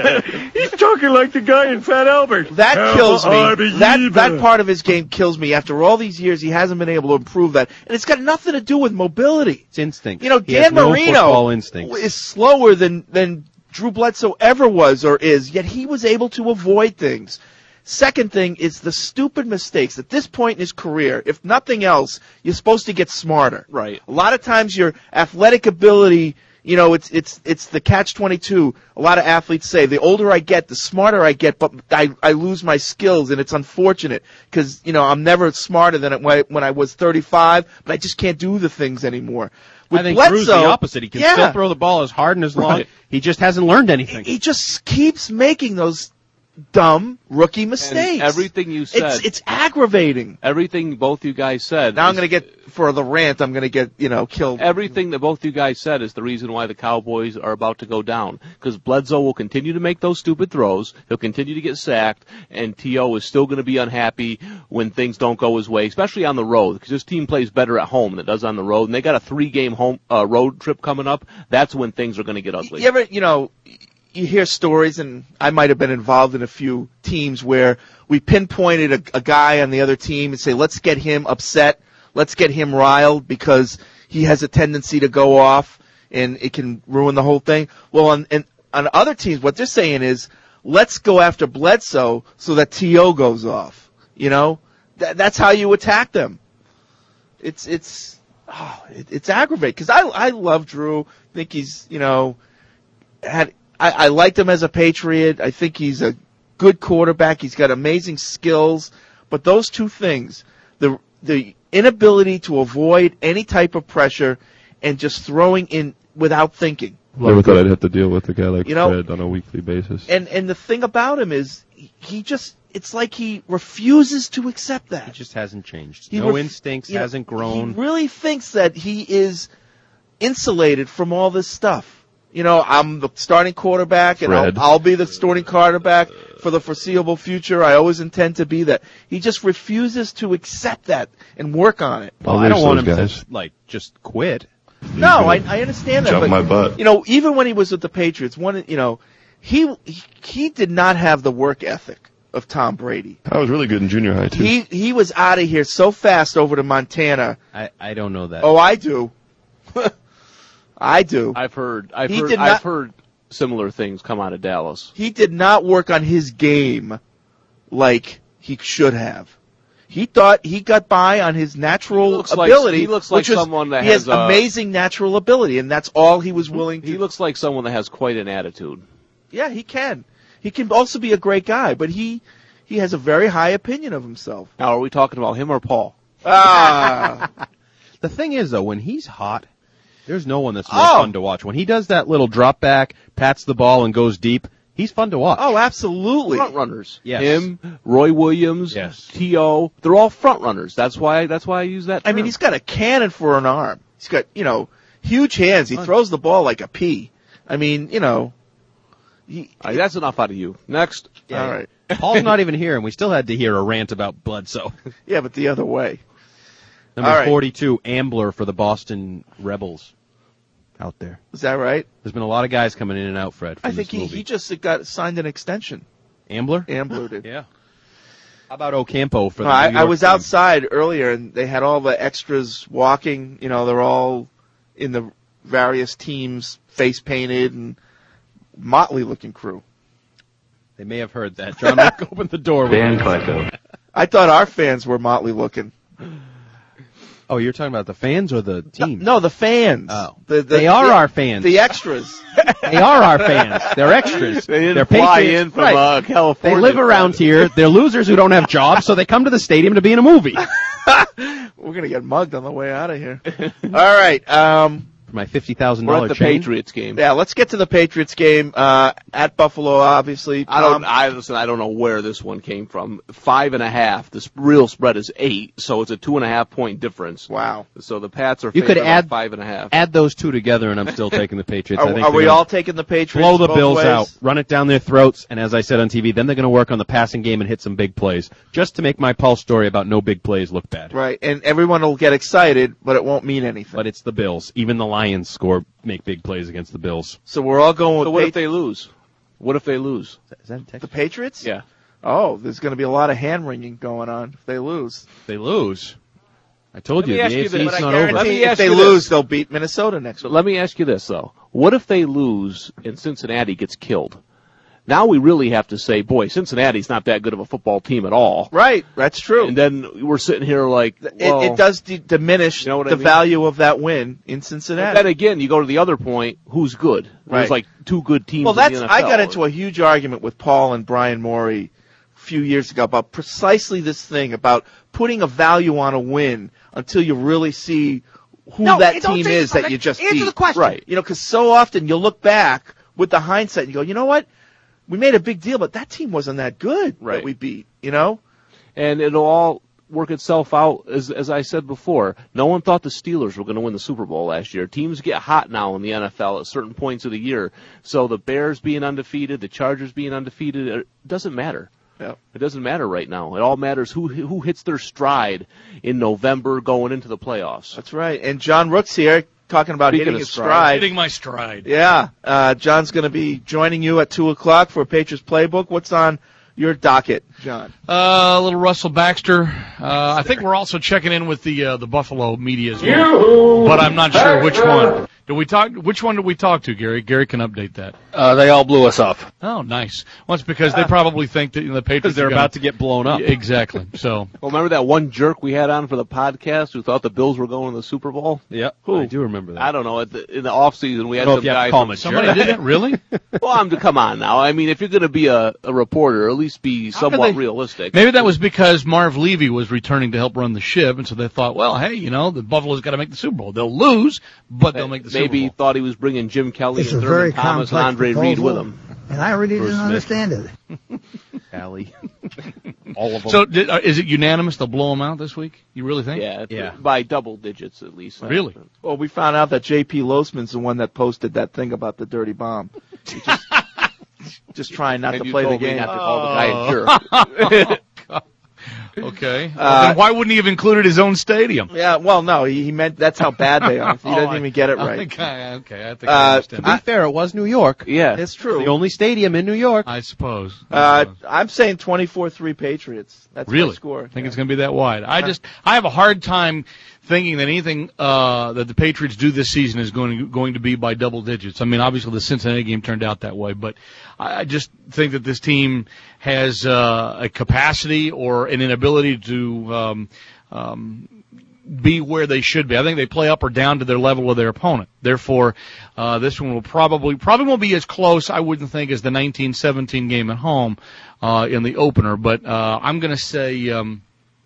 He's talking like the guy in Fat Albert. that kills I me. believe That it. that part of his game kills me. After all these years, he hasn't been able to improve that, and it's got nothing to do with mobility. It's instinct. You know, He has Dan no Marino football instincts. is slower than than Drew Bledsoe ever was or is, yet he was able to avoid things. Second thing is the stupid mistakes. At this point in his career, if nothing else, you're supposed to get smarter. Right. A lot of times your athletic ability, you know, it's it's it's the catch twenty-two. A lot of athletes say the older I get, the smarter I get, but I I lose my skills, and it's unfortunate because you know I'm never smarter than when I, when I was thirty-five, but I just can't do the things anymore. With I think Bledsoe, Drew's the opposite. He can yeah, still throw the ball as hard and as long. Right. He just hasn't learned anything. he just keeps making those dumb rookie mistakes. And everything you said, It's it's aggravating. everything both you guys said. Now I'm is- going to get for the rant. I'm going to get you know killed. Everything that both you guys said is the reason why the Cowboys are about to go down. Because Bledsoe will continue to make those stupid throws. He'll continue to get sacked. And T O is still going to be unhappy when things don't go his way, especially on the road. Because this team plays better at home than it does on the road. And they got a three-game home uh, road trip coming up. That's when things are going to get ugly. You ever, you know, you hear stories, and I might have been involved in a few teams where we pinpointed a, a guy on the other team and say, let's get him upset, let's get him riled because he has a tendency to go off and it can ruin the whole thing. Well, on, and, on other teams, what they're saying is, let's go after Bledsoe so that T O goes off. You know, Th- that's how you attack them. It's it's oh, it, it's aggravating because I I love Drew. Think he's you know had. I, I liked him as a Patriot. I think he's a good quarterback. He's got amazing skills. But those two things, the the inability to avoid any type of pressure and just throwing in without thinking. Never thought I'd have to deal with a guy like You know, Fred on a weekly basis. And and the thing about him is he just it's like he refuses to accept that. He just hasn't changed. He no ref- instincts, you know, hasn't grown. He really thinks that he is insulated from all this stuff. You know, I'm the starting quarterback, and I'll, Fred. I'll be the starting quarterback for the foreseeable future. I always intend to be that. He just refuses to accept that and work on it. Well, I'll I don't race want him those guys. to like just quit. No, I, I understand that. Jump but, my butt. You know, even when he was with the Patriots, one, you know, he he, he did not have the work ethic of Tom Brady. I was really good in junior high too. He he was out of here so fast over to Montana. I, I don't know that. Oh, I do. I do. I've heard. I've He heard. did I've not- heard similar things come out of Dallas. He did not work on his game like he should have. He thought he got by on his natural He looks like- ability. he looks like which was- someone that he has, has, uh, amazing natural ability, and that's all he was willing to. He looks like someone that has quite an attitude. Yeah, he can. He can also be a great guy, but he he has a very high opinion of himself. Now, are we talking about him or Paul? Ah, The thing is, though, when he's hot, there's no one that's more Oh. fun to watch. When he does that little drop back, pats the ball, and goes deep, he's fun to watch. oh, absolutely. Front runners. Yes. Him, Roy Williams, Yes. T O. They're all front runners. That's why. That's why I use that. I mean, term. he's got a cannon for an arm. He's got you know huge hands. He throws the ball like a pea. I mean, you know. He, All right, that's enough out of you. Next. Yeah. All right. Paul's not even here, and we still had to hear a rant about Bledsoe. Yeah, but the other way. Number All right. forty-two, Ambler for the Boston Rebels. Out there. Is that right? There's been a lot of guys coming in and out, Fred, from I think this he, movie. he just got signed an extension. Ambler? Ambler did. Yeah. How about Ocampo for the No, I, New York I was team? outside earlier, and they had all the extras walking. You know, they're all in the various teams, face painted and motley looking crew. They may have heard that. John Wick opened the door. Dan Klecko. I thought our fans were motley looking. Oh, you're talking about the fans or the team? No, the fans. Oh. The, the, they are the, our fans. The extras. They are our fans. They're extras. They didn't They're fly Patriots. in from Right. uh, California. They live around here. They're losers who don't have jobs, so they come to the stadium to be in a movie. We're going to get mugged on the way out of here. All right. Um, For my fifty thousand We're dollars at the chain. Patriots game. yeah, let's get to the Patriots game uh, at Buffalo, obviously. I don't. Um, I listen. I don't know where this one came from. Five and a half. The real spread is eight, so it's a two and a half point difference. Wow. So the Pats are You could favored by add five and a half. Add those two together, and I'm still taking the Patriots. Are, I think are they're we gonna all taking the Patriots? blow the both Bills ways? out, run it down their throats, and as I said on T V, then they're going to work on the passing game and hit some big plays, just to make my Pulse story about no big plays look bad. Right, and everyone will get excited, but it won't mean anything. But it's the Bills. Even the Lions score make big plays against the Bills. So we're all going with So what Pat- if they lose? What if they lose? Is that a text? the Patriots? Yeah. Oh, there's going to be a lot of hand wringing going on if they lose. If they lose. I told Let you, me the ask you A F C this. is But I not guarantee over. Let me if ask they you lose, this. they'll beat Minnesota next But week. let me ask you this though: what if they lose and Cincinnati gets killed? Now we really have to say, boy, Cincinnati's not that good of a football team at all. Right, that's true. And then we're sitting here like, well, it, it does d- diminish You know what the I mean? value of that win in But Cincinnati. then again, you go to the other point: who's good? Right. There's like two good teams. Well, that's in the N F L. I got into a huge argument with Paul and Brian Morey a few years ago about precisely this thing about putting a value on a win until you really see who No, that don't team say- is that okay, you just answer beat. the question. Right. You know, because so often you look back with the hindsight and you go, you know what? We made a big deal, but that team wasn't that good Right. that we beat. You know? and it'll all work itself out. As as I said before, no one thought the Steelers were going to win the Super Bowl last year. Teams get hot now in the N F L at certain points of the year. So the Bears being undefeated, the Chargers being undefeated, it doesn't matter. Yeah. It doesn't matter right now. It all matters who who hits their stride in November going into the playoffs. That's right. And John Rook's here talking about Speaking hitting of his stride. stride. Hitting my stride. Yeah. Uh, John's going to be joining you at two o'clock for Patriots Playbook. What's on your docket, John? Uh, a little Russell Baxter. Uh, I think we're also checking in with the uh, the Buffalo media as well, but I'm not sure which one. Did we talk? Which one did we talk to, Gary? Gary can update that. Uh, they all blew us off. Oh, nice. Well, it's because they probably think that you know, the Patriots they're are gonna- about to get blown up. Exactly. So, Well, remember that one jerk we had on for the podcast who thought the Bills were going to the Super Bowl? Yep, Who? I do remember that. I don't know. At the, in the off season, we I had don't know some if you have guy to call from him a somebody jerk. did it really? Well, I'm to come on now. I mean, if you're going to be a, a reporter, at least be How could somewhat they- realistic. Maybe that was because Marv Levy was returning to help run the ship, and so they thought, well, hey, you know, the Buffalo's got to make the Super Bowl. They'll lose, but they'll make the Super Maybe he Bowl. thought he was bringing Jim Kelly It's and a very Thurman Thomas and complex Andre proposal, Reed with him. and I really Bruce didn't Smith. understand it. Allie. All of them. So, did, uh, is it unanimous? They'll blow them out this week? You really think? Yeah, Yeah. by double digits at least. Really? Well, we found out that J P Losman's the one that posted that thing about the dirty bomb. He just, just trying not And to you play the told me game. not to call the guy a jerk. Okay. Well, Uh, then why wouldn't he have included his own stadium? Yeah, well, no, he, he meant that's how bad they are. He Oh, doesn't I- even get it I right. think I, okay, I think Uh, I understand. To be fair, it was New York. Yeah. It's true. The only stadium in New York. I suppose. Uh, I'm saying twenty-four three Patriots. That's Really? my score. Think Yeah. it's going to be that wide? I just I have a hard time thinking that anything uh, that the Patriots do this season is going to, going to be by double digits. I mean, obviously the Cincinnati game turned out that way, but I I just think that this team has uh, a capacity or an inability to um, um, be where they should be. I think they play up or down to their level of their opponent. Therefore, uh, this one will probably probably won't be as close, I wouldn't think, as the nineteen seventeen game at home uh, in the opener. But uh, I'm going to say um,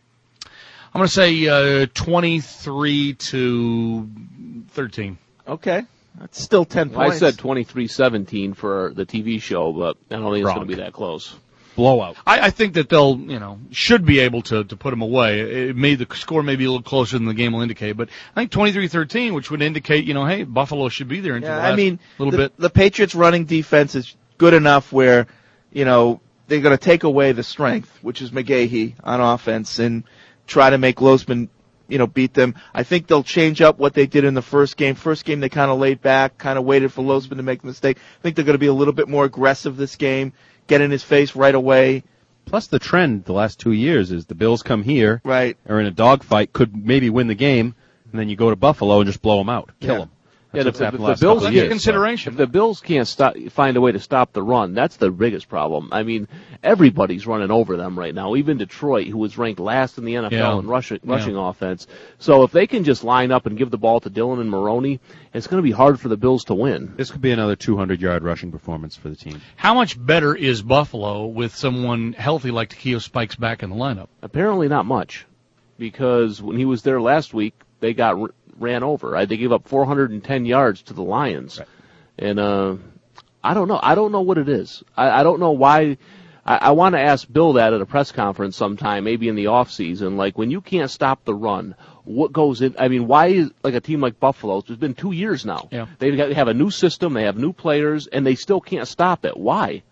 I'm going to say uh, twenty-three to thirteen. Okay. That's still ten Well, I points. said twenty-three seventeen for the T V show, but I don't think it's going to be that close. Blowout. I, I think that they'll, you know, should be able to, to put them away. It may, the score may be a little closer than the game will indicate, but I think twenty-three thirteen, which would indicate, you know, hey, Buffalo should be there into Yeah, the last I mean, little the, bit. the Patriots' running defense is good enough where, you know, they're going to take away the strength, which is McGahee on offense, and try to make Losman, you know, beat them. I think they'll change up what they did in the first game. First game, they kind of laid back, kind of waited for Losman to make the mistake. I think they're going to be a little bit more aggressive this game, get in his face right away. Plus, the trend the last two years is the Bills come here, right, are in a dogfight, could maybe win the game, and then you go to Buffalo and just blow them out, kill Yeah. them. Yeah, That's if, what's if happened the last Bills couple of can't- years. consideration. If the Bills can't stop, find a way to stop the run, that's the biggest problem. I mean, everybody's running over them right now. Even Detroit, who was ranked last in the N F L Yeah. in rushing, Yeah. rushing offense. So if they can just line up and give the ball to Dillon and Maroney, it's going to be hard for the Bills to win. This could be another two hundred yard rushing performance for the team. How much better is Buffalo with someone healthy like Takeo Spikes back in the lineup? Apparently not much, because when he was there last week, they got r- ran over. Right? They gave up four hundred ten yards to the Lions, Right. and uh, I don't know. I don't know what it is. I, I don't know why. I, I want to ask Bill that at a press conference sometime, maybe in the off season. Like, when you can't stop the run, what goes in? I mean, why is like a team like Buffalo? It's been two years now. Yeah. They got- they have a new system, they have new players, and they still can't stop it. Why?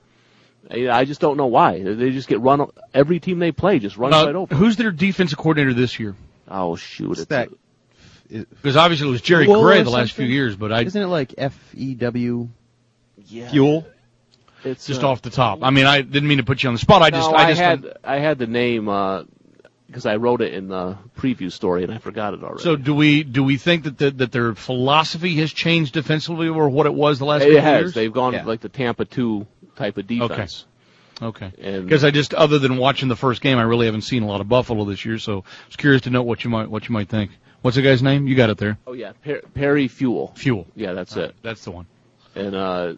I I just don't know why. They just get run. Every team they play just runs Uh, right over. who's their defensive coordinator this year? Oh shoot! It's that Because obviously it was Jerry Fuel Gray or the last few something? years, but I Isn't it like F E W yeah. fuel? It's just uh, off the top. I mean, I didn't mean to put you on the spot. I just, no, I just had don't- I had the name because I wrote it in the preview story and I forgot it already. So do we do we think that the, that their philosophy has changed defensively or what it was the last it couple has. years? They've gone Yeah. like the Tampa two type of defense. Okay. And Because I just, other than watching the first game, I really haven't seen a lot of Buffalo this year, so I was curious to know what you might what you might think. What's the guy's name? You got it there. oh yeah, per- Perry Fuel. Fuel. Yeah, that's All it. right, that's the one. And uh,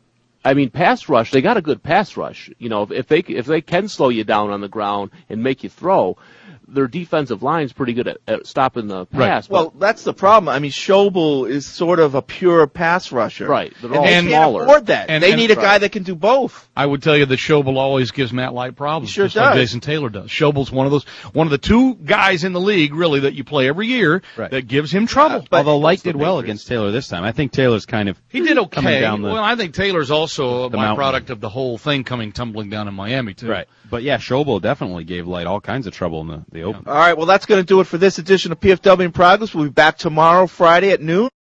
I mean, pass rush. They got a good pass rush. You know, if, if they if they can slow you down on the ground and make you throw, their defensive line's pretty good at, at stopping the pass. Well, that's the problem. I mean, Schobel is sort of a pure pass rusher. Right. They're And all they And- can't smaller. afford that. And- they and- need a guy right. that can do both. I would tell you that Schobel always gives Matt Light problems, He sure just like does. Jason Taylor does. Schobel's one of those, one of the two guys in the league, really, that you play every year Right. that gives him trouble. But- Although Light the did well Patriots. against Taylor this time. I think Taylor's kind of He did coming okay. down the- Well, I think Taylor's also a the mountain. byproduct of the whole thing coming tumbling down in Miami, too. right. But yeah, Schobel definitely gave Light all kinds of trouble in the, the open. All right, well, that's going to do it for this edition of P F W in Progress. We'll be back tomorrow, Friday at noon.